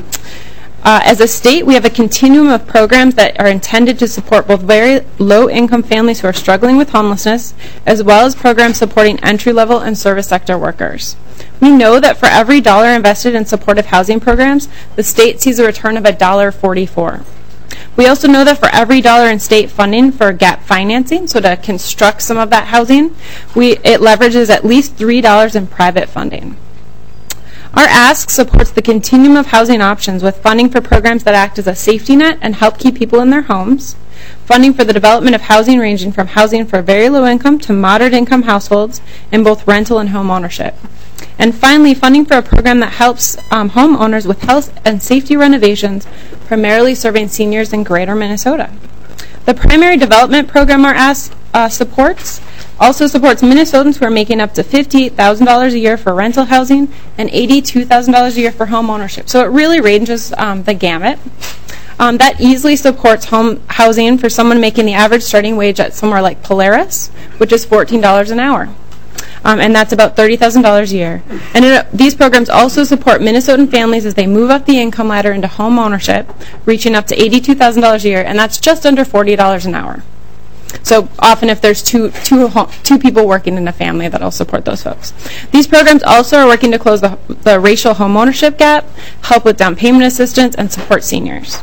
As a state, we have a continuum of programs that are intended to support both very low-income families who are struggling with homelessness, as well as programs supporting entry-level and service sector workers. We know that for every dollar invested in supportive housing programs, the state sees a return of $1.44. We also know that for every dollar in state funding for gap financing, so to construct some of that housing, it leverages at least $3 in private funding. Our ask supports the continuum of housing options with funding for programs that act as a safety net and help keep people in their homes, funding for the development of housing ranging from housing for very low income to moderate income households in both rental and home ownership. And finally, funding for a program that helps homeowners with health and safety renovations, primarily serving seniors in greater Minnesota. The primary development program our ask supports also supports Minnesotans who are making up to $58,000 a year for rental housing and $82,000 a year for home ownership. So it really ranges the gamut. That easily supports home housing for someone making the average starting wage at somewhere like Polaris, which is $14 an hour. And that's about $30,000 a year. And these programs also support Minnesotan families as they move up the income ladder into home ownership, reaching up to $82,000 a year, and that's just under $40 an hour. So often if there's two people working in a family, that'll support those folks. These programs also are working to close the racial home ownership gap, help with down payment assistance, and support seniors.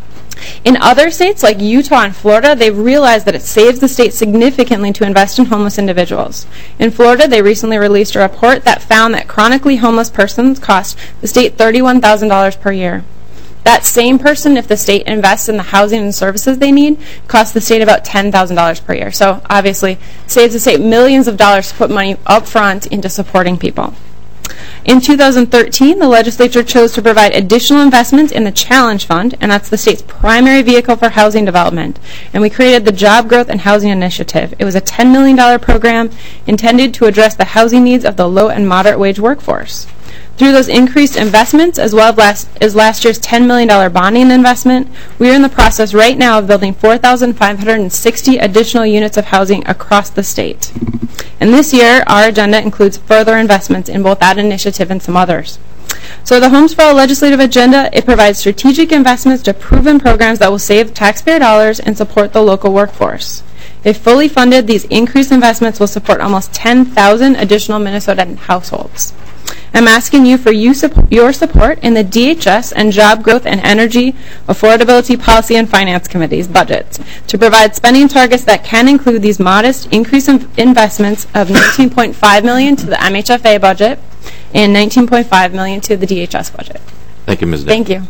In other states like Utah and Florida, they've realized that it saves the state significantly to invest in homeless individuals. In Florida, they recently released a report that found that chronically homeless persons cost the state $31,000 per year. That same person, if the state invests in the housing and services they need, costs the state about $10,000 per year. So obviously, saves the state millions of dollars to put money up front into supporting people. In 2013, the legislature chose to provide additional investments in the Challenge Fund, and that's the state's primary vehicle for housing development. And we created the Job Growth and Housing Initiative. It was a $10 million program intended to address the housing needs of the low and moderate wage workforce. Through those increased investments, as well as last year's $10 million bonding investment, we are in the process right now of building 4,560 additional units of housing across the state. And this year, our agenda includes further investments in both that initiative and some others. So the Homes for All legislative agenda, it provides strategic investments to proven programs that will save taxpayer dollars and support the local workforce. If fully funded, these increased investments will support almost 10,000 additional Minnesotan households. I'm asking you for your support in the DHS and Job Growth and Energy, Affordability, Policy, and Finance Committee's budgets to provide spending targets that can include these modest increased investments of $19.5 million to the MHFA budget and $19.5 million to the DHS budget. Thank you, Ms. Dick. Thank you.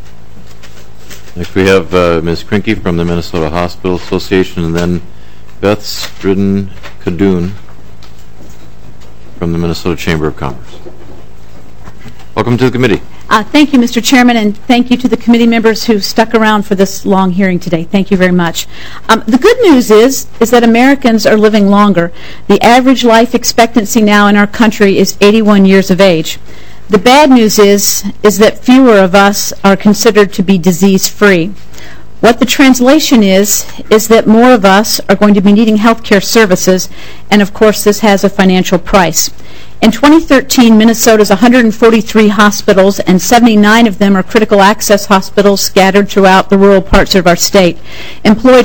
Next we have Ms. Krinke from the Minnesota Hospital Association, and then Beth Stridden-Kadun from the Minnesota Chamber of Commerce. Welcome to the committee. Thank you, Mr. Chairman, and thank you to the committee members who stuck around for this long hearing today. Thank you very much. The good news is that Americans are living longer. The average life expectancy now in our country is 81 years of age. The bad news is that fewer of us are considered to be disease-free. What the translation is that more of us are going to be needing health care services, and of course this has a financial price. In 2013, Minnesota's 143 hospitals, and 79 of them are critical access hospitals scattered throughout the rural parts of our state, employed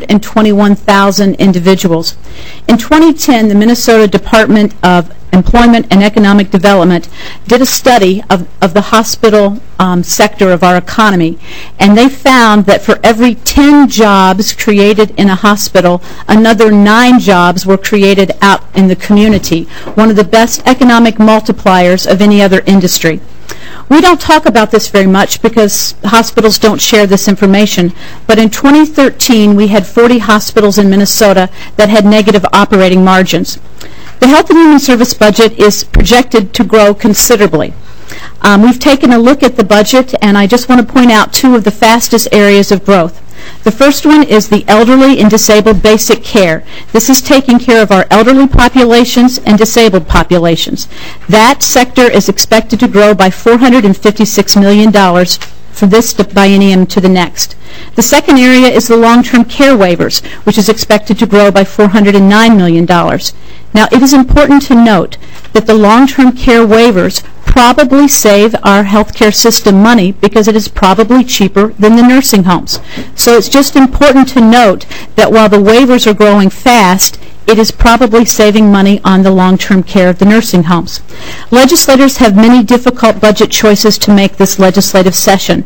121,000 individuals. In 2010, the Minnesota Department of Employment and Economic Development did a study of the hospital sector of our economy, and they found that for every 10 jobs created in a hospital, another 9 jobs were created out in the community, one of the best economic multipliers of any other industry. We don't talk about this very much because hospitals don't share this information, but in 2013 we had 40 hospitals in Minnesota that had negative operating margins. The Health and Human Service budget is projected to grow considerably. We've taken a look at the budget, and I just want to point out 2 of the fastest areas of growth. The first one is the elderly and disabled basic care. This is taking care of our elderly populations and disabled populations. That sector is expected to grow by $456 million from this biennium to the next. The second area is the long-term care waivers, which is expected to grow by $409 million. Now, it is important to note that the long-term care waivers probably save our healthcare system money because it is probably cheaper than the nursing homes. So it's just important to note that while the waivers are growing fast, it is probably saving money on the long-term care of the nursing homes. Legislators have many difficult budget choices to make this legislative session.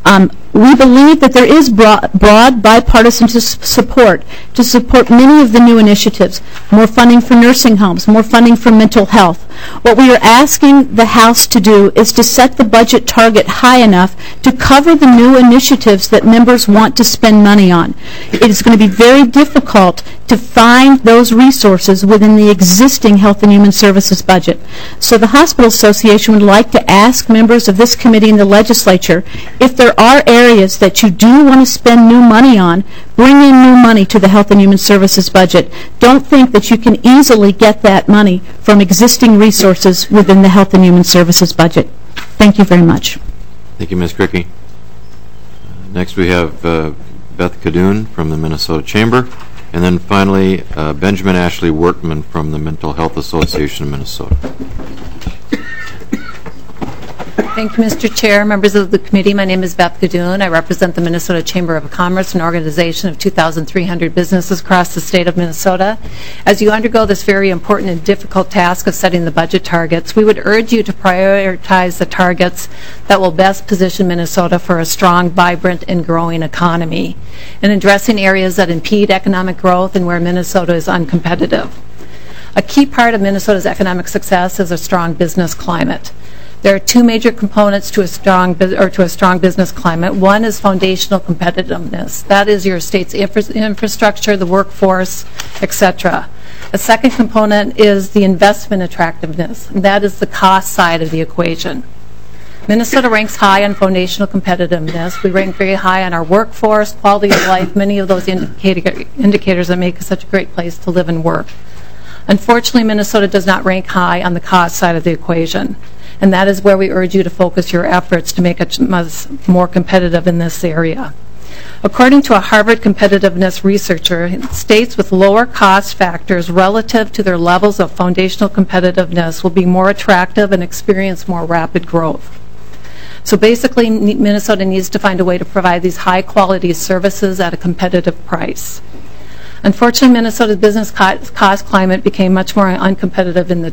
We believe that there is broad bipartisan support to support many of the new initiatives, more funding for nursing homes, more funding for mental health. What we are asking the House to do is to set the budget target high enough to cover the new initiatives that members want to spend money on. It is going to be very difficult to find those resources within the existing Health and Human Services budget. So the Hospital Association would like to ask members of this committee and the legislature, if there are areas that you do want to spend new money on, bring in new money to the Health and Human Services budget. Don't think that you can easily get that money from existing resources within the Health and Human Services budget. Thank you very much. Thank you, Ms. Krikke. Next we have Beth Cadoon from the Minnesota Chamber, and then finally Benjamin Ashley Workman from the Mental Health Association of Minnesota. Thank you, Mr. Chair, members of the committee. My name is Beth Cadoon. I represent the Minnesota Chamber of Commerce, an organization of 2,300 businesses across the state of Minnesota. As you undergo this very important and difficult task of setting the budget targets, we would urge you to prioritize the targets that will best position Minnesota for a strong, vibrant, and growing economy, and addressing areas that impede economic growth and where Minnesota is uncompetitive. A key part of Minnesota's economic success is a strong business climate. There are 2 major components to a strong business climate. One is foundational competitiveness. That is your state's infrastructure, the workforce, etc. A second component is the investment attractiveness. That is the cost side of the equation. Minnesota ranks high on foundational competitiveness. We rank very high on our workforce, quality of life, many of those indicators that make it such a great place to live and work. Unfortunately, Minnesota does not rank high on the cost side of the equation, and that is where we urge you to focus your efforts to make it more competitive in this area. According to a Harvard competitiveness researcher, states with lower cost factors relative to their levels of foundational competitiveness will be more attractive and experience more rapid growth. So basically, Minnesota needs to find a way to provide these high-quality services at a competitive price. Unfortunately, Minnesota's business cost climate became much more uncompetitive in the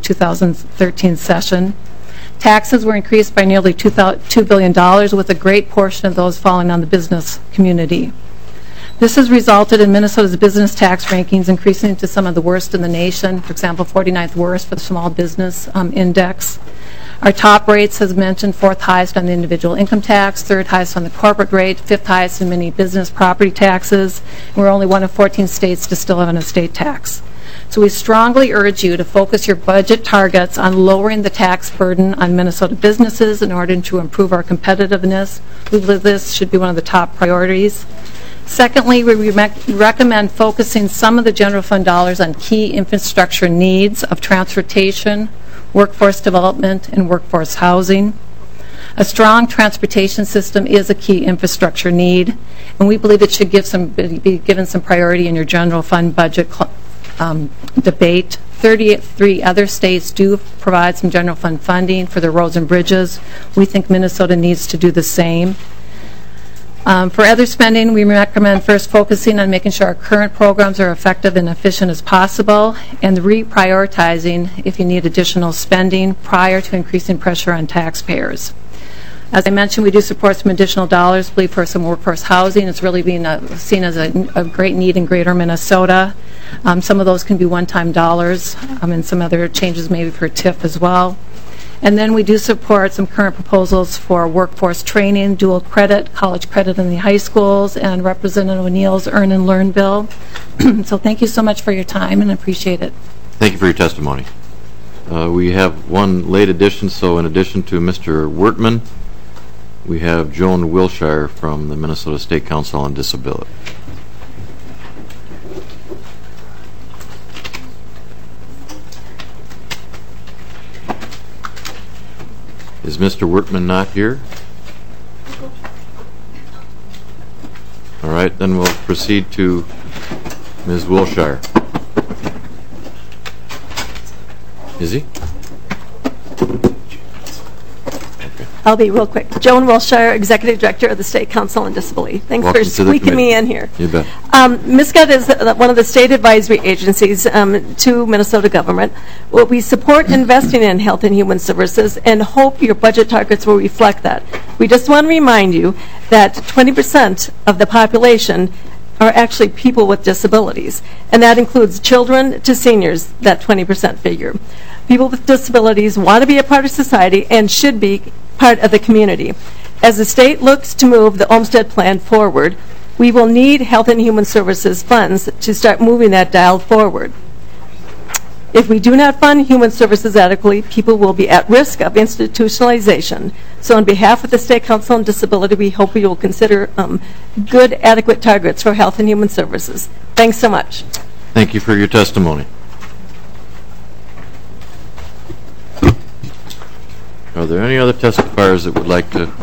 2013 session. Taxes were increased by nearly $2 billion, with a great portion of those falling on the business community. This has resulted in Minnesota's business tax rankings increasing to some of the worst in the nation, for example, 49th worst for the small business index. Our top rates, as mentioned, 4th highest on the individual income tax, 3rd highest on the corporate rate, 5th highest in many business property taxes. We're only one of 14 states to still have an estate tax. So we strongly urge you to focus your budget targets on lowering the tax burden on Minnesota businesses in order to improve our competitiveness. We believe this should be one of the top priorities. Secondly, we recommend focusing some of the general fund dollars on key infrastructure needs of transportation, workforce development, and workforce housing. A strong transportation system is a key infrastructure need, and we believe it should be given some priority in your general fund budget debate. 33 other states do provide some general fund funding for their roads and bridges. We think Minnesota needs to do the same. For other spending, we recommend first focusing on making sure our current programs are effective and efficient as possible, and reprioritizing if you need additional spending prior to increasing pressure on taxpayers. As I mentioned, we do support some additional dollars, believe, for some workforce housing. It's really being seen as a great need in greater Minnesota. Some of those can be one-time dollars, and some other changes maybe for TIF as well. And then we do support some current proposals for workforce training, dual credit, college credit in the high schools, and Representative O'Neill's Earn and Learn bill. So thank you so much for your time, and appreciate it. Thank you for your testimony. We have one late addition, so in addition to Mr. Wertman, we have Joan Wilshire from the Minnesota State Council on Disability. Is Mr. Wertman not here? All right, then we'll proceed to Ms. Wilshire. Is he? I'll be real quick. Joan Wilshire, Executive Director of the State Council on Disability. Thanks Welcome for to the squeaking me committee. in here. You bet. MISCAD is one of the state advisory agencies to Minnesota government. Well, we support investing in health and human services and hope your budget targets will reflect that. We just want to remind you that 20% of the population are actually people with disabilities, and that includes children to seniors, that 20% figure. People with disabilities want to be a part of society and should be part of the community. As the state looks to move the Olmstead Plan forward, we will need Health and Human Services funds to start moving that dial forward. If we do not fund human services adequately, people will be at risk of institutionalization. So on behalf of the State Council on Disability, we hope you will consider good, adequate targets for health and human services. Thanks so much. Thank you for your testimony. Are there any other testifiers that would like to?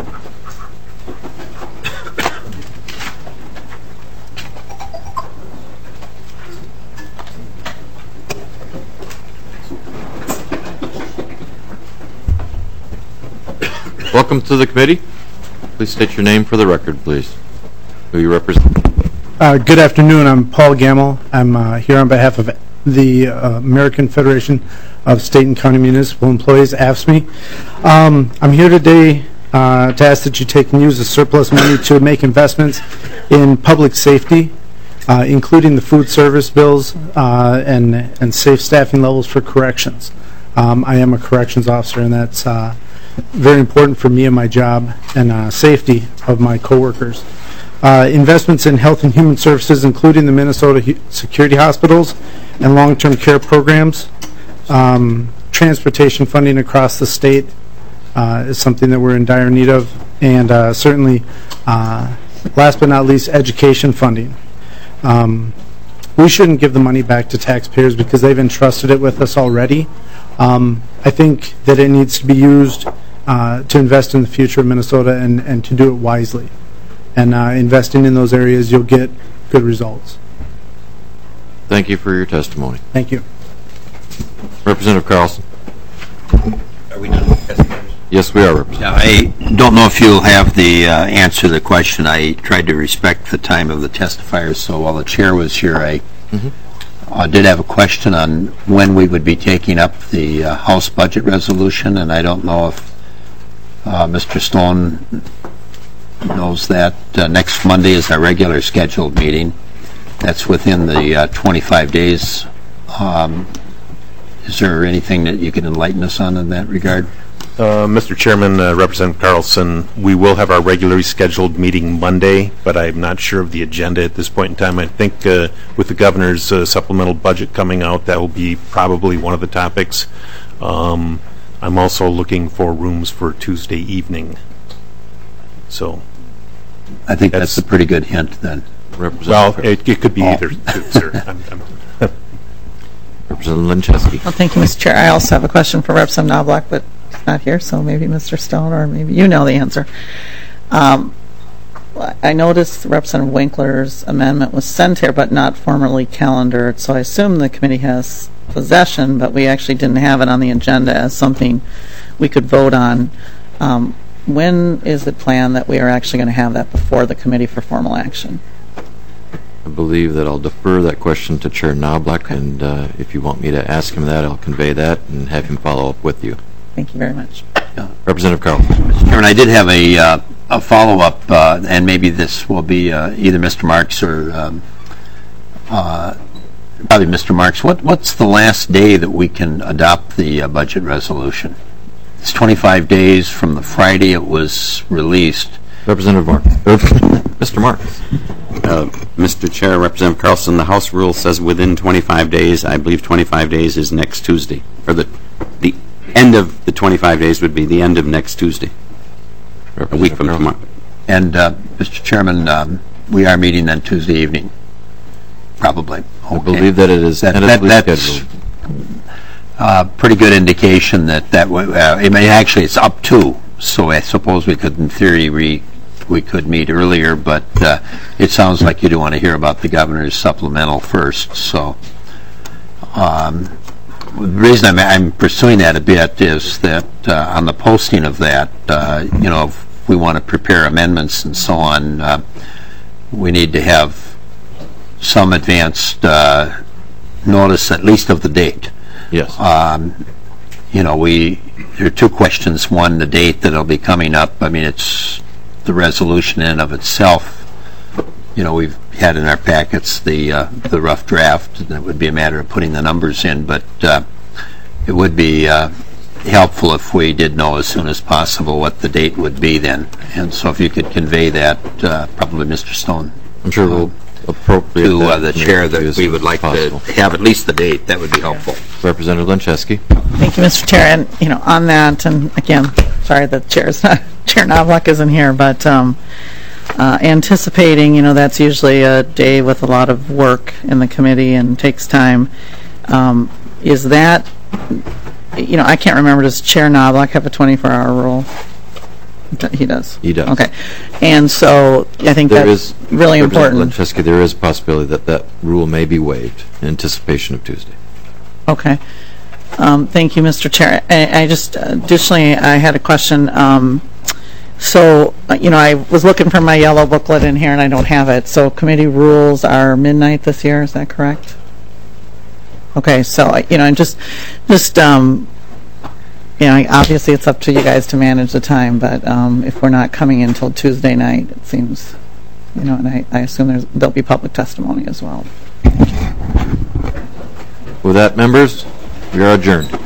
Welcome to the committee. Please state your name for the record, please. Who you represent? Good afternoon. I'm Paul Gamble. I'm here on behalf of the American Federation of State and County Municipal Employees, AFSCME. I'm here today to ask that you take and use the surplus money to make investments in public safety, including the food service bills and safe staffing levels for corrections. I am a corrections officer, and that's very important for me and my job and safety of my coworkers. Investments in health and human services, including the Minnesota Security Hospitals and long-term care programs. Transportation funding across the state is something that we're in dire need of, and certainly, last but not least, education funding. We shouldn't give the money back to taxpayers because they've entrusted it with us already. I think that it needs to be used to invest in the future of Minnesota and to do it wisely. And investing in those areas, you'll get good results. Thank you for your testimony. Thank you. Representative Carlson. Are we done with testimony? Yes, we are, Representative. I don't know if you'll have the answer to the question. I tried to respect the time of the testifiers, so while the chair was here, I did have a question on when we would be taking up the House budget resolution, and I don't know if Mr. Stone knows that. Next Monday is our regular scheduled meeting. That's within the 25 days. Is there anything that you can enlighten us on in that regard? Mr. Chairman, Representative Carlson, we will have our regularly scheduled meeting Monday, but I'm not sure of the agenda at this point in time. I think with the governor's supplemental budget coming out, that will be probably one of the topics. I'm also looking for rooms for Tuesday evening. So I think that's a pretty good hint then. Well, it could be either, sir. Representative Linczewski. Well, thank you, Mr. Chair. I also have a question for Representative Knobloch, but he's not here, so maybe Mr. Stone or maybe you know the answer. I noticed Representative Winkler's amendment was sent here, but not formally calendared, so I assume the committee has possession, but we actually didn't have it on the agenda as something we could vote on. When is it planned that we are actually going to have that before the committee for formal action? I believe that I'll defer that question to Chair Knobloch, and if you want me to ask him that, I'll convey that and have him follow up with you. Thank you very much. Representative Carl. Mr. Chairman, I did have a follow-up, and maybe this will be either Mr. Marks or probably Mr. Marks. What's the last day that we can adopt the budget resolution? It's 25 days from the Friday it was released. Representative Marks. Mr. Marks. Mr. Chair, Representative Carlson, the House rule says within 25 days. I believe 25 days is next Tuesday. Or the end of the 25 days would be the end of next Tuesday. A week from tomorrow. And, Mr. Chairman, we are meeting then Tuesday evening. Probably. Okay. I believe that it is tentatively scheduled. Pretty good indication that actually it's up to, so I suppose we could in theory we could meet earlier, but it sounds like you do want to hear about the governor's supplemental first. So the reason I'm pursuing that a bit is that on the posting of that, if we want to prepare amendments and so on, we need to have some advanced notice at least of the date. Yes. There are two questions. One, the date that it'll be coming up. I mean, it's the resolution in and of itself. We've had in our packets the rough draft, and it would be a matter of putting the numbers in, but it would be helpful if we did know as soon as possible what the date would be then. And so if you could convey that, probably Mr. Stone. I'm sure we'll appropriate to the chair that we would like to have at least the date. That would be helpful. Representative Lincheski. Thank you, Mr. Chair. And on that, and again, sorry that Chair Knobloch isn't here, but anticipating, that's usually a day with a lot of work in the committee and takes time. Is that, I can't remember, does Chair Knobloch have a 24-hour rule? He does. He does. Okay. And so I think that's really important. Lincheski, there is a possibility that rule may be waived in anticipation of Tuesday. Okay. Thank you, Mr. Chair. I just, additionally, I had a question. So, I was looking for my yellow booklet in here, and I don't have it. So committee rules are midnight this year, is that correct? Okay, so, obviously it's up to you guys to manage the time, but if we're not coming in until Tuesday night, it seems, and I assume there'll be public testimony as well. With that, members, we are adjourned.